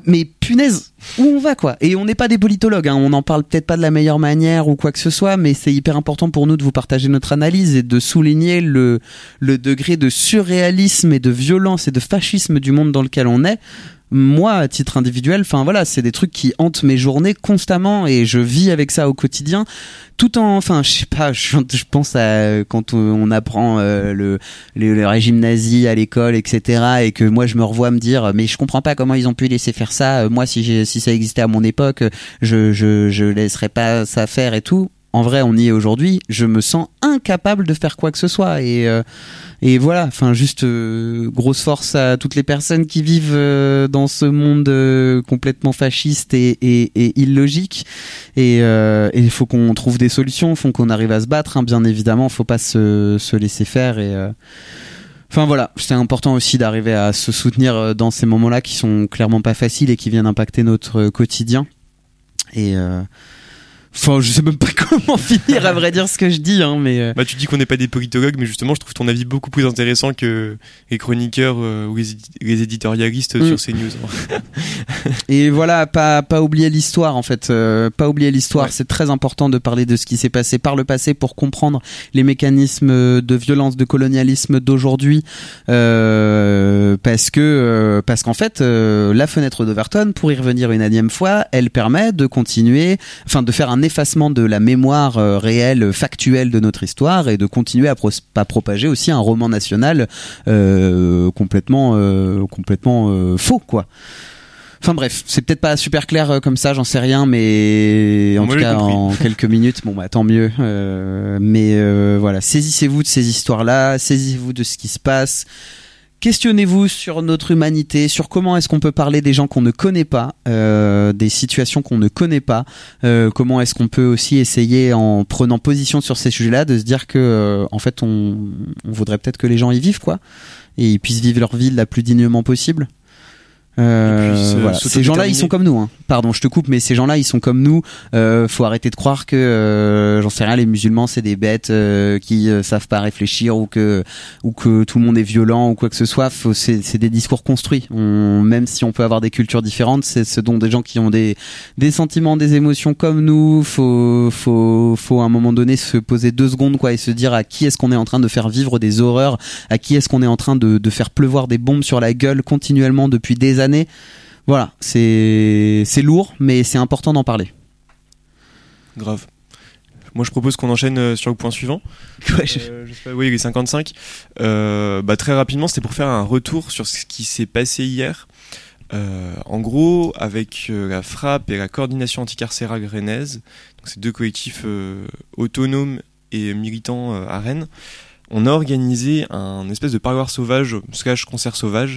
mais punaise, où on va quoi? Et on n'est pas des politologues, hein, on n'en parle peut-être pas de la meilleure manière ou quoi que ce soit, mais c'est hyper important pour nous de vous partager notre analyse et de souligner le, le degré de surréalisme et de violence et de fascisme du monde dans lequel on est. Moi, à titre individuel, enfin voilà, c'est des trucs qui hantent mes journées constamment et je vis avec ça au quotidien. Tout en, enfin, je sais pas, je, je pense à quand on, on apprend euh, le, le, le régime nazi à l'école, et cetera. Et que moi, je me revois me dire, mais je comprends pas comment ils ont pu laisser faire ça. Moi, si j'ai, si ça existait à mon époque, je, je, je laisserais pas ça faire et tout. En vrai, on y est aujourd'hui. Je me sens incapable de faire quoi que ce soit. Et, euh, et voilà. Enfin, juste euh, grosse force à toutes les personnes qui vivent euh, dans ce monde euh, complètement fasciste et, et, et illogique. Et euh, il faut qu'on trouve des solutions. Il faut qu'on arrive à se battre. Hein, bien évidemment, faut pas se, se laisser faire. Et euh, enfin voilà, c'est important aussi d'arriver à se soutenir dans ces moments-là qui sont clairement pas faciles et qui viennent impacter notre quotidien. Et euh, Enfin, je sais même pas comment finir, à vrai dire, ce que je dis, hein, mais. Euh... Bah, tu dis qu'on n'est pas des politologues, mais justement, je trouve ton avis beaucoup plus intéressant que les chroniqueurs euh, ou les, les éditorialistes mmh. sur CNews. Et voilà, pas pas oublier l'histoire, en fait, euh, pas oublier l'histoire. Ouais. C'est très important de parler de ce qui s'est passé par le passé pour comprendre les mécanismes de violence, de colonialisme d'aujourd'hui, euh, parce que euh, parce qu'en fait, euh, la fenêtre d'Overton, pour y revenir une énième fois, elle permet de continuer, enfin, de faire un effacement de la mémoire euh, réelle, factuelle de notre histoire et de continuer à, pro- à propager aussi un roman national euh, complètement, euh, complètement euh, faux, quoi. Enfin bref, c'est peut-être pas super clair euh, comme ça, j'en sais rien, mais en Moi, tout cas en quelques minutes, bon bah tant mieux. Euh, mais euh, voilà, saisissez-vous de ces histoires-là, saisissez-vous de ce qui se passe. Questionnez-vous sur notre humanité, sur comment est-ce qu'on peut parler des gens qu'on ne connaît pas, euh, des situations qu'on ne connaît pas, euh, comment est-ce qu'on peut aussi essayer, en prenant position sur ces sujets-là, de se dire que euh, en fait on, on voudrait peut-être que les gens y vivent, quoi, et ils puissent vivre leur vie la plus dignement possible. Euh, voilà. Ces gens-là, ils sont comme nous. Hein. Pardon, je te coupe, mais ces gens-là, ils sont comme nous. Euh, faut arrêter de croire que, euh, j'en sais rien, les musulmans, c'est des bêtes euh, qui euh, savent pas réfléchir ou que ou que tout le monde est violent ou quoi que ce soit. Faut, c'est, c'est des discours construits. On, même si on peut avoir des cultures différentes, c'est ce dont des gens qui ont des des sentiments, des émotions comme nous. Faut faut faut à un moment donné se poser deux secondes, quoi, et se dire à qui est-ce qu'on est en train de faire vivre des horreurs, à qui est-ce qu'on est en train de de faire pleuvoir des bombes sur la gueule continuellement depuis des années. années. Voilà, c'est c'est lourd, mais c'est important d'en parler. Grave. Moi, je propose qu'on enchaîne sur le point suivant. Ouais, je... Euh, je sais pas, oui, les cinquante-cinq. Euh, bah, très rapidement, c'était pour faire un retour sur ce qui s'est passé hier. Euh, en gros, avec euh, la Frappe et la coordination anticarcérale rennaise, donc c'est deux collectifs euh, autonomes et militants euh, à Rennes, on a organisé un espèce de parloir sauvage slash concert sauvage.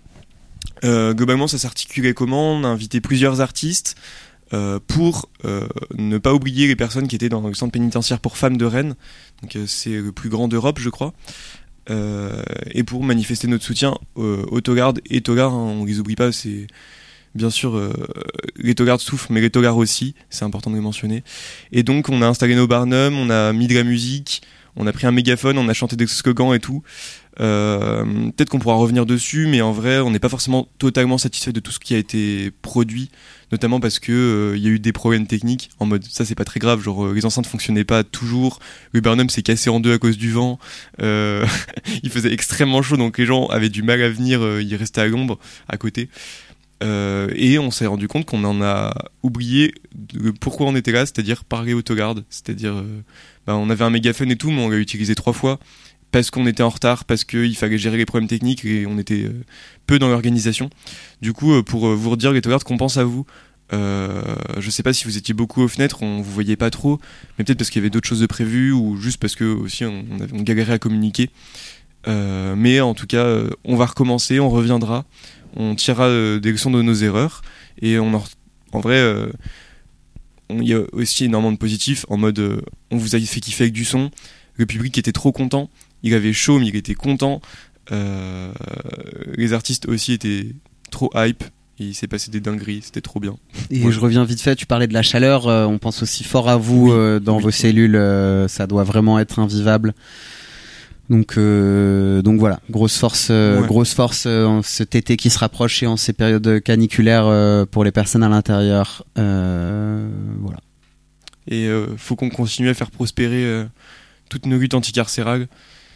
Euh, globalement, ça s'articulait comment ? On a invité plusieurs artistes euh, pour euh, ne pas oublier les personnes qui étaient dans le centre pénitentiaire pour femmes de Rennes. Donc euh, c'est le plus grand d'Europe, je crois. Euh, et pour manifester notre soutien euh, aux taugardes et taugards, hein, on les oublie pas. C'est bien sûr euh, les taugardes souffrent, mais les taugards aussi. C'est important de les mentionner. Et donc on a installé nos barnums, on a mis de la musique, on a pris un mégaphone, on a chanté des slogans et tout. Euh, peut-être qu'on pourra revenir dessus, mais en vrai on n'est pas forcément totalement satisfait de tout ce qui a été produit, notamment parce que euh, y a eu des problèmes techniques, en mode ça c'est pas très grave, genre euh, les enceintes fonctionnaient pas toujours, le Burnham s'est cassé en deux à cause du vent, euh, il faisait extrêmement chaud donc les gens avaient du mal à venir, euh, ils restaient à l'ombre à côté. Euh, et on s'est rendu compte qu'on en a oublié de pourquoi on était là, c'est-à-dire parler aux taugardes, c'est-à-dire euh, bah, on avait un mégaphone et tout, mais on l'a utilisé trois fois parce qu'on était en retard, parce qu'il fallait gérer les problèmes techniques et on était euh, peu dans l'organisation. Du coup, euh, pour euh, vous redire les taugardes qu'on pense à vous, euh, je sais pas si vous étiez beaucoup aux fenêtres, on vous voyait pas trop, mais peut-être parce qu'il y avait d'autres choses de prévues ou juste parce que aussi on, on, avait, on galérait à communiquer. Euh, mais en tout cas, euh, on va recommencer, on reviendra, on tirera euh, des leçons de nos erreurs et on en, en vrai, euh, il y a aussi énormément de positifs en mode euh, on vous a fait kiffer avec du son, le public était trop content. Il avait chaud, mais il était content. Euh, les artistes aussi étaient trop hype. Et il s'est passé des dingueries, c'était trop bien. Et ouais. je reviens vite fait, tu parlais de la chaleur. Euh, on pense aussi fort à vous oui, euh, dans oui, vos oui. cellules. Euh, ça doit vraiment être invivable. Donc, euh, donc voilà, grosse force, euh, Ouais. grosse force euh, en cet été qui se rapproche et en ces périodes caniculaires euh, pour les personnes à l'intérieur. Euh, voilà. Et euh, faut qu'on continue à faire prospérer euh, toute nos luttes anticarcérales.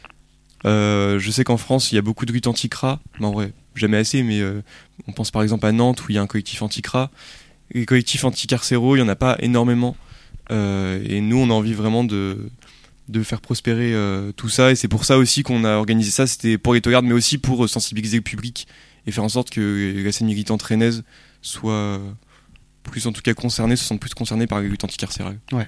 Euh, je sais qu'en France, il y a beaucoup de luttes anti-cras, mais en vrai, jamais assez, mais euh, on pense par exemple à Nantes où il y a un collectif anti-cras. Les collectifs anticarcéraux, il n'y en a pas énormément. Euh, et nous, on a envie vraiment de, de faire prospérer euh, tout ça. Et c'est pour ça aussi qu'on a organisé ça. C'était pour les togardes, mais aussi pour euh, sensibiliser le public et faire en sorte que la scène militante rennaise soit euh, plus, en tout cas, concernée, se sente plus concernée par les luttes anticarcérales. Ouais.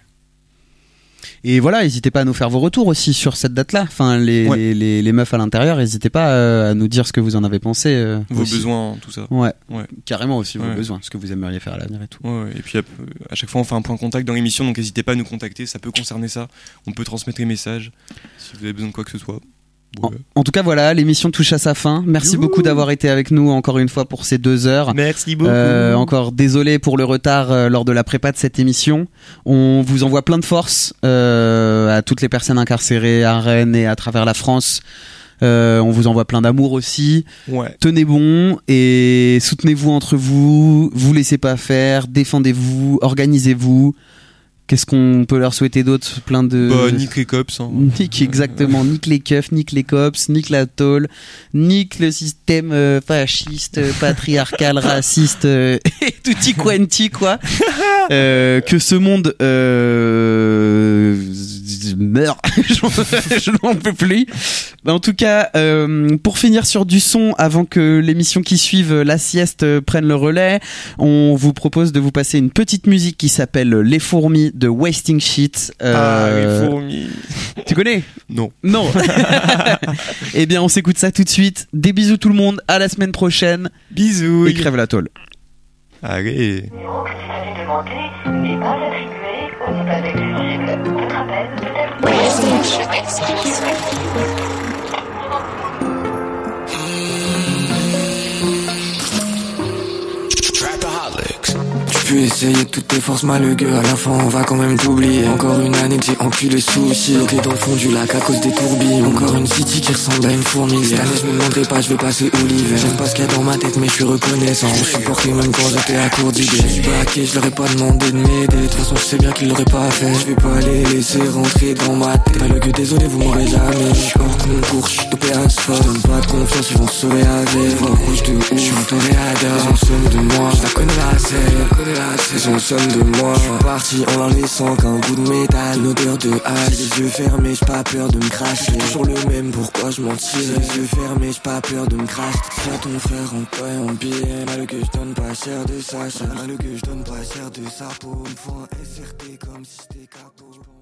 Et voilà, n'hésitez pas à nous faire vos retours aussi sur cette date-là. Enfin, les, Ouais. les, les, les meufs à l'intérieur, n'hésitez pas euh, à nous dire ce que vous en avez pensé. euh, Vos aussi. besoins, tout ça. Ouais. Ouais. Carrément aussi vos Ouais. besoins, ce que vous aimeriez faire à l'avenir et tout. Ouais, ouais. Et puis à, à chaque fois on fait un point de contact dans l'émission, donc n'hésitez pas à nous contacter, ça peut concerner ça. On peut transmettre les messages si vous avez besoin de quoi que ce soit. En, en tout cas, voilà, l'émission touche à sa fin. Merci Youhou. beaucoup d'avoir été avec nous encore une fois pour ces deux heures. Merci beaucoup. Euh, encore désolé pour le retard euh, lors de la prépa de cette émission. On vous envoie plein de force euh, à toutes les personnes incarcérées à Rennes et à travers la France. Euh, on vous envoie plein d'amour aussi. Ouais. Tenez bon et soutenez-vous entre vous. Vous laissez pas faire. Défendez-vous. Organisez-vous. Qu'est-ce qu'on peut leur souhaiter d'autre? Plein de... Bah, nique les cops. Hein. Nique, exactement. Nique les keufs, nique les cops, nique la tôle, nique le système euh, fasciste, euh, patriarcal, raciste, euh, et tutti quanti, quoi. Euh, que ce monde euh, meurt. Je n'en peux plus. Bah, en tout cas, euh, pour finir sur du son, avant que l'émission qui suive, la sieste, euh, prenne le relais, on vous propose de vous passer une petite musique qui s'appelle Les Fourmis de Wasting Shit. Euh, Ah, les fourmis. Tu connais? Non. Non. Eh bien, on s'écoute ça tout de suite. Des bisous tout le monde. À la semaine prochaine. Bisous. Et crève la tôle. Allez. numéro que vous avez demandé n'est pas attribué au contact éligible. Votre appel peut être... Tu peux essayer toutes tes forces malheureux, à la fin on va quand même t'oublier. Encore une année que j'ai enculé soucis, bloqué dans le fond du lac à cause des tourbillons. Encore une city qui ressemble à une fourmilière. Cette année je me demanderai pas, je vais passer où l'hiver. J'aime pas ce qu'il y a dans ma tête mais je suis reconnaissant. Je suis porté même quand j'étais à court d'idées. Je suis baqué, je leur ai pas demandé de m'aider. De toute façon je sais bien qu'ils l'auraient pas fait. Je vais pas les laisser rentrer dans ma tête. Malheureux, désolé vous m'aurez jamais. Je suis hors concours, je suis dopé à ce fort. Donne pas de confiance, ils vont se sauver avec. Voix rouge de ouf, je suis un toréador. Ils ont somme de moi, je la connais la scène. Ils ont somme de moi. Je suis parti en leur laissant qu'un bout de métal, une odeur de hache. Les yeux fermés, j'ai pas peur de me cracher. Toujours le même, pourquoi je mentirais? Les yeux fermés, j'ai pas peur de me cracher. Sois ton frère en toi et en billet. Mal que je donne pas cher de sa chair. Mal que je donne pas cher de sa peau. Une fois un S R T comme si c'était capot.